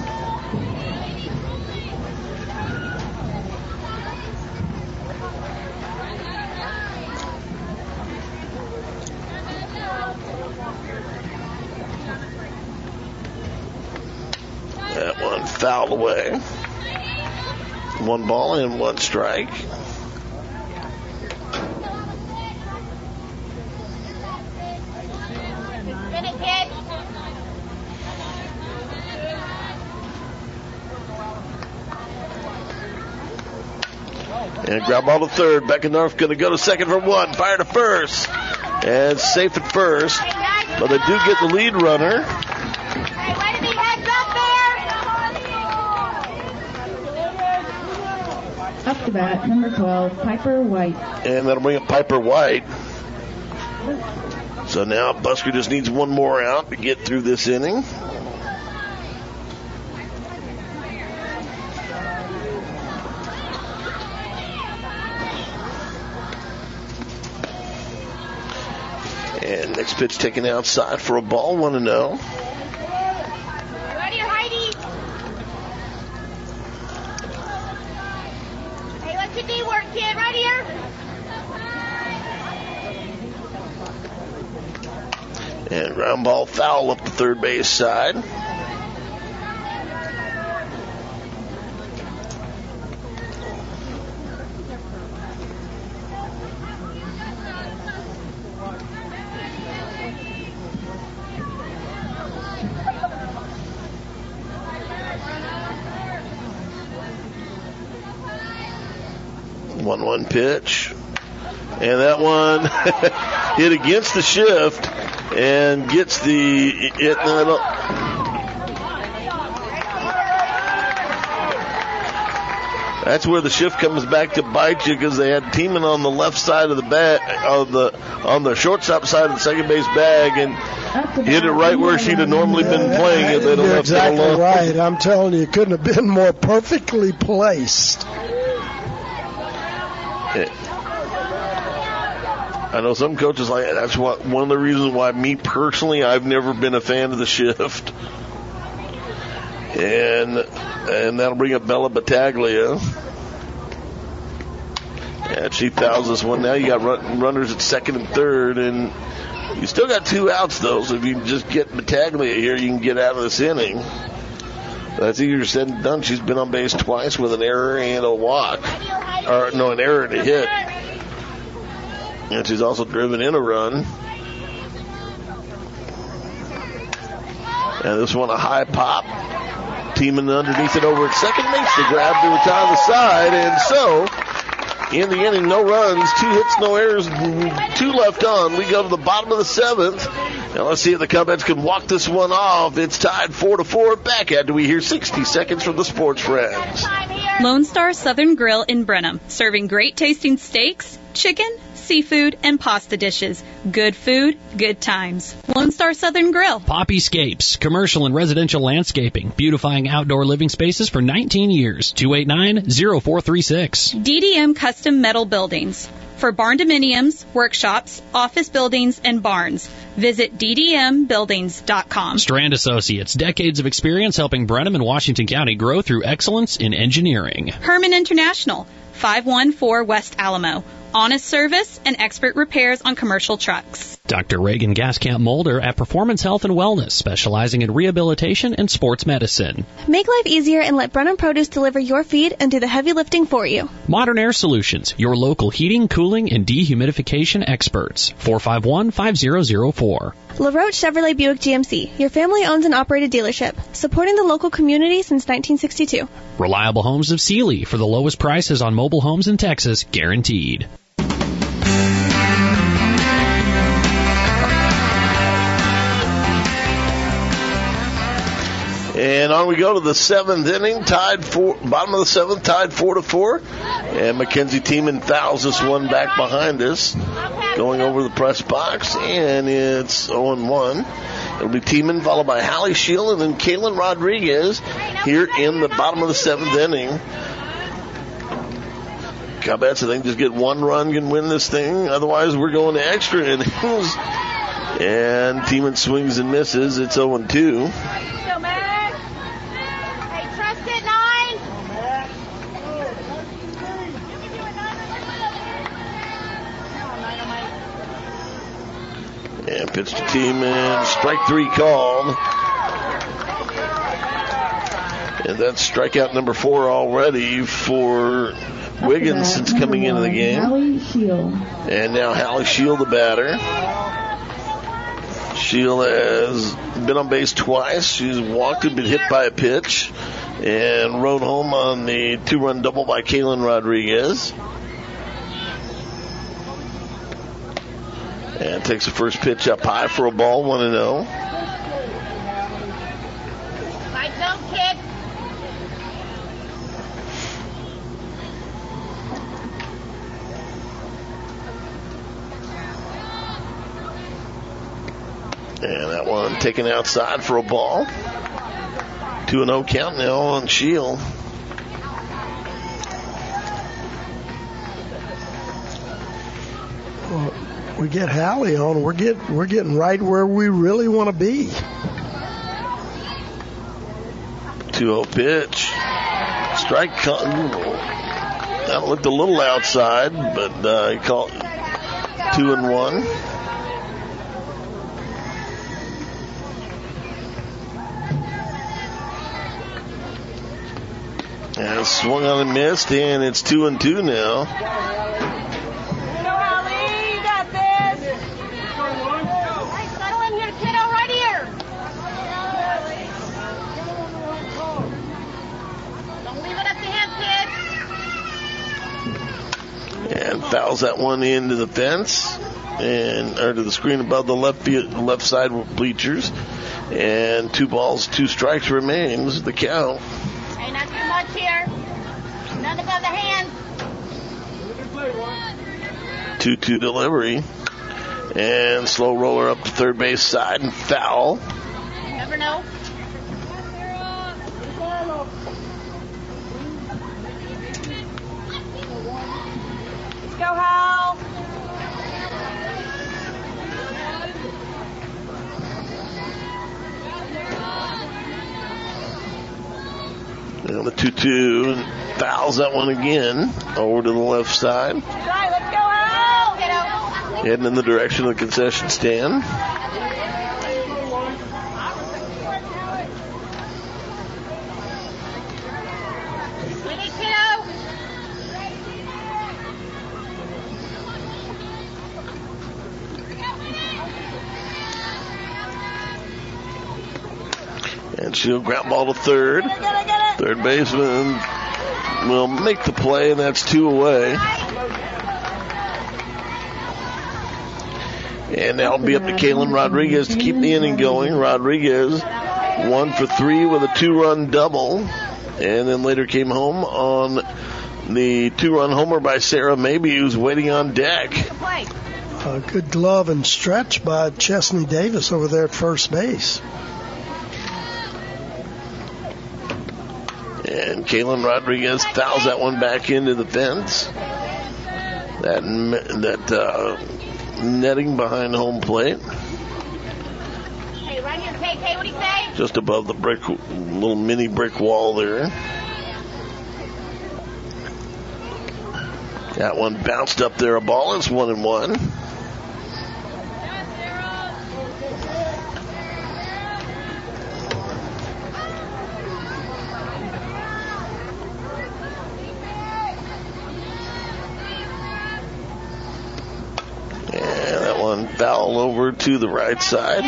That one fouled away. One ball and one strike. And grab ball to third. Beckendorf going to go to second for one. Fire to first. And safe at first. But they do get the lead runner. Up to bat, number twelve, Piper White. And that'll bring up Piper White. So now Busker just needs one more out to get through this inning. And next pitch taken outside for a ball, one and oh. Right here, Heidi. Hey, let your knee work, kid. Right here. And ground ball foul up the third base side. one one pitch. And that one hit against the shift and gets the it, uh, that's where the shift comes back to bite you, because they had Tiemann on the left side of the bag, of the on the shortstop side of the second base bag, and hit it right where she'd have normally been playing if they'd have You're left exactly it alone. right. I'm telling you, it couldn't have been more perfectly placed. It, I know some coaches like that's what one of the reasons why me personally I've never been a fan of the shift. And and that'll bring up Bella Battaglia. And she fouls this one. Now you got run, runners at second and third, and you still got two outs though. So if you just get Battaglia here, you can get out of this inning. That's easier said than done. She's been on base twice with an error and a walk, or no, an error and a hit. And she's also driven in a run. And this one a high pop. Teaming underneath it over at second, makes the grab to the top of the side, and so in the inning, no runs, two hits, no errors, two left on. We go to the bottom of the seventh. Now let's see if the Cubheads can walk this one off. It's tied four to four. Back after we hear sixty seconds from the Sports Friends. Lone Star Southern Grill in Brenham, serving great tasting steaks, chicken, seafood, and pasta dishes. Good food, good times. Lone Star Southern Grill. Poppyscapes, commercial and residential landscaping, beautifying outdoor living spaces for nineteen years. two eight nine, oh four three six. D D M Custom Metal Buildings. For barn dominiums, workshops, office buildings, and barns, visit d d m buildings dot com. Strand Associates, decades of experience helping Brenham and Washington County grow through excellence in engineering. Herman International, five one four West Alamo. Honest service and expert repairs on commercial trucks. Doctor Reagan Gaskamp Mulder at Performance Health and Wellness, specializing in rehabilitation and sports medicine. Make life easier and let Brenham Produce deliver your feed and do the heavy lifting for you. Modern Air Solutions, your local heating, cooling, and dehumidification experts. four five one, five zero zero four. LaRoche Chevrolet Buick G M C, your family owns and operated dealership, supporting the local community since nineteen sixty-two. Reliable Homes of Sealy, for the lowest prices on mobile homes in Texas, guaranteed. And on we go to the seventh inning, tied four, bottom of the seventh, tied four to four. And Mackenzie Tiemann fouls this one back behind us, going over the press box, and it's oh and one. It'll be Tiemann followed by Hallie Shield and then Kaylin Rodriguez here in the bottom of the seventh inning. Cubheads, I think, just get one run can win this thing. Otherwise, we're going to extra innings. And Tiemann swings and misses. It's oh and two. And pitch to Tiemann, strike three called. And that's strikeout number four already for Wiggins since coming into the game. Hallie Shield. And now Hallie Shield, the batter. Shield has been on base twice. She's walked and been hit by a pitch and rode home on the two-run double by Kaylin Rodriguez. And takes the first pitch up high for a ball, one and oh. Right zone, kid. And that one taken outside for a ball. two and oh count now on Shield. Well, we get Hallie on, we're get we're getting right where we really want to be. two oh pitch. Strike. That looked a little outside, but uh, he called two and one. And swung on and missed, and it's two and two now. And fouls that one into the fence and or to the screen above the left field, left side bleachers. And two balls, two strikes remains the count. Hey, not too much here. None above the hands. two two delivery. And slow roller up to third base side and foul. You never know. Go, Hal. And the two two fouls that one again over to the left side. Right, let's go, Hal. Heading in the direction of the concession stand. And she'll ground ball to third. Third baseman will make the play, and that's two away. And now it'll be up to Kaylin Rodriguez to keep the inning going. Rodriguez one for three with a two-run double. And then later came home on the two-run homer by Sarah Mabey, who's waiting on deck. A good glove and stretch by Chesney Davis over there at first base. And Kaylin Rodriguez fouls that one back into the fence. That that uh, netting behind home plate. Hey, right here, K K, what do you say? Just above the brick, little mini brick wall there. That one bounced up there, a ball. It's one and one. And that one foul over to the right side.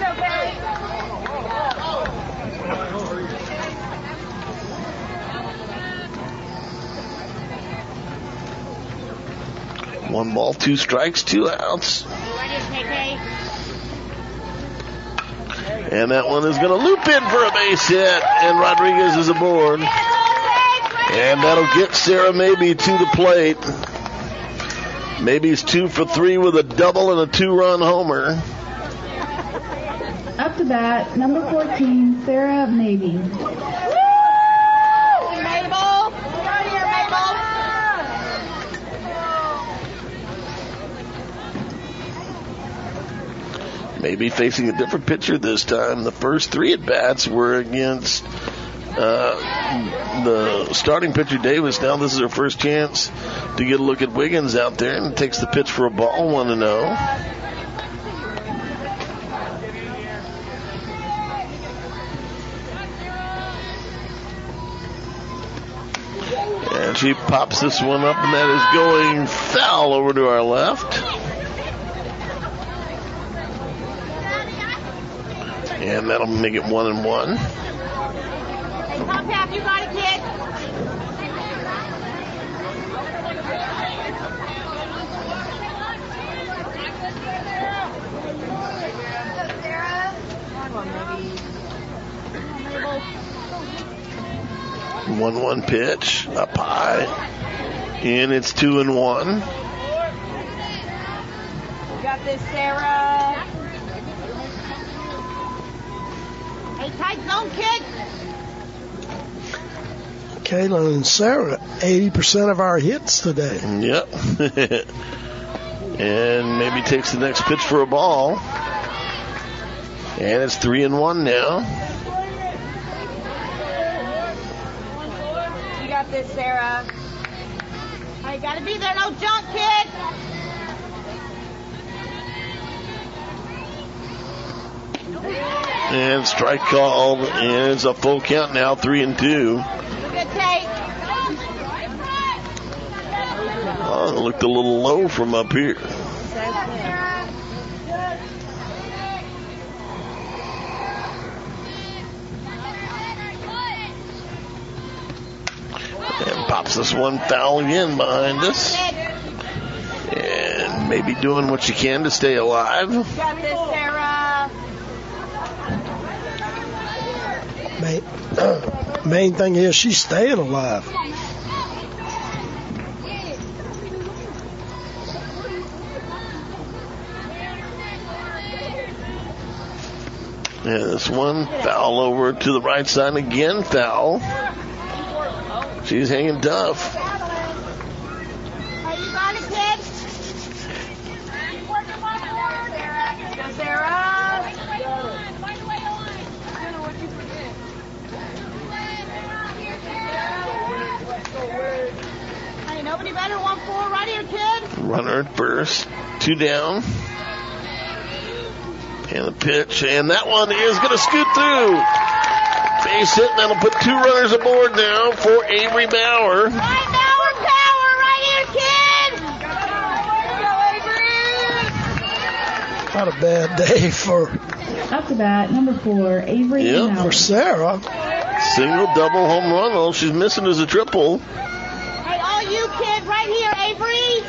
One ball, two strikes, two outs. And that one is going to loop in for a base hit, and Rodriguez is aboard. And that'll get Sarah Mabey to the plate. Mabey's two for three with a double and a two-run homer. Up to bat, number fourteen, Sarah Mabey. Mabel! Right here, Mabel! Maybe facing a different pitcher this time. The first three at-bats were against uh, the starting pitcher, Davis. Now this is her first chance to get a look at Wiggins out there, and takes the pitch for a ball, one and oh. And she pops this one up, and that is going foul over to our left. And that'll make it one and one. Hey, Top Hat, you got it, kid. One one pitch up high, and it's two and one. You got this, Sarah. Hey, tight zone, kid. Kaylin and Sarah, eighty percent of our hits today. Yep. And maybe takes the next pitch for a ball. And it's three and one now. You got this, Sarah. I gotta be there, no junk, kid. And strike called, and it's a full count now, three and two. Good take. Oh, it looked a little low from up here. And pops this one foul again behind us. And maybe doing what you can to stay alive. Got this, Sarah. Main, main thing is she's staying alive. And this one foul over to the right side again, foul. She's hanging tough. Hey, you got it, kid. Go, Sarah. Hey, nobody better. One four right here, kid. Runner at first, two down. And the pitch, and that one is going to scoot through. Base hit, and that'll put two runners aboard now for Avery Bauer. Right, Bauer, Bauer, right here, kid. Not a bad day for Up to bat, number four, Avery Yep. Howard. for Sarah. Single, double, home run. All she's missing is a triple. Hey, all you kids right here, Avery.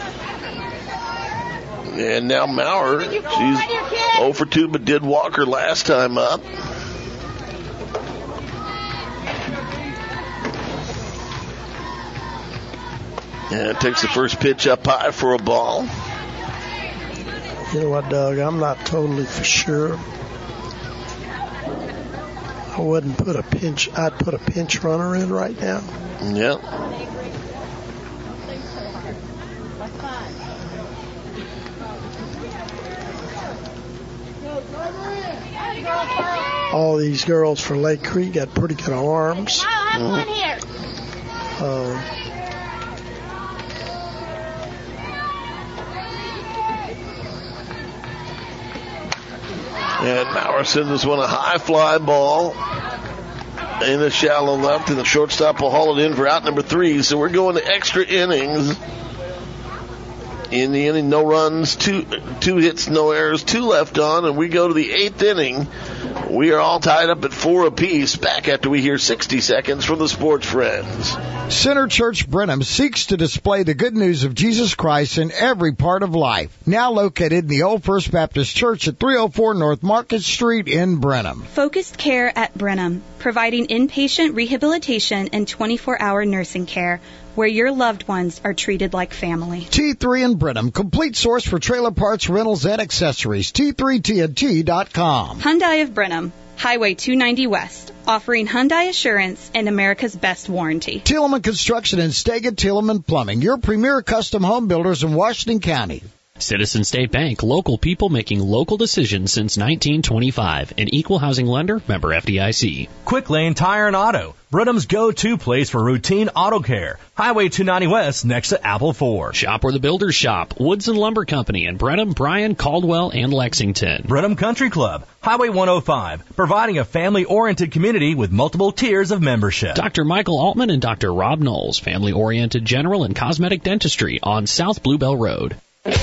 And now Maurer, she's oh for two, but did walk her last time up. And takes the first pitch up high for a ball. You know what, Doug? I'm not totally for sure. I wouldn't put a pinch. I'd put a pinch runner in right now. Yep. All these girls for Lake Creek got pretty good arms. Have fun here. Uh, And Maurer sends this one a high fly ball in the shallow left, and the shortstop will haul it in for out number three. So we're going to extra innings. In the inning, no runs, two two hits, no errors, two left on, and we go to the eighth inning. We are all tied up at four apiece. Back after we hear sixty seconds from the Sports Friends. Center Church Brenham seeks to display the good news of Jesus Christ in every part of life. Now located in the Old First Baptist Church at three oh four North Market Street in Brenham. Focused Care at Brenham, providing inpatient rehabilitation and twenty-four hour nursing care where your loved ones are treated like family. T three in Brenham, complete source for trailer parts, rentals, and accessories. T three T N T dot com. Hyundai of Brenham, Highway two ninety West, offering Hyundai Assurance and America's best warranty. Tillman Construction and Stega Tillman Plumbing, your premier custom home builders in Washington County. Citizen State Bank, local people making local decisions since nineteen twenty-five. An equal housing lender, member F D I C. Quick Lane Tire and Auto, Brenham's go-to place for routine auto care. Highway two ninety West next to Apple four. Shop where the builders shop. Woods and Lumber Company in Brenham, Bryan, Caldwell, and Lexington. Brenham Country Club, Highway one oh five, providing a family-oriented community with multiple tiers of membership. Doctor Michael Altman and Doctor Rob Knowles, family-oriented general and cosmetic dentistry on South Bluebell Road.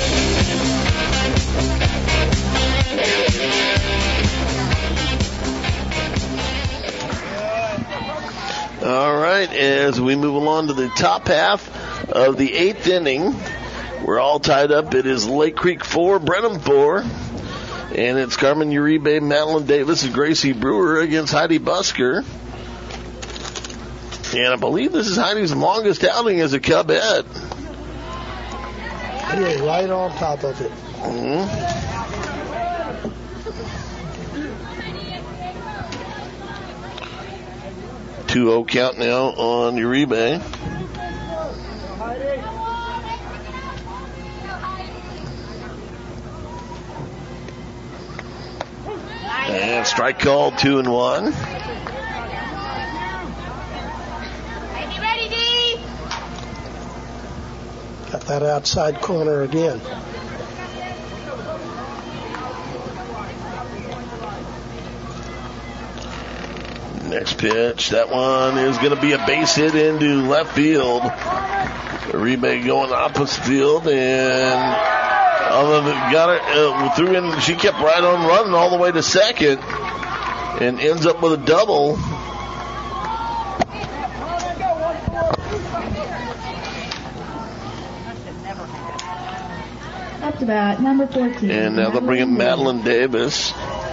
All right, as we move along to the top half of the eighth inning, we're all tied up. It is Lake Creek four, Brenham four, and it's Carmen Uribe, Madeline Davis, and Gracie Brewer against Heidi Busker. And I believe this is Heidi's longest outing as a Cubette. Yeah, right on top of it. Mm-hmm. two oh count now on Uribe. And strike called, two and one. Hey, ready, D? Got that outside corner again. Next pitch, that one is going to be a base hit into left field. Uribe going opposite field, and other than got it uh, threw in. She kept right on running all the way to second, and ends up with a double. Up to bat, number fourteen. And now they'll bring in Madeline Davis.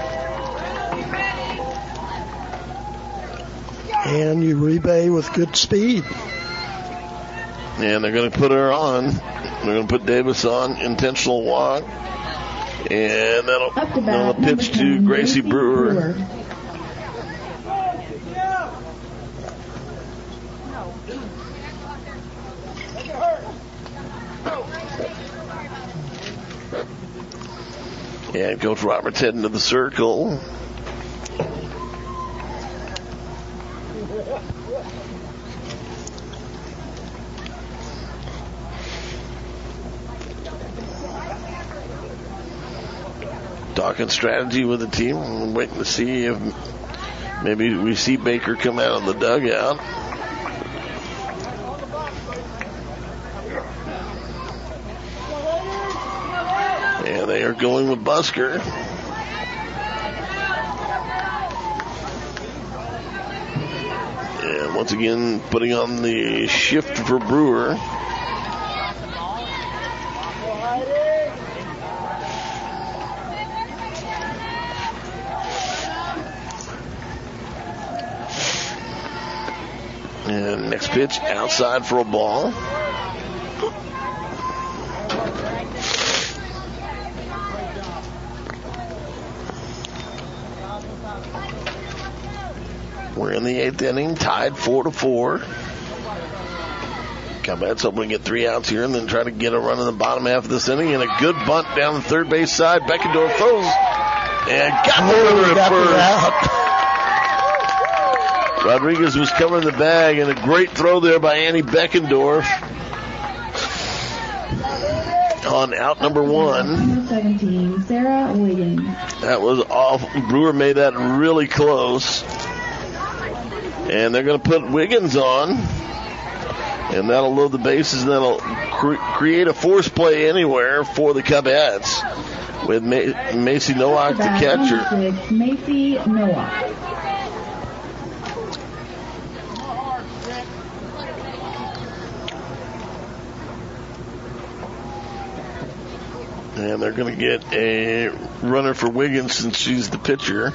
And Uribe with good speed. And they're going to put her on. They're going to put Davis on. Intentional walk. And that'll, that'll pitch to Gracie Brewer. Brewer. And Coach Roberts heading to the circle. Talking strategy with the team. I'm waiting to see if maybe we see Baker come out of the dugout. And And they are going with Busker. And once again, putting on the shift for Brewer. And next pitch outside for a ball. We're in the eighth inning, tied four to four. Combats hoping to get three outs here and then try to get a run in the bottom half of this inning. And a good bunt down the third base side. Beckendorf throws and got the runner at first. Rodriguez was covering the bag, and a great throw there by Annie Beckendorf on out number one. Number seventeen, Sarah Wiggins. That was off. Brewer made that really close. And they're going to put Wiggins on, and that'll load the bases, and that'll cre- create a force play anywhere for the Cubs with Ma- Macy Nowak, the catcher. Six, Macy Nowak. And they're going to get a runner for Wiggins since she's the pitcher.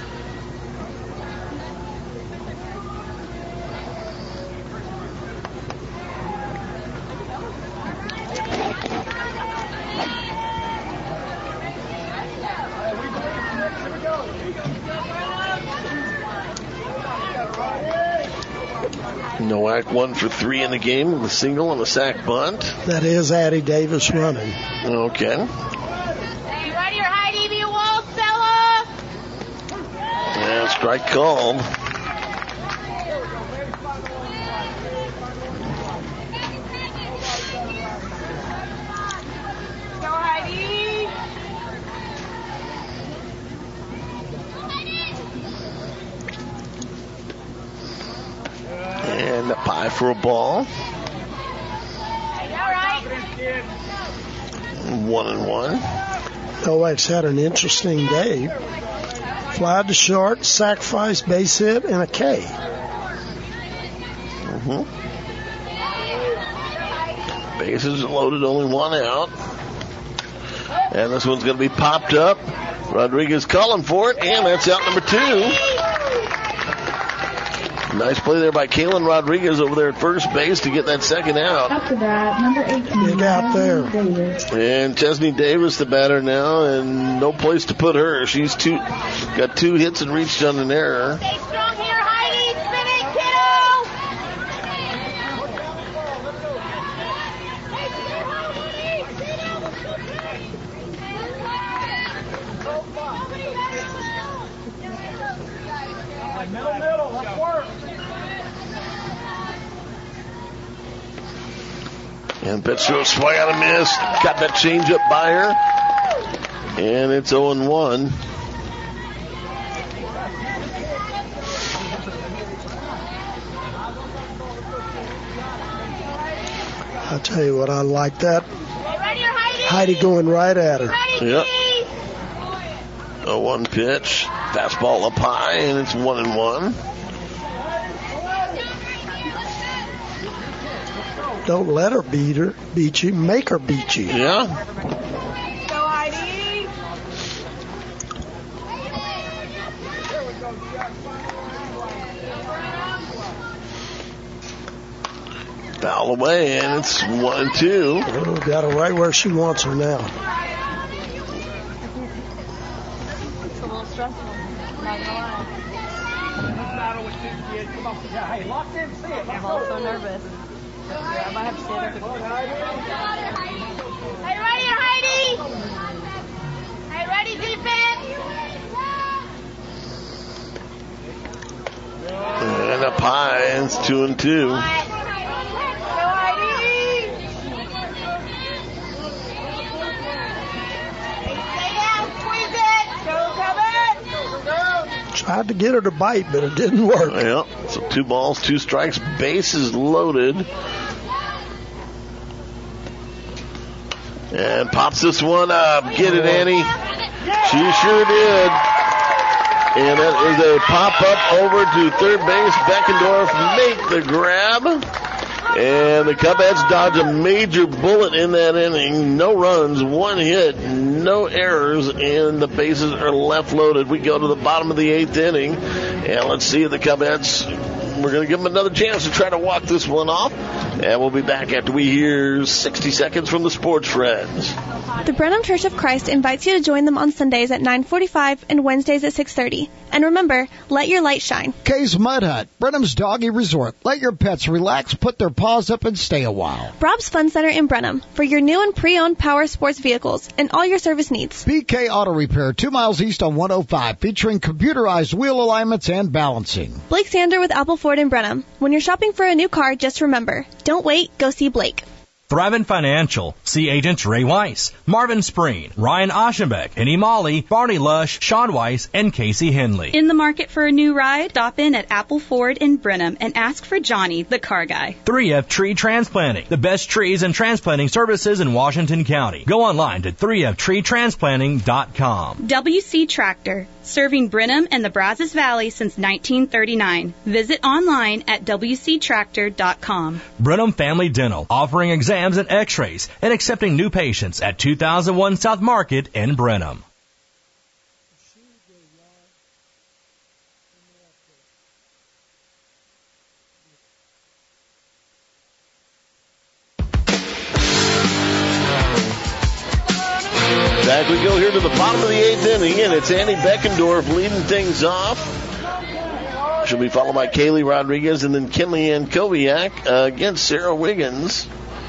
Nowak one for three in the game with a single and a sac bunt. That is Addie Davis running. Okay. Hey, ready or Heidi, be a wall, Stella? And strike called. Go, Heidi. And a pie for a ball. One and one. Nowak's had an interesting day. Fly to short, sacrifice, base hit, and a K. Mm-hmm. Bases loaded, only one out. And this one's going to be popped up. Rodriguez calling for it, and that's out number two. Nice play there by Kaylin Rodriguez over there at first base to get that second out. After that, number eighteen. Big out there. Davis. And Chesney Davis, the batter now, and no place to put her. She's two, got two hits and reached on an error. Stay strong here, Heidi. Spin it, kiddo. Middle, middle, let's work. And pitch to a swing out and miss. Got that change up by her. And it's oh and one. I'll tell you what, I like that. Heidi going right at her. Yep. A one pitch. Fastball up high, and it's one and one. Don't let her beat her, beat you. Make her beat you. Yeah. Go, Heidi. Foul away, and it's one and two. Oh, got her right where she wants her now. It's a little stressful. I'm not gonna lie. Hey, locked in, see it. I'm also nervous. I might have to stand up. Hey, ready, Heidi? Hey, ready, defense? And up high, and it's two and two. Go, Heidi. Stay down, squeeze it. Go, Cubs. Tried to get her to bite, but it didn't work. Yeah, so two balls, two strikes, bases loaded. And pops this one up. Get it, Annie. She sure did. And that is a pop-up over to third base. Beckendorf make the grab. And the Cubheads dodge a major bullet in that inning. No runs, one hit, no errors, and the bases are left loaded. We go to the bottom of the eighth inning. And let's see if the Cubheads, we're going to give them another chance to try to walk this one off. And we'll be back after we hear sixty seconds from the Sports Friends. The Brenham Church of Christ invites you to join them on Sundays at nine forty-five and Wednesdays at six thirty. And remember, let your light shine. Kay's Mud Hut, Brenham's Doggy Resort. Let your pets relax, put their paws up, and stay a while. Rob's Fun Center in Brenham for your new and pre-owned power sports vehicles and all your service needs. B K Auto Repair, two miles east on one oh five, featuring computerized wheel alignments and balancing. Blake Sander with Apple Ford in Brenham. When you're shopping for a new car, just remember, don't wait, go see Blake. Thrivent Financial. See agents Ray Weiss, Marvin Spreen, Ryan Aschenbeck, Penny Molly, Barney Lush, Sean Weiss, and Casey Henley. In the market for a new ride? Stop in at Apple Ford in Brenham and ask for Johnny, the car guy. three F Tree Transplanting. The best trees and transplanting services in Washington County. Go online to three F tree transplanting dot com. W C Tractor. Serving Brenham and the Brazos Valley since nineteen thirty-nine. Visit online at w c tractor dot com. Brenham Family Dental, offering exams and x-rays and accepting new patients at two thousand one South Market in Brenham. Back we go here to the bottom of the eighth inning, and it's Annie Beckendorf leading things off. She'll be followed by Kaylee Rodriguez and then Kinley Ann Koviak uh, against Sarah Wiggins.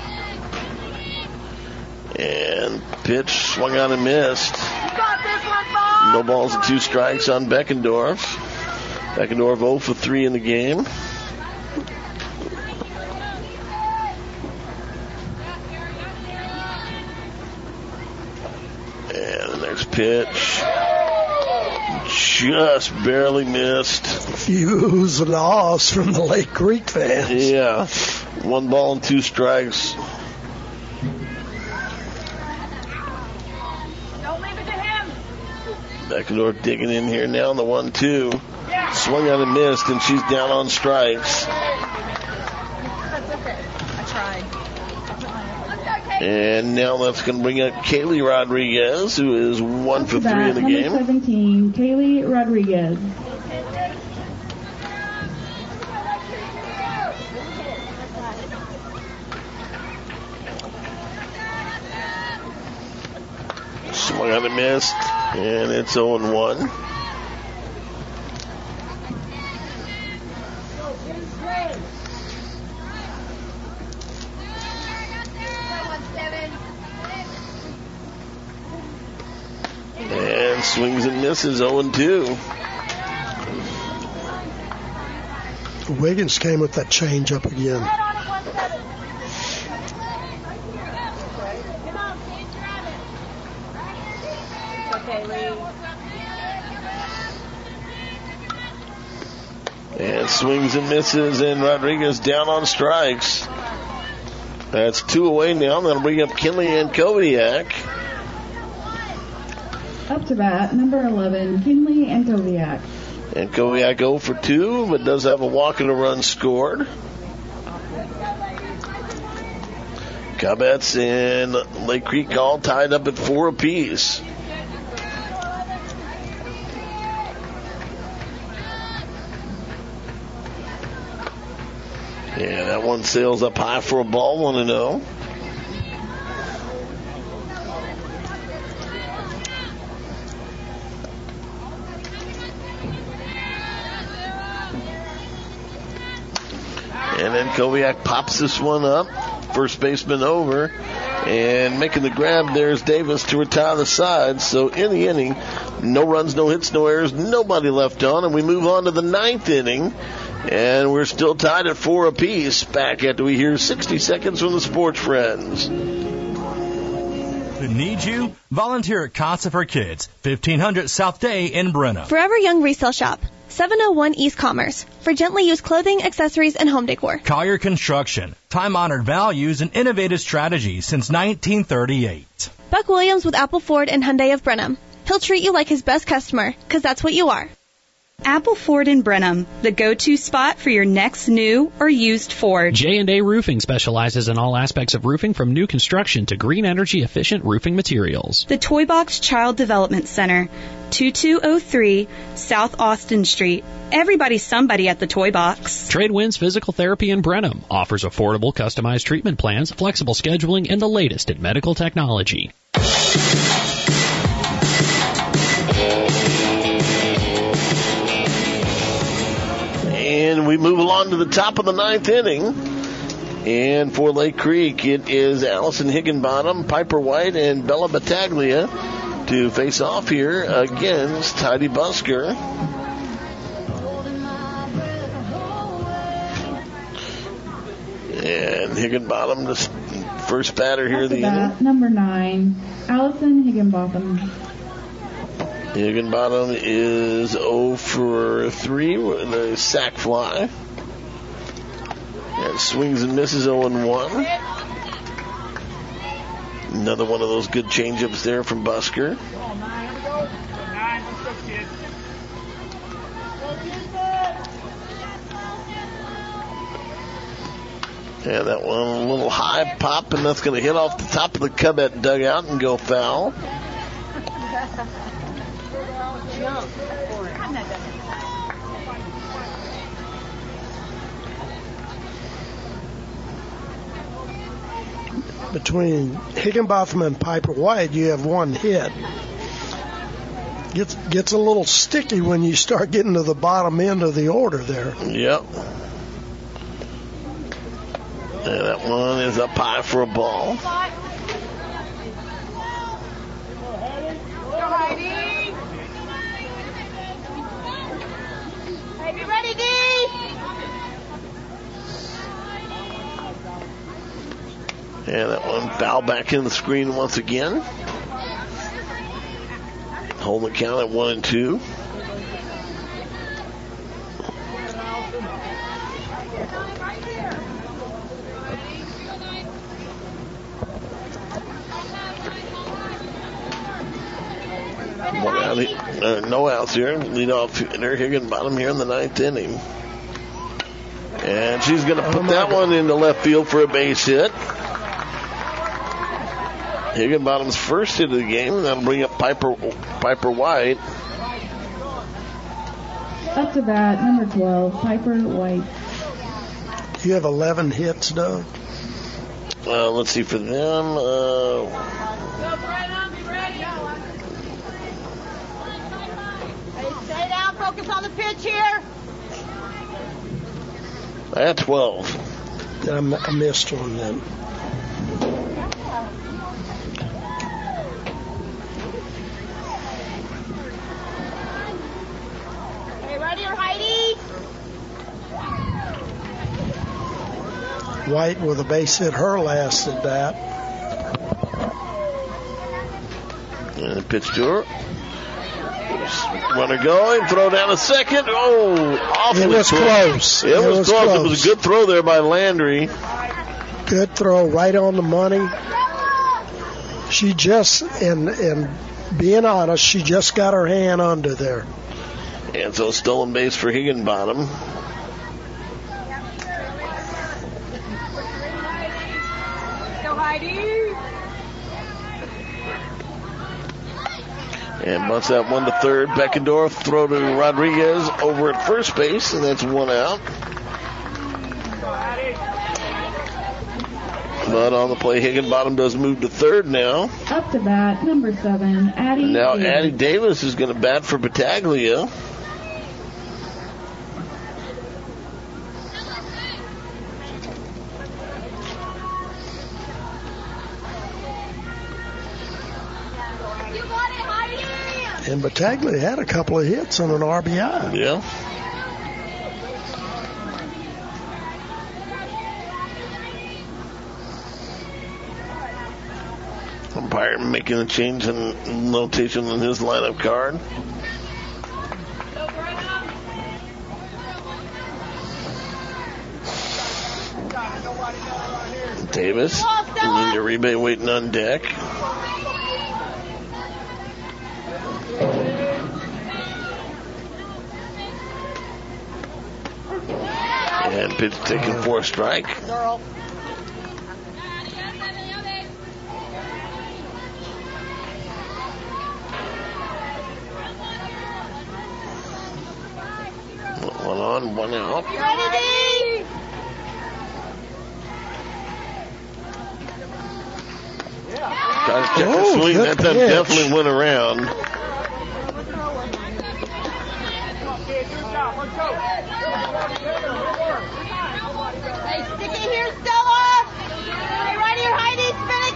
And pitch swung on and missed. No balls and two strikes on Beckendorf. Beckendorf oh for three in the game. And the next pitch just barely missed. A few oohs and ahs from the Lake Creek fans. Yeah, one ball and two strikes. Beckendorf digging in here now on the one two. Swung on and missed, and she's down on strikes. That's okay. I tried. And now that's going to bring up Kaylee Rodriguez, who is one for three in the game. Number seventeen, Kaylee Rodriguez. Swung on and missed, and it's oh and one. And swings and misses, oh and two. Wiggins came with that change up again. And swings and misses, and Rodriguez down on strikes. That's two away now. That'll bring up Kinley and Koviak. Up to bat, number eleven, Kinley and Koviak. And Koviak oh for two, but does have a walk and a run scored. Cubets and Lake Creek all tied up at four apiece. Yeah, that one sails up high for a ball, one and oh. And then Koviak pops this one up. First baseman over. And making the grab, there's Davis to retire the side. So in the inning, no runs, no hits, no errors, nobody left on. And we move on to the ninth inning. And we're still tied at four apiece. Back after we hear sixty seconds from the Sports Friends. Who needs you? Volunteer at Casa for Kids, fifteen hundred South Day in Brenham. Forever Young Resale Shop. seven oh one East Commerce, for gently used clothing, accessories, and home decor. Collier Construction, time-honored values and innovative strategies since nineteen thirty-eight. Buck Williams with Apple Ford and Hyundai of Brenham. He'll treat you like his best customer, because that's what you are. Apple Ford in Brenham, the go-to spot for your next new or used Ford. J and A Roofing specializes in all aspects of roofing, from new construction to green energy efficient roofing materials. The Toy Box Child Development Center, twenty-two oh three South Austin Street. Everybody's somebody at the Toy Box. Tradewinds Physical Therapy in Brenham offers affordable, customized treatment plans, flexible scheduling, and the latest in medical technology. And we move along to the top of the ninth inning. And for Lake Creek, it is Allison Higginbottom, Piper White, and Bella Battaglia to face off here against Heidi Busker. And Higginbottom, the first batter here of the inning. Number nine, Allison Higginbottom. Higginbottom is oh for three with a sac fly. And swings and misses oh and one. Another one of those good changeups there from Busker. And that one a little high pop, and that's going to hit off the top of the Cubette dugout and go foul. Between Higginbotham and Piper White, you have one hit. Gets gets a little sticky when you start getting to the bottom end of the order there. Yep. And that one is up high for a ball. Hey, you ready, D? And that one foul back in the screen once again. Hold the count at one and two. One out, uh, no outs here. Lead off hitter Higginbottom here in the ninth inning. And she's going to put that one into left field for a base hit. Higginbottom's first hit of the game. That'll bring up Piper Piper White. Up to bat, number twelve, Piper White. You have eleven hits, Doug? Uh, let's see for them. Uh, Stay down, focus on the pitch here. I had twelve. I missed one then. Hey, ready or Heidi? White with a base hit her last at bat. And a pitch to her. Runner going, throw down a second. Oh, awfully It was close. It, It was, was close. close. It was a good throw there by Landry. Good throw, right on the money. She just, and and being honest, she just got her hand under there. And so stolen base for Higginbottom. Go Heidi. And bunts that one to third. Beckendorf throw to Rodriguez over at first base, and that's one out. But on the play, Higginbottom does move to third now. Up to bat, number seven, Addie Now Davis. Addie Davis is going to bat for Battaglia. And Battaglia had a couple of hits on an R B I. Yeah. Umpire making a change in notation on his lineup card. Davis, Linda Uribe waiting on deck. And pitch taken for a strike. One on, one out. Ready, D? Trying to check Oh, the swing. good That time pitch. definitely went around. Hey, stick it here, Stella. Hey, right here, Heidi.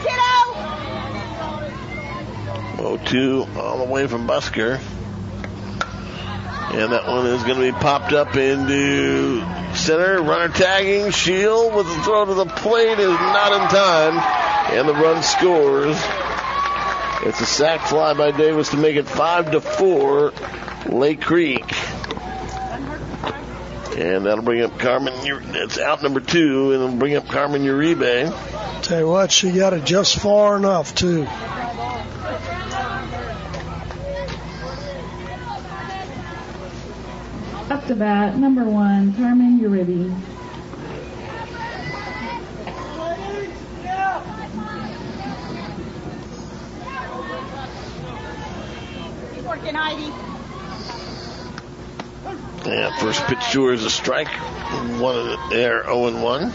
Spin it, kiddo. oh two all the way from Busker. And that one is going to be popped up into center. Runner tagging. Shield with the throw to the plate is not in time. And the run scores. It's a sac fly by Davis to make it five to four. Lake Creek. And that'll bring up Carmen. It's out number two, and it'll bring up Carmen Uribe. Tell you what, she got it just far enough, too. Up to bat, number one, Carmen Uribe. Keep working, Heidi. Yeah, first pitch to her is a strike. One in the air, oh and one.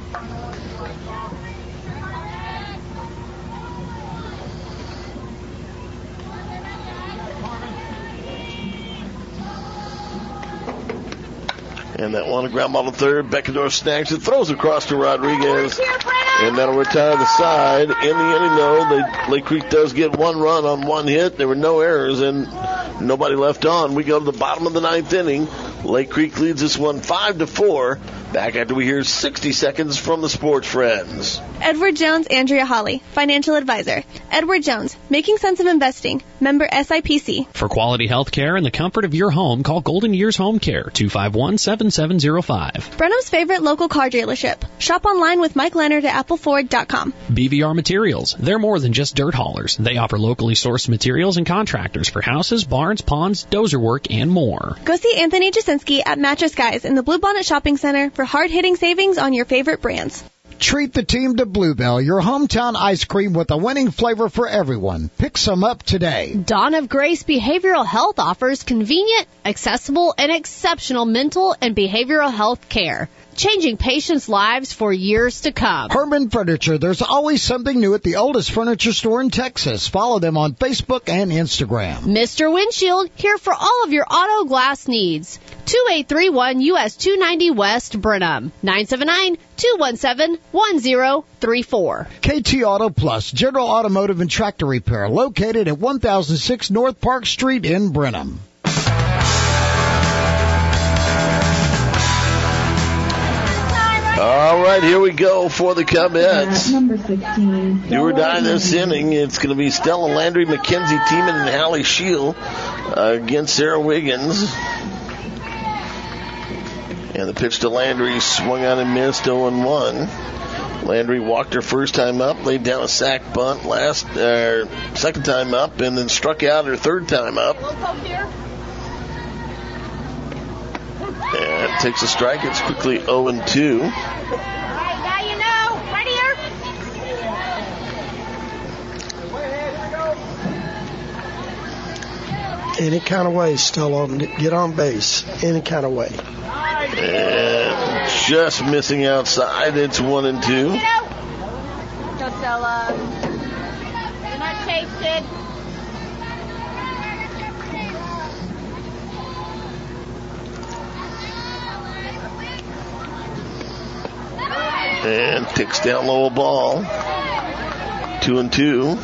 And that one, a ground ball to third. Beckendorf snags it, throws across to Rodriguez. And that'll retire the side. In the inning, though, they, Lake Creek does get one run on one hit. There were no errors and nobody left on. We go to the bottom of the ninth inning. Lake Creek leads this one five to four. Back after we hear sixty seconds from the Sports Friends. Edward Jones, Andrea Holly, Financial Advisor. Edward Jones, Making Sense of Investing. Member S I P C. For quality health care and the comfort of your home, call Golden Years Home Care, two five one, seven seven zero five. Brenham's favorite local car dealership. Shop online with Mike Leonard at apple ford dot com. B V R Materials. They're more than just dirt haulers. They offer locally sourced materials and contractors for houses, barns, ponds, dozer work, and more. Go see Anthony Jasinski at Mattress Guys in the Bluebonnet Shopping Center for hard-hitting savings on your favorite brands. Treat the team to Bluebell, your hometown ice cream with a winning flavor for everyone. Pick some up today. Dawn of Grace Behavioral Health offers convenient, accessible, and exceptional mental and behavioral health care, changing patients' lives for years to come. Herman Furniture, there's always something new at the oldest furniture store in Texas. Follow them on Facebook and Instagram. Mister Windshield, here for all of your auto glass needs. two eight three one U S two ninety West, Brenham. nine seven nine, two one seven, one zero three four. K T Auto Plus, General Automotive and Tractor Repair, located at one thousand six North Park Street in Brenham. All right, here we go for the Cubs. Number sixteen. Do or die this inning. It's going to be Stella Landry, Mackenzie Tiemann, and Hallie Shield uh, against Sarah Wiggins. And the pitch to Landry swung on and missed, oh and one. Landry walked her first time up, laid down a sack bunt last, uh, second time up, and then struck out her third time up. And takes a strike. It's quickly oh and two. All right, now you know. Right here. Any kind of way, Stella, get on base. Any kind of way. And just missing outside. It's one and two. Go, Stella. You're not chased. And ticks down low a ball. Two and two.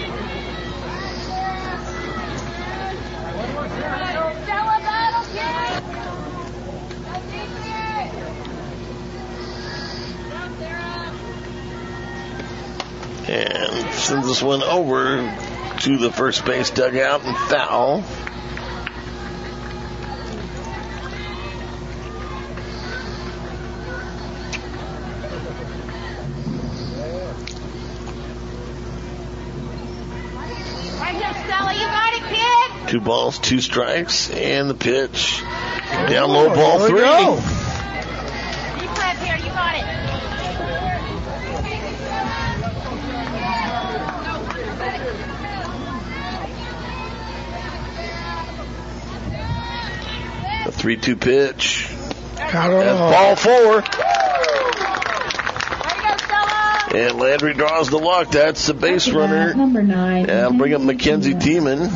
And sends this one over to the first base dugout and foul. Two balls, two strikes, and the pitch. Down low, ball there we three. go. Deep breath here. You got it. The three two pitch. I don't That's know. ball four. And Landry draws the walk. That's the base runner. Number nine. And I'll bring up Mackenzie Tiemann.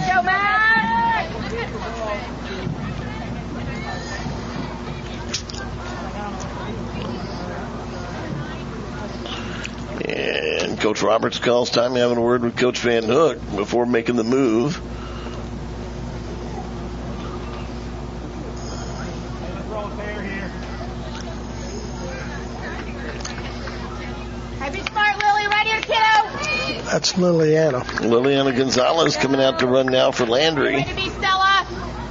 And Coach Roberts calls time having a word with Coach Van Hook before making the move. Be smart, Lily. Right here, kiddo. That's Liliana. Liliana Gonzalez coming out to run now for Landry. Ready to be Stella.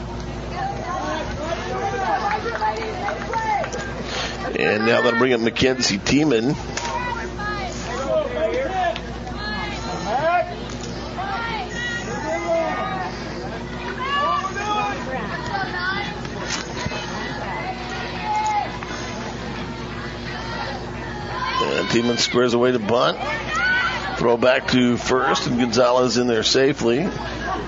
And now that'll bring up Mackenzie Tiemann. And Tiemann squares away to bunt. Throw back to first, and Gonzalez in there safely. And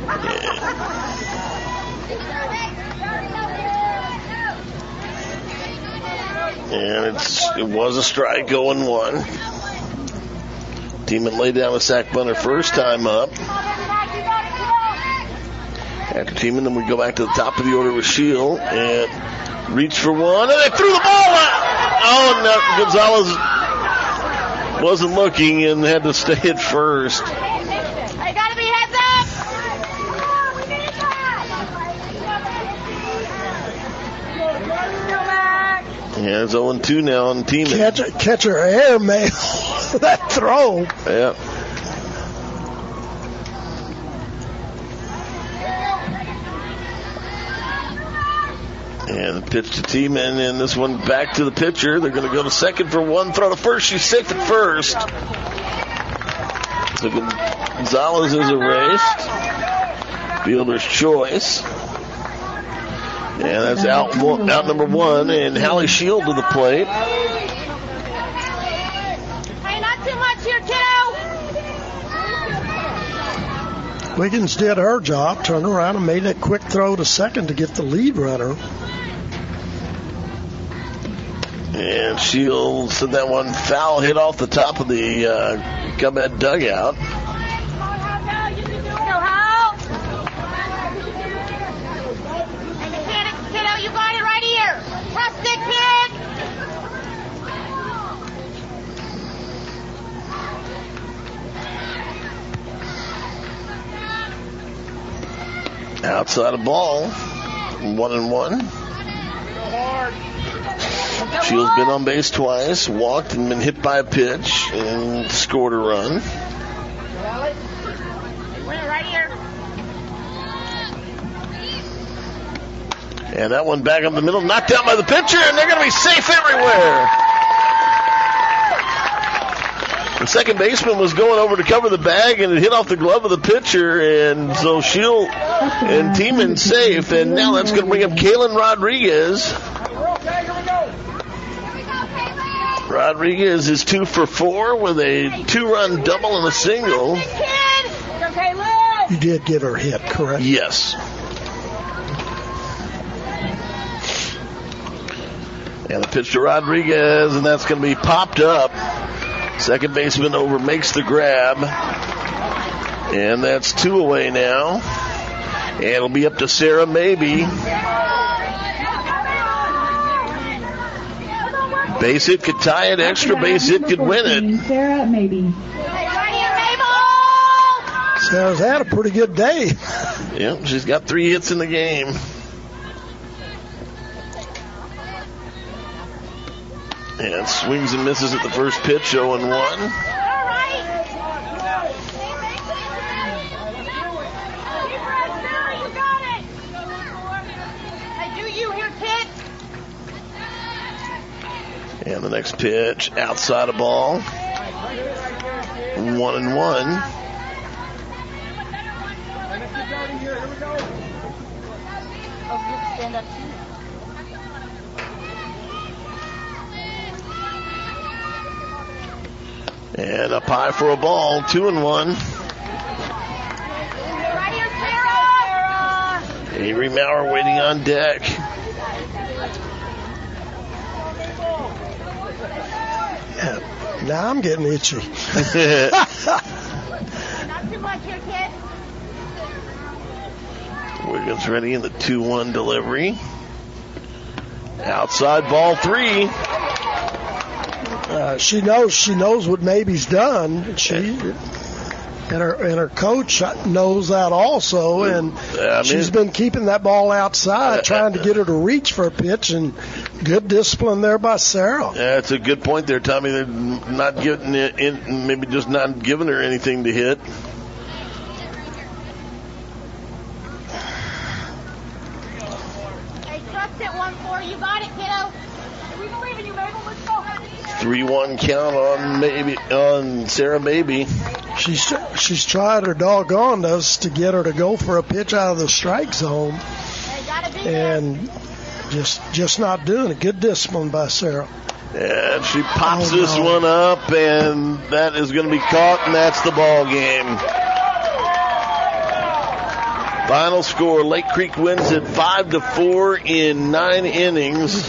And it's, it was a strike, going one. Tiemann laid down a sack bunter first time up. After Tiemann, then we go back to the top of the order with Shield and reach for one, and they threw the ball out. Oh, and now Gonzalez wasn't looking and had to stay at first. I gotta be heads up. Yeah, it's oh and two now on Tiemann. Catcher, catcher airmail. That throw. Yeah. And the pitch to Tiemann, and this one back to the pitcher. They're going to go to second for one. Throw to first. She's safe at first. So Gonzalez is erased. Fielder's choice. And that's out, out number one, and Hallie Shield to the plate. Hey, not too much here, kiddo. Wiggins did her job, turned around and made that quick throw to second to get the lead runner. And Shield said that one foul hit off the top of the uh, Cubhead dugout. Kiddo, you got it right here. Tough stick, kid. Outside of ball, one and one. Shield's been on base twice, walked and been hit by a pitch, and scored a run. Win it right here. And that one back up the middle, knocked out by the pitcher, and they're going to be safe everywhere. The second baseman was going over to cover the bag, and it hit off the glove of the pitcher, and so Shield and Tiemann safe, and now that's going to bring up Kaylin Rodriguez. Rodriguez is two for four with a two-run double and a single. You did get her hit, correct? Yes. And the pitch to Rodriguez, and that's going to be popped up. Second baseman over makes the grab. And that's two away now. And it'll be up to Sarah Maybe. Base hit could tie it, extra base hit could win it. Sarah Maybe. Sarah's had a pretty good day. Yep, she's got three hits in the game. And swings and misses at the first pitch, oh and one. And the next pitch, outside of ball. One and one. Stand up too. And up high for a ball, two and one. Right here, Sarah! Avery Maurer waiting on deck. Yeah, now I'm getting itchy. Not too much here, kid. Wiggins ready in the two one delivery. Outside ball three. Uh, she knows she knows what Maybe's done. She and her and her coach knows that also, and I mean, she's been keeping that ball outside, uh, trying to get her to reach for a pitch. And good discipline there by Sarah. That's a good point there, Tommy. They're not getting it in, maybe just not giving her anything to hit. Hey, trust it, one four. You got it, kiddo. We believe in you, Mabel. Let's go. three one count on maybe on Sarah Maybe. She's she's tried her doggone-dest to get her to go for a pitch out of the strike zone, and just just not doing it. Good discipline by Sarah. And she pops oh, this no. one up, and that is going to be caught, and that's the ball game. Final score: Lake Creek wins it five to four in nine innings.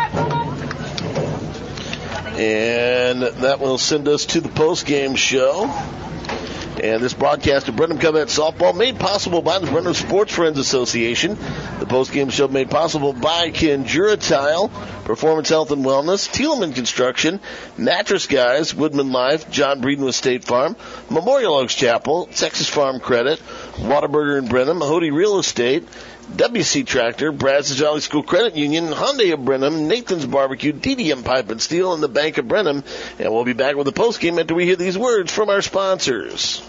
And that will send us to the post-game show. And this broadcast of Brenham Cubette Softball made possible by the Brenham Sports Friends Association. The post-game show made possible by Kendura Tile, Performance Health and Wellness, Thielemann Construction, Mattress Guys, Woodman Life, John Breeden with State Farm, Memorial Oaks Chapel, Texas Farm Credit, Whataburger in Brenham, Mahody Real Estate, W C Tractor, Brazos Valley School Credit Union, Hyundai of Brenham, Nathan's Barbecue, D D M Pipe and Steel, and the Bank of Brenham. And we'll be back with the postgame after we hear these words from our sponsors.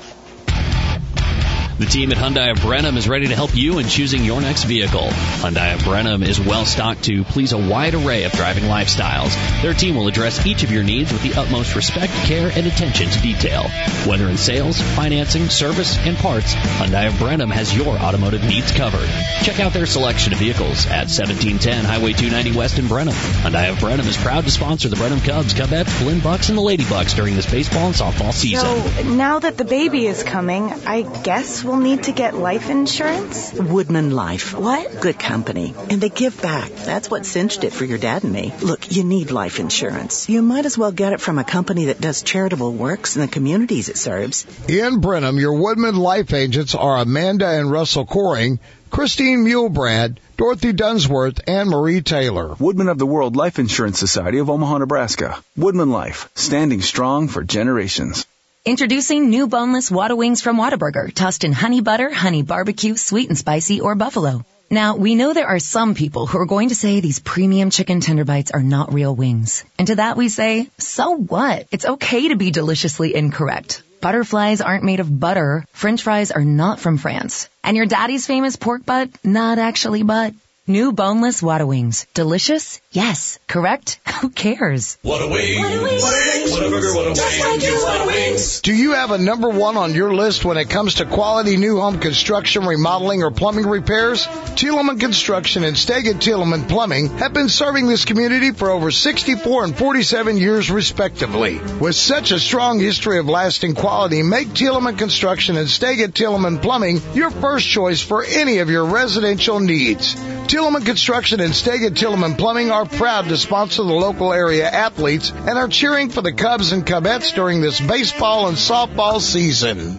The team at Hyundai of Brenham is ready to help you in choosing your next vehicle. Hyundai of Brenham is well stocked to please a wide array of driving lifestyles. Their team will address each of your needs with the utmost respect, care, and attention to detail. Whether in sales, financing, service, and parts, Hyundai of Brenham has your automotive needs covered. Check out their selection of vehicles at seventeen ten Highway two ninety West in Brenham. Hyundai of Brenham is proud to sponsor the Brenham Cubs, Cubettes, Blinn Bucks, and the Lady Bucks during this baseball and softball season. So now that the baby is coming, I guess we'll need to get life insurance? Woodman Life. What? Good company. And they give back. That's what cinched it for your dad and me. Look, you need life insurance. You might as well get it from a company that does charitable works in the communities it serves. In Brenham, your Woodman Life agents are Amanda and Russell Coring, Christine Mulebrand, Dorothy Dunsworth, and Marie Taylor. Woodman of the World Life Insurance Society of Omaha, Nebraska. Woodman Life, standing strong for generations. Introducing new boneless Whata Wings from Whataburger, tossed in honey butter, honey barbecue, sweet and spicy, or buffalo. Now, we know there are some people who are going to say these premium chicken tender bites are not real wings. And to that we say, so what? It's okay to be deliciously incorrect. Butterflies aren't made of butter. French fries are not from France. And your daddy's famous pork butt? Not actually butt. New boneless Whata Wings. Delicious? Yes. Correct? Who cares? Whata Wings. Whataburger, Whata Wings. Just like you, Whata Wings. Do you have a number one on your list when it comes to quality new home construction, remodeling, or plumbing repairs? Thielemann Construction and Steget Thielemann Plumbing have been serving this community for over sixty-four and forty-seven years respectively. With such a strong history of lasting quality, make Thielemann Construction and Steget Thielemann Plumbing your first choice for any of your residential needs. Thielemann Construction and Steget Thielemann Plumbing are proud to sponsor the local area athletes and are cheering for the Cubs and Cubettes during this baseball and softball season.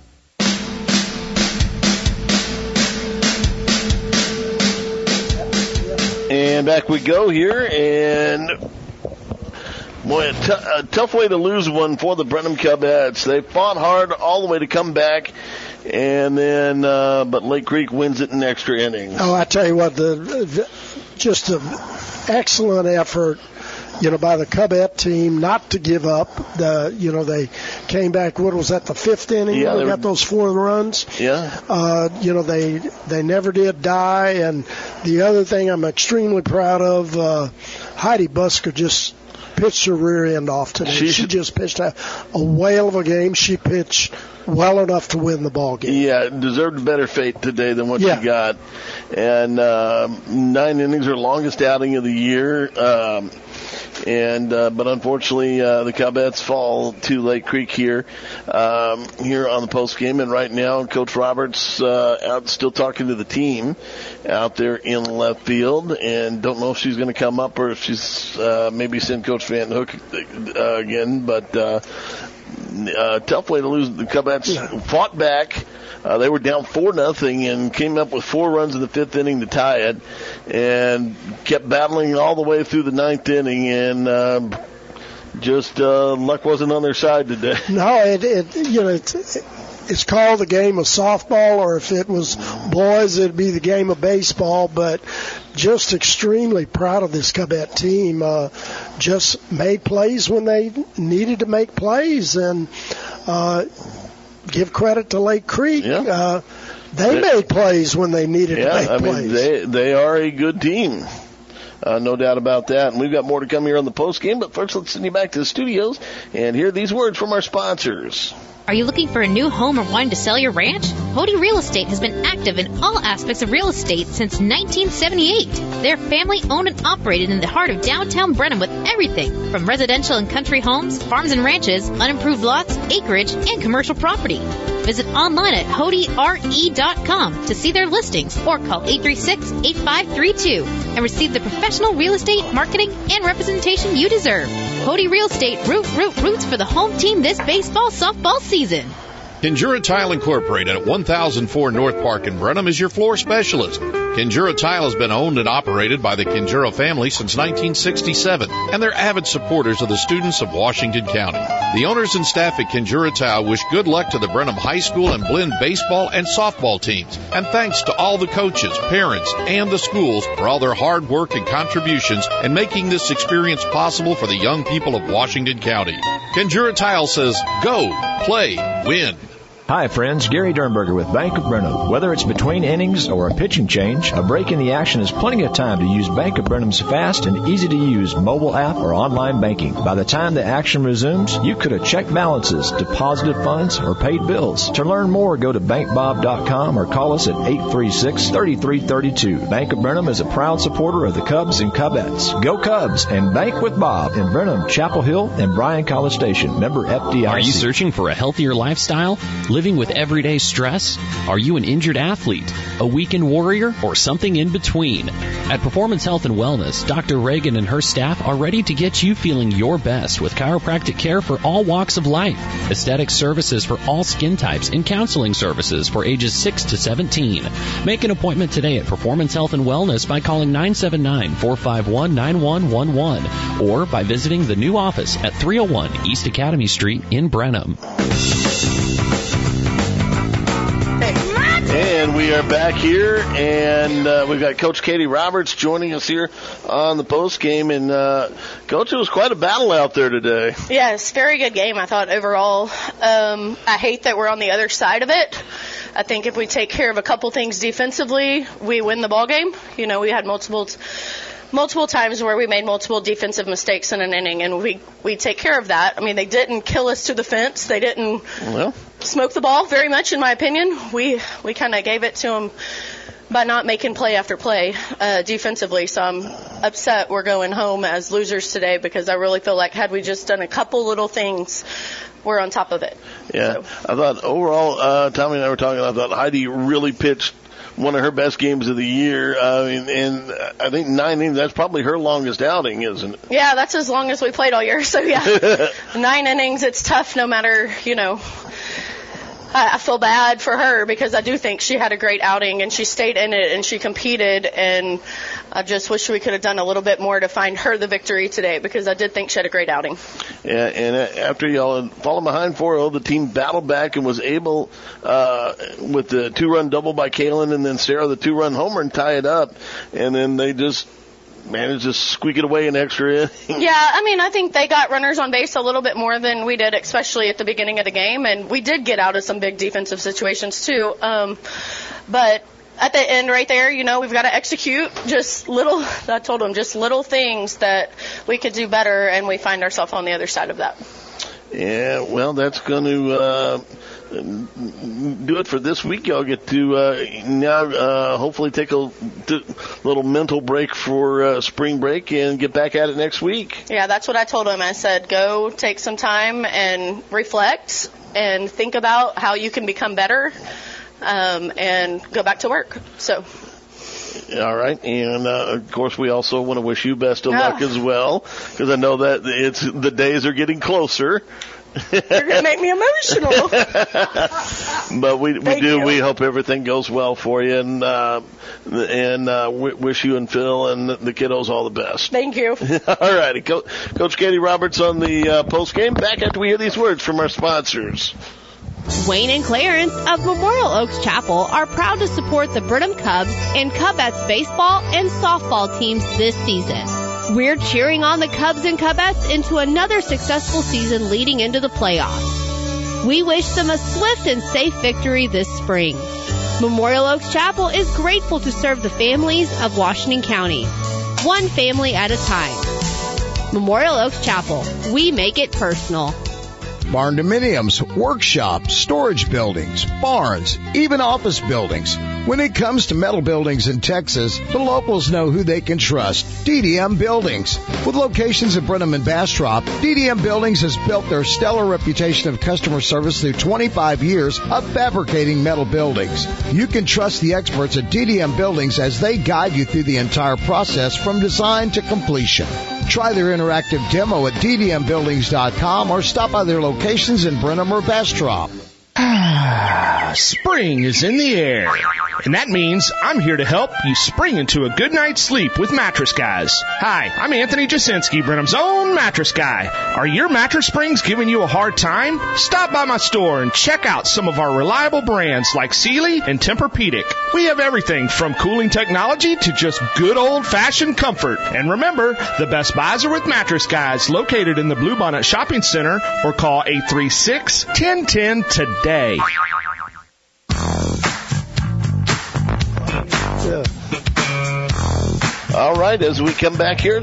And back we go here, and boy, a, t- a tough way to lose one for the Brenham Cubettes. They fought hard all the way to come back. And then, uh, but Lake Creek wins it in extra innings. Oh, I tell you what, the, the just an excellent effort, you know, by the Cubette team not to give up. The, you know, they came back. What was that? The fifth inning. Yeah, they they got were, those four runs. Yeah. Uh, you know, they they never did die. And the other thing I'm extremely proud of, uh, Heidi Busker just pitched her rear end off today. She, she just pitched a, a whale of a game. She pitched well enough to win the ball game. Yeah, deserved a better fate today than what yeah. she got. And uh, nine innings, her longest outing of the year. Um, and uh, but unfortunately, uh, the Cubettes fall to Lake Creek here, um, here on the post game. And right now, Coach Roberts uh, out still talking to the team out there in left field, and don't know if she's going to come up or if she's uh, maybe send Coach Van Hook uh, again. But uh, uh, tough way to lose. The Cubettes yeah. fought back. Uh, they were down four nothing and came up with four runs in the fifth inning to tie it, and kept battling all the way through the ninth inning. And um, just uh, luck wasn't on their side today. No, it, it you know it's it's called the game of softball, or if it was boys, it'd be the game of baseball. But just extremely proud of this Cubette team. Uh, just made plays when they needed to make plays, and. Uh, Give credit to Lake Creek. Yeah. Uh, they, they made plays when they needed yeah, to make I plays. Mean, they they are a good team. Uh, no doubt about that. And we've got more to come here on the post game. But first, let's send you back to the studios and hear these words from our sponsors. Are you looking for a new home or wanting to sell your ranch? Hody Real Estate has been active in all aspects of real estate since nineteen seventy-eight. They're family owned and operated in the heart of downtown Brenham with everything from residential and country homes, farms and ranches, unimproved lots, acreage, and commercial property. Visit online at hody r e dot com to see their listings or call eight three six, eight five three two and receive the professional real estate marketing and representation you deserve. Hody Real Estate, root, root, roots for the home team this baseball softball season. Kinjura Tile Incorporated at one thousand four North Park in Brenham is your floor specialist. Kinjura Tile has been owned and operated by the Kinjura family since nineteen sixty-seven, and they're avid supporters of the students of Washington County. The owners and staff at Kinjura Tile wish good luck to the Brenham High School and Blinn baseball and softball teams, and thanks to all the coaches, parents, and the schools for all their hard work and contributions in making this experience possible for the young people of Washington County. Kinjura Tile says, go, play, win. Hi friends, Gary Dernberger with Bank of Brenham. Whether it's between innings or a pitching change, a break in the action is plenty of time to use Bank of Brenham's fast and easy-to-use mobile app or online banking. By the time the action resumes, you could have checked balances, deposited funds, or paid bills. To learn more, go to bank bob dot com or call us at eight three six, three three three two. Bank of Brenham is a proud supporter of the Cubs and Cubettes. Go Cubs and Bank with Bob in Brenham, Chapel Hill, and Bryan College Station. Member F D I C. Are you searching for a healthier lifestyle? Living with everyday stress? Are you an injured athlete, a weekend warrior, or something in between? At Performance Health and Wellness, Doctor Reagan and her staff are ready to get you feeling your best with chiropractic care for all walks of life, aesthetic services for all skin types, and counseling services for ages six to seventeen. Make an appointment today at Performance Health and Wellness by calling nine seven nine, four five one, nine one one one or by visiting the new office at three oh one East Academy Street in Brenham. And we are back here, and uh, we've got Coach Katie Roberts joining us here on the post game. And uh, Coach, it was quite a battle out there today. Yes, very good game, I thought, overall. Um, I hate that we're on the other side of it. I think if we take care of a couple things defensively, we win the ball game. You know, we had multiple multiple times where we made multiple defensive mistakes in an inning, and we we take care of that. I mean, they didn't kill us to the fence. They didn't well. smoke the ball very much, in my opinion. We we kind of gave it to them by not making play after play uh, defensively. So I'm upset we're going home as losers today, because I really feel like had we just done a couple little things, we're on top of it. Yeah, so. I thought overall, uh, Tommy and I were talking, I thought Heidi really pitched one of her best games of the year. Uh, and, and I think nine innings, that's probably her longest outing, isn't it? Yeah, that's as long as we played all year. So, yeah, nine innings, it's tough no matter, you know. I, I feel bad for her because I do think she had a great outing and she stayed in it and she competed, and I just wish we could have done a little bit more to find her the victory today, because I did think she had a great outing. Yeah, and after y'all had fallen behind four oh, the team battled back and was able, uh, with the two-run double by Kaylin and then Sarah, the two-run homer, and tie it up. And then they just managed to squeak it away in extra inning. Yeah, I mean, I think they got runners on base a little bit more than we did, especially at the beginning of the game. And we did get out of some big defensive situations, too. Um, but at the end right there, you know, we've got to execute just little, I told them, just little things that we could do better, and we find ourselves on the other side of that. Yeah, well, that's going to uh, do it for this week. Y'all get to uh, now uh, hopefully take a t- little mental break for uh, spring break and get back at it next week. Yeah, that's what I told him. I said, go take some time and reflect and think about how you can become better, um, and go back to work. So. All right, and uh, of course we also want to wish you best of luck as well, because I know that it's the days are getting closer. You're gonna make me emotional. But we we Thank do you. we hope everything goes well for you, and uh, and uh, w- wish you and Phil and the kiddos all the best. Thank you. All righty, Co- Coach Katie Roberts on the uh, post game. Back after we hear these words from our sponsors. Wayne and Clarence of Memorial Oaks Chapel are proud to support the Brenham Cubs and Cubettes baseball and softball teams this season. We're cheering on the Cubs and Cubettes into another successful season leading into the playoffs. We wish them a swift and safe victory this spring. Memorial Oaks Chapel is grateful to serve the families of Washington County, one family at a time. Memorial Oaks Chapel, we make it personal. Barn dominiums, workshops, storage buildings, barns, even office buildings. When it comes to metal buildings in Texas, the locals know who they can trust. D D M Buildings. With locations in Brenham and Bastrop, D D M Buildings has built their stellar reputation of customer service through twenty-five years of fabricating metal buildings. You can trust the experts at D D M Buildings as they guide you through the entire process from design to completion. Try their interactive demo at d d m buildings dot com or stop by their locations in Brenham or Bastrop. Spring is in the air, and that means I'm here to help you spring into a good night's sleep with Mattress Guys. Hi, I'm Anthony Jasinski, Brenham's own mattress guy. Are your mattress springs giving you a hard time? Stop by my store and check out some of our reliable brands like Sealy and Tempur-Pedic. We have everything from cooling technology to just good old-fashioned comfort. And remember, the best buys are with Mattress Guys, located in the Bluebonnet Shopping Center, or call eight three six, one zero one zero today. Yeah. All right, as we come back here, and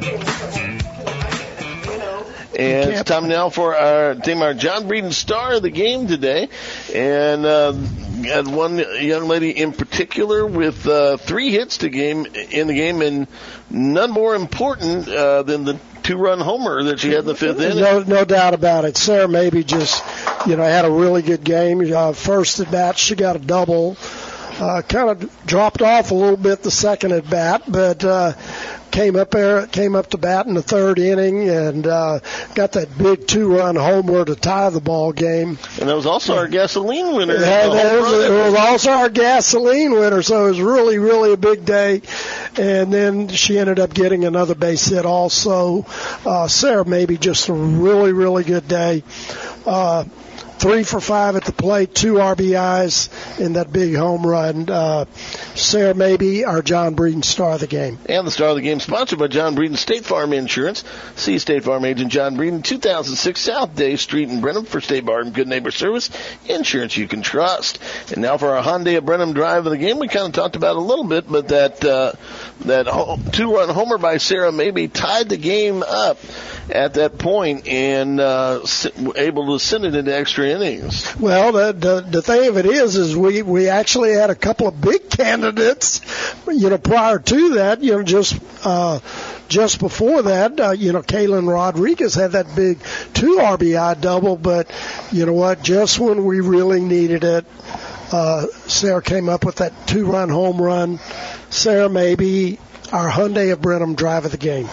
it's time now for our team, our John Breeden star of the game today, and uh, had one young lady in particular with uh, three hits to game in the game, and none more important uh, than the two-run homer that she had in the fifth inning. No, no doubt about it. Sarah maybe just, you know, had a really good game. Uh, first at bat, she got a double. Uh, kind of dropped off a little bit the second at bat, but uh, came up there, came up to bat in the third inning, and uh, got that big two-run homer to tie the ball game. And that was also our gasoline winner. Yeah, that was, it was also our gasoline winner, so it was really, really a big day. And then she ended up getting another base hit also. Uh, Sarah maybe just a really, really good day. Uh, Three for five at the plate, two R B Is in that big home run. Uh, Sarah Maybe, our John Breeden star of the game. And the star of the game, sponsored by John Breeden State Farm Insurance. See State Farm agent John Breeden, two thousand six South Day Street in Brenham for State Farm Good Neighbor Service, insurance you can trust. And now for our Hyundai of Brenham drive of the game, we kind of talked about it a little bit, but that uh, that ho- two-run homer by Sarah Maybe tied the game up at that point and uh, able to send it into extra innings. Well, the, the the thing of it is, is we we actually had a couple of big candidates, you know, prior to that, you know, just uh, just before that, uh, you know, Kaylin Rodriguez had that big two R B I double, but you know what? Just when we really needed it, uh, Sarah came up with that two-run home run. Sarah Maybe, our Hyundai of Brenham drive of the game.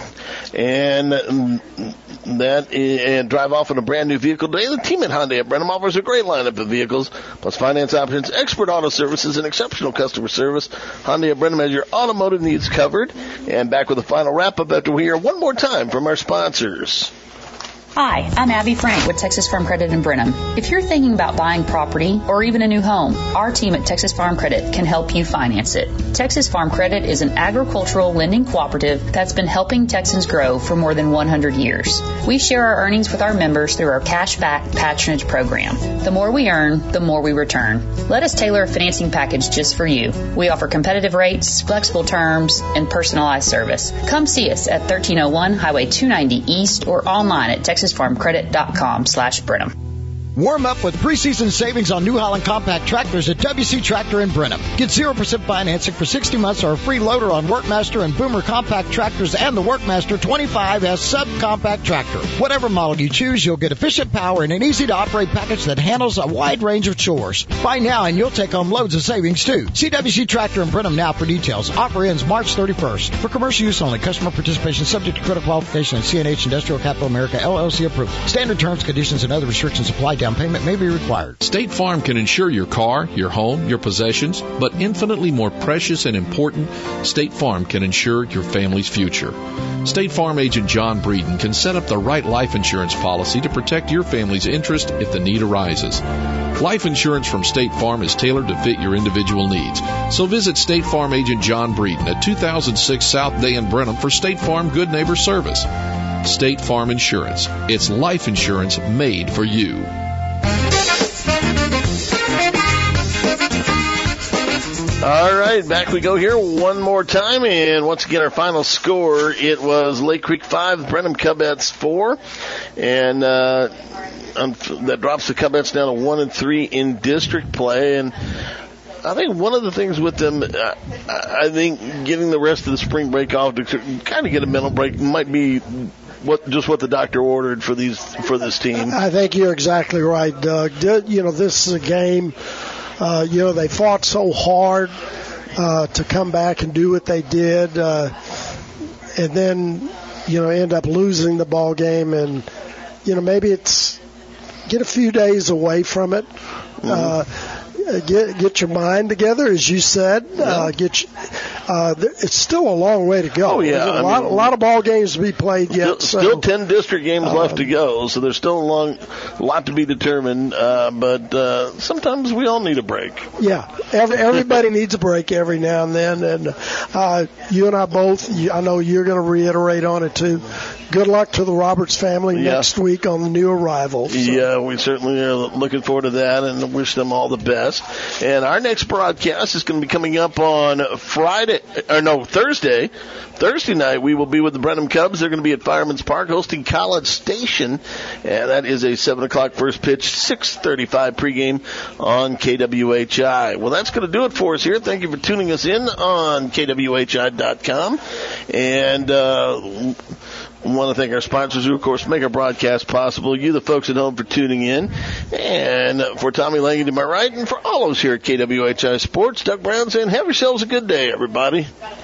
And um, that is, and drive off in a brand new vehicle today. The team at Hyundai of Brenham offers a great lineup of vehicles, plus finance options, expert auto services, and exceptional customer service. Hyundai of Brenham has your automotive needs covered. And back with the final wrap-up after we hear one more time from our sponsors. Hi, I'm Abby Frank with Texas Farm Credit in Brenham. If you're thinking about buying property or even a new home, our team at Texas Farm Credit can help you finance it. Texas Farm Credit is an agricultural lending cooperative that's been helping Texans grow for more than one hundred years. We share our earnings with our members through our cash-back patronage program. The more we earn, the more we return. Let us tailor a financing package just for you. We offer competitive rates, flexible terms, and personalized service. Come see us at thirteen oh one Highway two ninety East or online at texas farm credit dot com slash Brenham. Warm up with preseason savings on New Holland compact tractors at W C Tractor in Brenham. Get zero percent financing for sixty months or a free loader on Workmaster and Boomer compact tractors and the Workmaster twenty-five S subcompact tractor. Whatever model you choose, you'll get efficient power and an easy-to-operate package that handles a wide range of chores. Buy now and you'll take home loads of savings, too. See W C Tractor in Brenham now for details. Offer ends March thirty-first. For commercial use only. Customer participation subject to credit qualification and C N H Industrial Capital America, L L C approved. Standard terms, conditions, and other restrictions apply. Down payment may be required. State Farm can insure your car, your home, your possessions, but infinitely more precious and important, State Farm can insure your family's future. State Farm agent John Breeden can set up the right life insurance policy to protect your family's interest if the need arises. Life insurance from State Farm is tailored to fit your individual needs. So visit State Farm agent John Breeden at two thousand six South Day in Brenham for State Farm Good Neighbor Service. State Farm Insurance. It's life insurance made for you. All right, back we go here one more time, and once again our final score, it was Lake Creek five, Brenham Cubettes four, and uh, that drops the Cubettes down to one and three in district play, and I think one of the things with them, uh, I think getting the rest of the spring break off to kind of get a mental break might be what just what the doctor ordered for these for this team. I think you're exactly right, Doug. You know, this is a game. Uh, you know, they fought so hard uh, to come back and do what they did, uh, and then, you know, end up losing the ball game. And, you know, maybe it's get a few days away from it. Mm-hmm. Uh, get get your mind together, as you said. Yeah. Uh, get. Uh, it's still a long way to go. Oh yeah, a lot, mean, a lot of ball games to be played yet. Still, so. still ten district games um, left to go, so there's still a long lot to be determined. Uh, but uh, sometimes we all need a break. Yeah, every, everybody needs a break every now and then. And uh, you and I both, you, I know you're going to reiterate on it too. Good luck to the Roberts family yeah. next week on the new arrival. So. Yeah, we certainly are looking forward to that and wish them all the best. And our next broadcast is going to be coming up on Friday, or no, Thursday. Thursday night, we will be with the Brenham Cubs. They're going to be at Fireman's Park hosting College Station. And that is a seven o'clock first pitch, six thirty-five pregame on K W H I. Well, that's going to do it for us here. Thank you for tuning us in on K W H I dot com. And, uh, I want to thank our sponsors who, of course, make our broadcast possible. You, the folks at home, for tuning in. And for Tommy Lange to my right, and for all of us here at K W H I Sports, Doug Brown saying, have yourselves a good day, everybody.